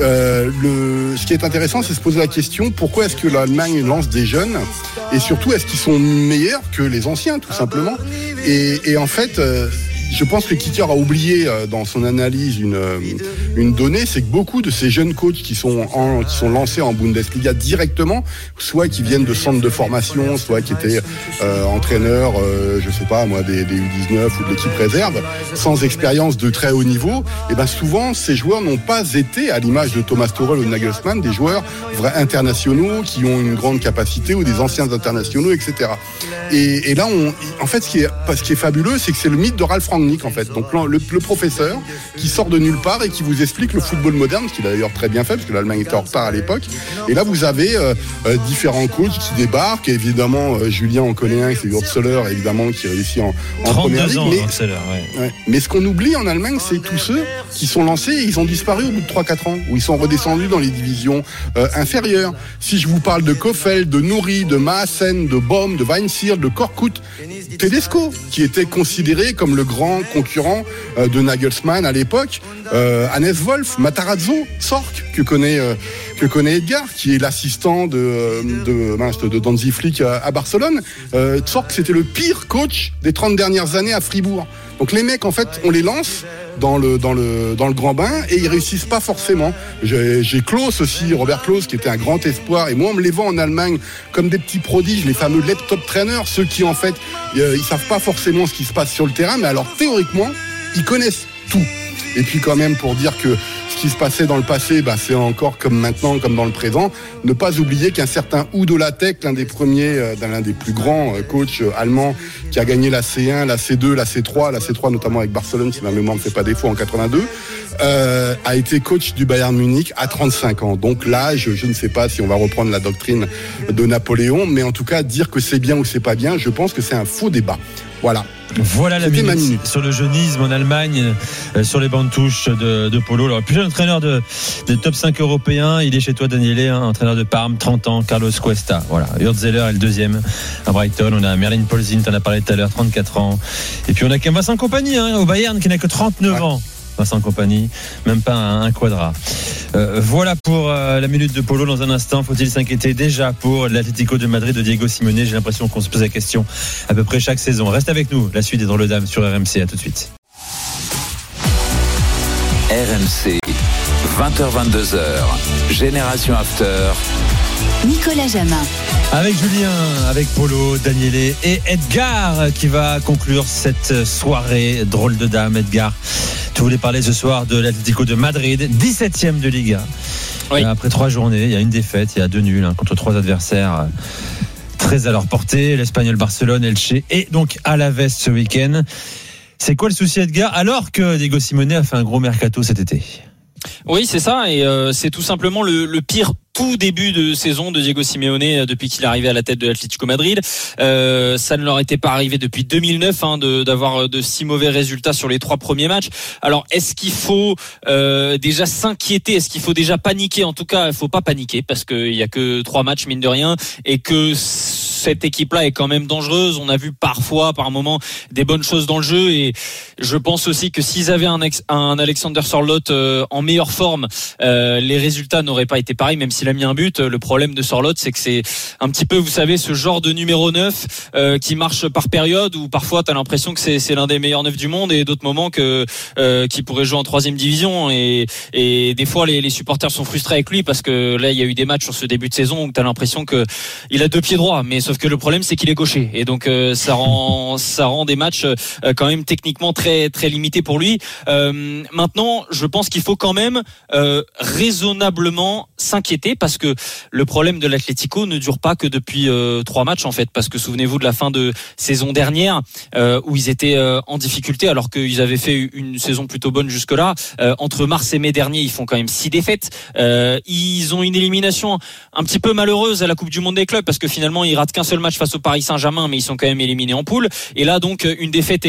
Speaker 4: Ce qui est intéressant, c'est de se poser la question, pourquoi est-ce que l'Allemagne lance des jeunes, et surtout, est-ce qu'ils sont meilleurs que les anciens, tout simplement. Et en fait, je pense que Kicker a oublié dans son analyse une donnée, c'est que beaucoup de ces jeunes coachs qui sont lancés en Bundesliga directement, soit qui viennent de centres de formation, soit qui étaient entraîneurs, je sais pas moi, des U19 ou de l'équipe réserve, sans expérience de très haut niveau, et ben souvent ces joueurs n'ont pas été, à l'image de Thomas Tuchel ou de Nagelsmann, des joueurs vrais internationaux qui ont une grande capacité ou des anciens internationaux, etc. Et là, en fait, ce qui est fabuleux, c'est que c'est le mythe de Ralf Rangnick, en fait. Donc le professeur qui sort de nulle part et qui vous explique le football moderne, ce qu'il a d'ailleurs très bien fait, parce que l'Allemagne était en retard à l'époque. Et là, vous avez différents coachs qui débarquent. Et évidemment, Julien en connaît un, c'est Hurtzeler, évidemment, qui réussit en première ligue. Mais ce qu'on oublie en Allemagne, c'est tous ceux qui sont lancés et ils ont disparu au bout de 3-4 ans, où ils sont redescendus dans les divisions inférieures. Si je vous parle de Kofeld, de Nouri, de Maassen, de Baum, de Weinzierl, de Korkut, Tedesco, qui était considéré comme le grand concurrent de Nagelsmann à l'époque, Hannes Wolf, Matarazzo, Sork, que connaît Edgar, qui est l'assistant de Danzi Flick à Barcelone. Sork, c'était le pire coach des 30 dernières années à Fribourg. Donc les mecs, en fait, on les lance dans le grand bain et ils réussissent pas forcément. J'ai Klose aussi, Robert Klose, qui était un grand espoir, et moi on me les vend en Allemagne comme des petits prodiges, les fameux laptop trainers, ceux qui en fait ils savent pas forcément ce qui se passe sur le terrain, mais alors théoriquement ils connaissent tout. Et puis quand même, pour dire que ce qui se passait dans le passé, c'est encore comme maintenant, comme dans le présent. Ne pas oublier qu'un certain Udo Lattek, l'un des plus grands coachs allemands qui a gagné la C1, la C2, la C3 notamment avec Barcelone, si ma mémoire ne fait pas défaut, en 82, a été coach du Bayern Munich à 35 ans. Donc l'âge, je ne sais pas si on va reprendre la doctrine de Napoléon, mais en tout cas, dire que c'est bien ou c'est pas bien, je pense que c'est un faux débat. Voilà la
Speaker 7: minute sur le jeunisme en Allemagne, sur les bancs de touche de Polo. Alors, le plus jeune entraîneur de top 5 européen, il est chez toi, Daniele, entraîneur de Parme, 30 ans, Carlos Cuesta. Voilà, Hurtzeller est le deuxième à Brighton. On a Merlin Polzin, t'en as parlé tout à l'heure, 34 ans. Et puis on a qu'un Vincent Kompany au Bayern qui n'a que 39 ans. Vincent Kompany, même pas un quadra. Voilà pour la minute de Polo. Dans un instant, faut-il s'inquiéter déjà pour l'Atlético de Madrid de Diego Simeone? J'ai l'impression qu'on se pose la question à peu près chaque saison. Reste avec nous, la suite des Drôles de Dames sur RMC. À tout de suite.
Speaker 9: RMC, 20h-22h, Génération After.
Speaker 1: Nicolas Jamin.
Speaker 7: Avec Julien, avec Polo, Daniele et Edgar qui va conclure cette soirée Drôle de Dames. Edgar, tu voulais parler ce soir de l'Atlético de Madrid, 17e de Liga. Oui. Après 3 journées, il y a une défaite, il y a 2 nuls contre 3 adversaires très à leur portée, l'Espagnol Barcelone, Elche et donc Alaves ce week-end. C'est quoi le souci, Edgar, alors que Diego Simeone a fait un gros mercato cet été?
Speaker 3: Oui, c'est ça, et c'est tout simplement le pire tout début de saison de Diego Simeone depuis qu'il est arrivé à la tête de l'Atlético Madrid. Ça ne leur était pas arrivé depuis 2009 d'avoir de si mauvais résultats sur les 3 premiers matchs. Alors, est-ce qu'il faut déjà s'inquiéter? Est-ce qu'il faut déjà paniquer? En tout cas, il faut pas paniquer parce qu'il y a que 3 matchs mine de rien et que cette équipe-là est quand même dangereuse. On a vu parfois, par moment, des bonnes choses dans le jeu et je pense aussi que s'ils avaient un Alexander Sørloth en meilleure forme, les résultats n'auraient pas été pareils, même s'il a mis un but. Le problème de Sørloth, c'est que c'est un petit peu, vous savez, ce genre de numéro 9 qui marche par période où parfois t'as l'impression que c'est l'un des meilleurs 9 du monde et d'autres moments qui pourrait jouer en 3e division et des fois les supporters sont frustrés avec lui parce que là il y a eu des matchs sur ce début de saison où t'as l'impression que il a 2 pieds droits, mais sauf que le problème c'est qu'il est gaucher et donc ça rend des matchs quand même techniquement très très limités pour lui. Maintenant, je pense qu'il faut quand même raisonnablement s'inquiéter parce que le problème de l'Atlético ne dure pas que depuis 3 matchs en fait, parce que souvenez-vous de la fin de saison dernière où ils étaient en difficulté alors qu'ils avaient fait une saison plutôt bonne jusque-là. Entre mars et mai dernier, ils font quand même 6 défaites. Ils ont une élimination un petit peu malheureuse à la Coupe du Monde des clubs parce que finalement ils ratent qu'un seul match face au Paris Saint-Germain, mais ils sont quand même éliminés en poule. Et là donc une défaite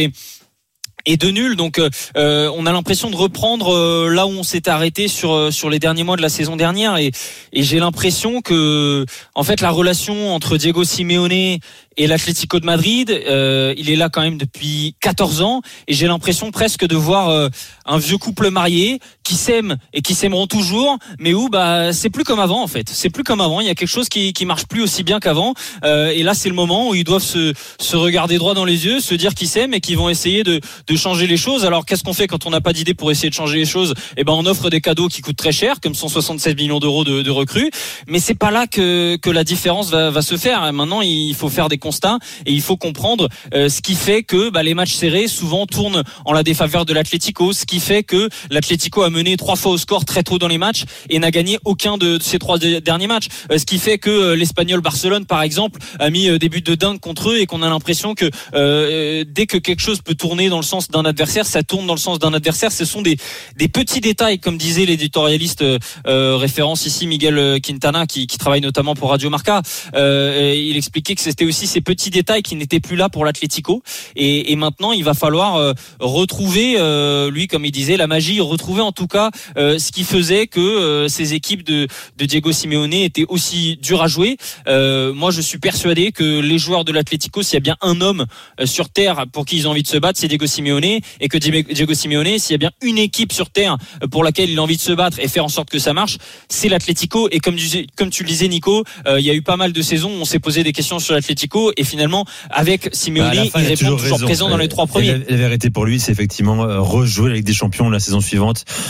Speaker 3: et 2 nuls, donc on a l'impression de reprendre là où on s'est arrêté sur les derniers mois de la saison dernière et j'ai l'impression que en fait la relation entre Diego Simeone et l'Atlético de Madrid, il est là quand même depuis 14 ans et j'ai l'impression presque de voir un vieux couple marié qui s'aiment et qui s'aimeront toujours, mais où c'est plus comme avant en fait. C'est plus comme avant. Il y a quelque chose qui marche plus aussi bien qu'avant. Et là, c'est le moment où ils doivent se regarder droit dans les yeux, se dire qu'ils s'aiment et qu'ils vont essayer de changer les choses. Alors, qu'est-ce qu'on fait quand on n'a pas d'idée pour essayer de changer les choses? On offre des cadeaux qui coûtent très cher, comme 167 millions d'euros de recrues. Mais c'est pas là que la différence va se faire. Maintenant, il faut faire des constats et il faut comprendre ce qui fait que les matchs serrés souvent tournent en la défaveur de l'Atlético, ce qui fait que l'Atlético a mené 3 fois au score très tôt dans les matchs et n'a gagné aucun de ces 3 derniers matchs, ce qui fait que l'Espagnol Barcelone par exemple a mis des buts de dingue contre eux et qu'on a l'impression que dès que quelque chose peut tourner dans le sens d'un adversaire, ça tourne dans le sens d'un adversaire. Ce sont des petits détails, comme disait l'éditorialiste référence ici Miguel Quintana qui travaille notamment pour Radio Marca. Il expliquait que c'était aussi ces petits détails qui n'étaient plus là pour l'Atlético et maintenant il va falloir retrouver lui comme il disait la magie, retrouver en tout cas ce qui faisait que ces équipes de Diego Simeone étaient aussi dures à jouer. Moi je suis persuadé que les joueurs de l'Atlético, s'il y a bien un homme sur terre pour qui ils ont envie de se battre, c'est Diego Simeone, et que Diego Simeone, s'il y a bien une équipe sur terre pour laquelle il a envie de se battre et faire en sorte que ça marche, c'est l'Atlético. Et comme tu le disais Nico, il y a eu pas mal de saisons où on s'est posé des questions sur l'Atlético et finalement avec Simeone il répond toujours présent dans les 3 premiers.
Speaker 7: La vérité pour lui, c'est effectivement rejouer avec des champions la saison suivante.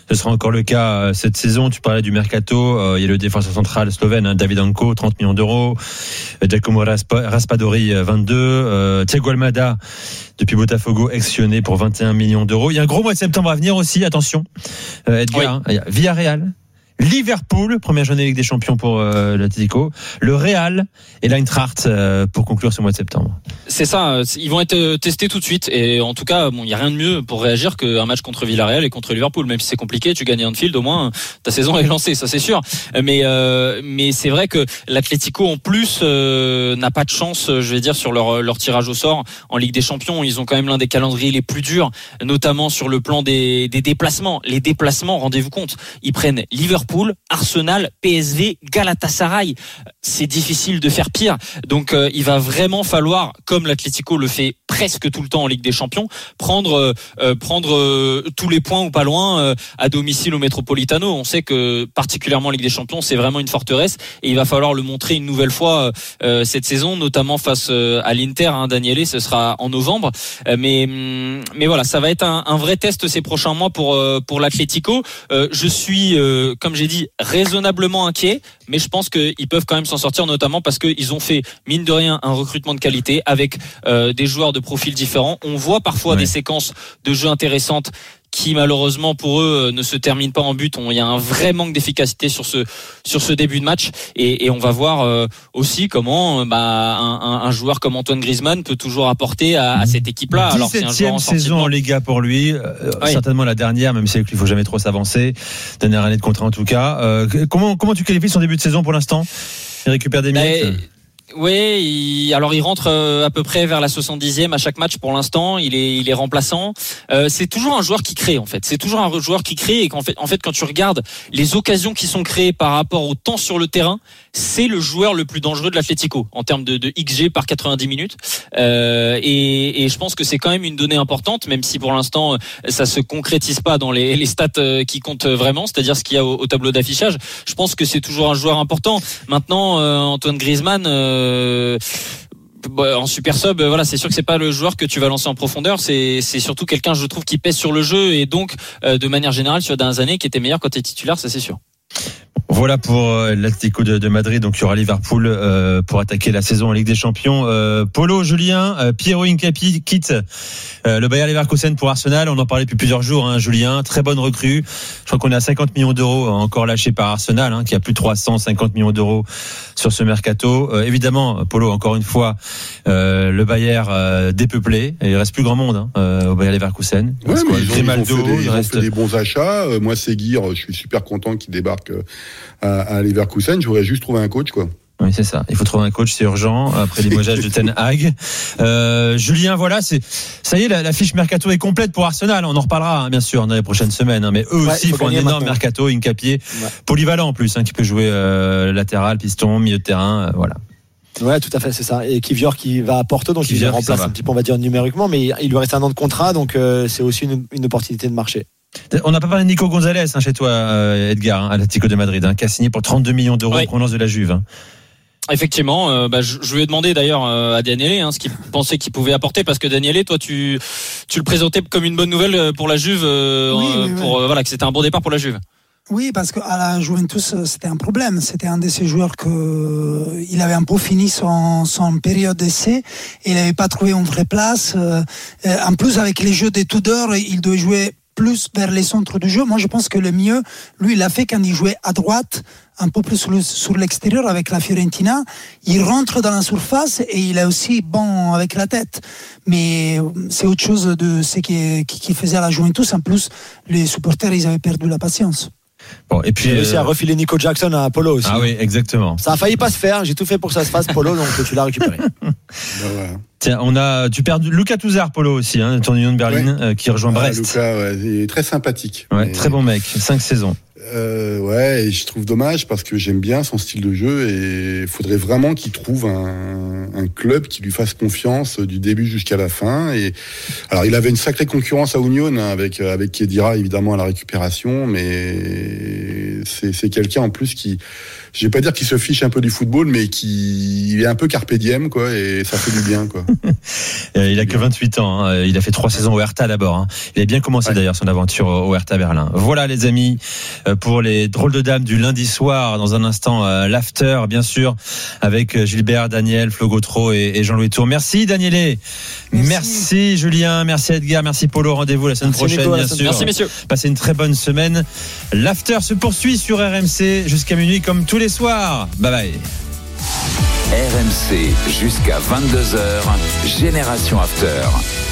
Speaker 7: Ce sera encore le cas cette saison. Tu parlais du mercato. Il y a le défenseur central slovène, David Anko, 30 millions d'euros. Giacomo Raspadori, 22. Thiago Almada, depuis Botafogo, ex-Lyonnais pour 21 millions d'euros. Il y a un gros mois de septembre à venir aussi. Attention, Edgar. Il y a Villarreal, Liverpool, première journée Ligue des Champions pour l'Atlético, le Real et l'Eintracht pour conclure ce mois de septembre.
Speaker 3: C'est ça, ils vont être testés tout de suite et en tout cas, il y a rien de mieux pour réagir qu'un match contre Villarreal et contre Liverpool, même si c'est compliqué, tu gagnes à Anfield, au moins ta saison est lancée, ça c'est sûr. Mais c'est vrai que l'Atlético en plus n'a pas de chance, je vais dire, sur leur tirage au sort en Ligue des Champions. Ils ont quand même l'un des calendriers les plus durs, notamment sur le plan des déplacements. Les déplacements, rendez-vous compte, ils prennent Liverpool, Arsenal, PSV, Galatasaray. C'est difficile de faire pire. Donc il va vraiment falloir, comme l'Atlético le fait presque tout le temps en Ligue des Champions, prendre tous les points ou pas loin à domicile au Metropolitano. On sait que particulièrement en Ligue des Champions, c'est vraiment une forteresse et il va falloir le montrer une nouvelle fois cette saison, notamment face à l'Inter. Daniele, ce sera en novembre. Mais voilà, ça va être un vrai test ces prochains mois pour l'Atlético. Je suis, comme j'ai dit, raisonnablement inquiet, mais je pense qu'ils peuvent quand même s'en sortir, notamment parce qu'ils ont fait, mine de rien, un recrutement de qualité avec des joueurs de profils différents. On voit parfois des séquences de jeu intéressantes qui malheureusement pour eux ne se terminent pas en but. Il y a un vrai manque d'efficacité sur ce début de match et on va voir aussi comment un joueur comme Antoine Griezmann peut toujours apporter à cette équipe-là. Alors c'est un joueur en
Speaker 7: saison en Liga pour lui, certainement la dernière, même si il faut jamais trop s'avancer. Dernière année de contrat en tout cas. Comment tu qualifies son début de saison pour l'instant? Il récupère des minutes.
Speaker 3: Oui, alors il rentre à peu près vers la 70e à chaque match pour l'instant. Il est remplaçant. C'est toujours un joueur qui crée en fait. C'est toujours un joueur qui crée et qu'en fait quand tu regardes les occasions qui sont créées par rapport au temps sur le terrain, c'est le joueur le plus dangereux de l'Atlético en termes de XG par 90 minutes. Et je pense que c'est quand même une donnée importante, même si pour l'instant ça se concrétise pas dans les stats qui comptent vraiment, c'est-à-dire ce qu'il y a au tableau d'affichage. Je pense que c'est toujours un joueur important. Maintenant, Antoine Griezmann. En super sub, voilà, c'est sûr que c'est pas le joueur que tu vas lancer en profondeur. C'est surtout quelqu'un, je trouve, qui pèse sur le jeu et donc, de manière générale, sur les dernières années, qui était meilleur quand tu es titulaire, ça c'est sûr.
Speaker 7: Voilà pour l'Atlético de Madrid. Donc il y aura Liverpool pour attaquer la saison en Ligue des Champions. Polo, Julien, Piero Hincapié quitte le Bayer Leverkusen pour Arsenal. On en parlait depuis plusieurs jours, Julien, très bonne recrue. Je crois qu'on est à 50 millions d'euros encore lâchés par Arsenal, qui a plus de 350 millions d'euros sur ce mercato. Évidemment, Polo, encore une fois, le Bayer dépeuplé. Et il reste plus grand monde au Bayer Leverkusen.
Speaker 4: Ouais, mais ils ont fait des bons achats. Moi, Seguir, je suis super content qu'il débarque à Leverkusen. Je voudrais juste trouver un coach, quoi.
Speaker 7: Oui, c'est ça. Il faut trouver un coach, c'est urgent, après limogeage de Ten Hag. Julien, voilà, ça y est, la fiche mercato est complète pour Arsenal. On en reparlera, bien sûr, dans les prochaines semaines. Mais eux aussi font un énorme mercato, Hincapié, polyvalent en plus, qui peut jouer latéral, piston, milieu de terrain, voilà.
Speaker 5: Ouais, tout à fait, c'est ça. Et Kivior qui va à Porto, donc il remplace un petit peu, on va dire, numériquement, mais il lui reste un an de contrat, donc c'est aussi une opportunité de marché.
Speaker 7: On n'a pas parlé de Nico Gonzalez chez toi, Edgar, à l'Atlético de Madrid, qui a signé pour 32 millions d'euros en provenance de la Juve.
Speaker 3: Effectivement, je lui ai demandé d'ailleurs à Daniele ce qu'il pensait qu'il pouvait apporter, parce que Daniele, toi tu le présentais comme une bonne nouvelle pour la Juve, voilà, que c'était un bon départ pour la Juve.
Speaker 6: Oui, parce qu'à la Juventus, c'était un problème. C'était un de ces joueurs il avait un peu fini son période d'essai et il n'avait pas trouvé une vraie place. En plus, avec les jeux des Tudor, il devait jouer plus vers les centres du jeu. Moi, je pense que le mieux, lui, il l'a fait quand il jouait à droite, un peu plus sur l'extérieur avec la Fiorentina. Il rentre dans la surface et il est aussi bon avec la tête. Mais c'est autre chose de ce qui faisait à la Juventus. En plus, les supporters, ils avaient perdu la patience.
Speaker 5: Bon, et puis aussi à refiler Nico Jackson à Polo aussi.
Speaker 7: Ah oui, exactement.
Speaker 5: Ça a failli pas se faire. J'ai tout fait pour que ça se fasse, Polo, donc tu l'as récupéré.
Speaker 7: Tiens, tu perds Lucas Touzard, Polo aussi, ton Union de Berlin, qui rejoint Brest.
Speaker 4: Lucas, il est très sympathique.
Speaker 7: Ouais, très bon mec, 5 saisons.
Speaker 4: Et je trouve dommage parce que j'aime bien son style de jeu et il faudrait vraiment qu'il trouve un club qui lui fasse confiance du début jusqu'à la fin. Et alors il avait une sacrée concurrence à Union avec Khedira évidemment à la récupération, mais c'est quelqu'un en plus qui, je vais pas dire qu'il se fiche un peu du football, mais qu'il est un peu carpe diem, quoi, et ça fait du bien, quoi.
Speaker 7: Il a que 28 ans, hein. Il a fait 3 saisons au Hertha d'abord, hein. Il a bien commencé d'ailleurs son aventure au Hertha Berlin. Voilà les amis, pour les drôles de dames du lundi soir. Dans un instant, l'after, bien sûr, avec Gilbert, Daniel, Flo Gautreau et Jean-Louis Tour. Merci Danielé. Merci Julien, merci Edgar, merci Polo. Rendez-vous la semaine prochaine, Nico, bien sûr.
Speaker 3: Merci messieurs.
Speaker 7: Passez une très bonne semaine. L'after se poursuit sur RMC jusqu'à minuit comme tous les soirs. Bye bye.
Speaker 9: RMC jusqu'à 22h, Génération After.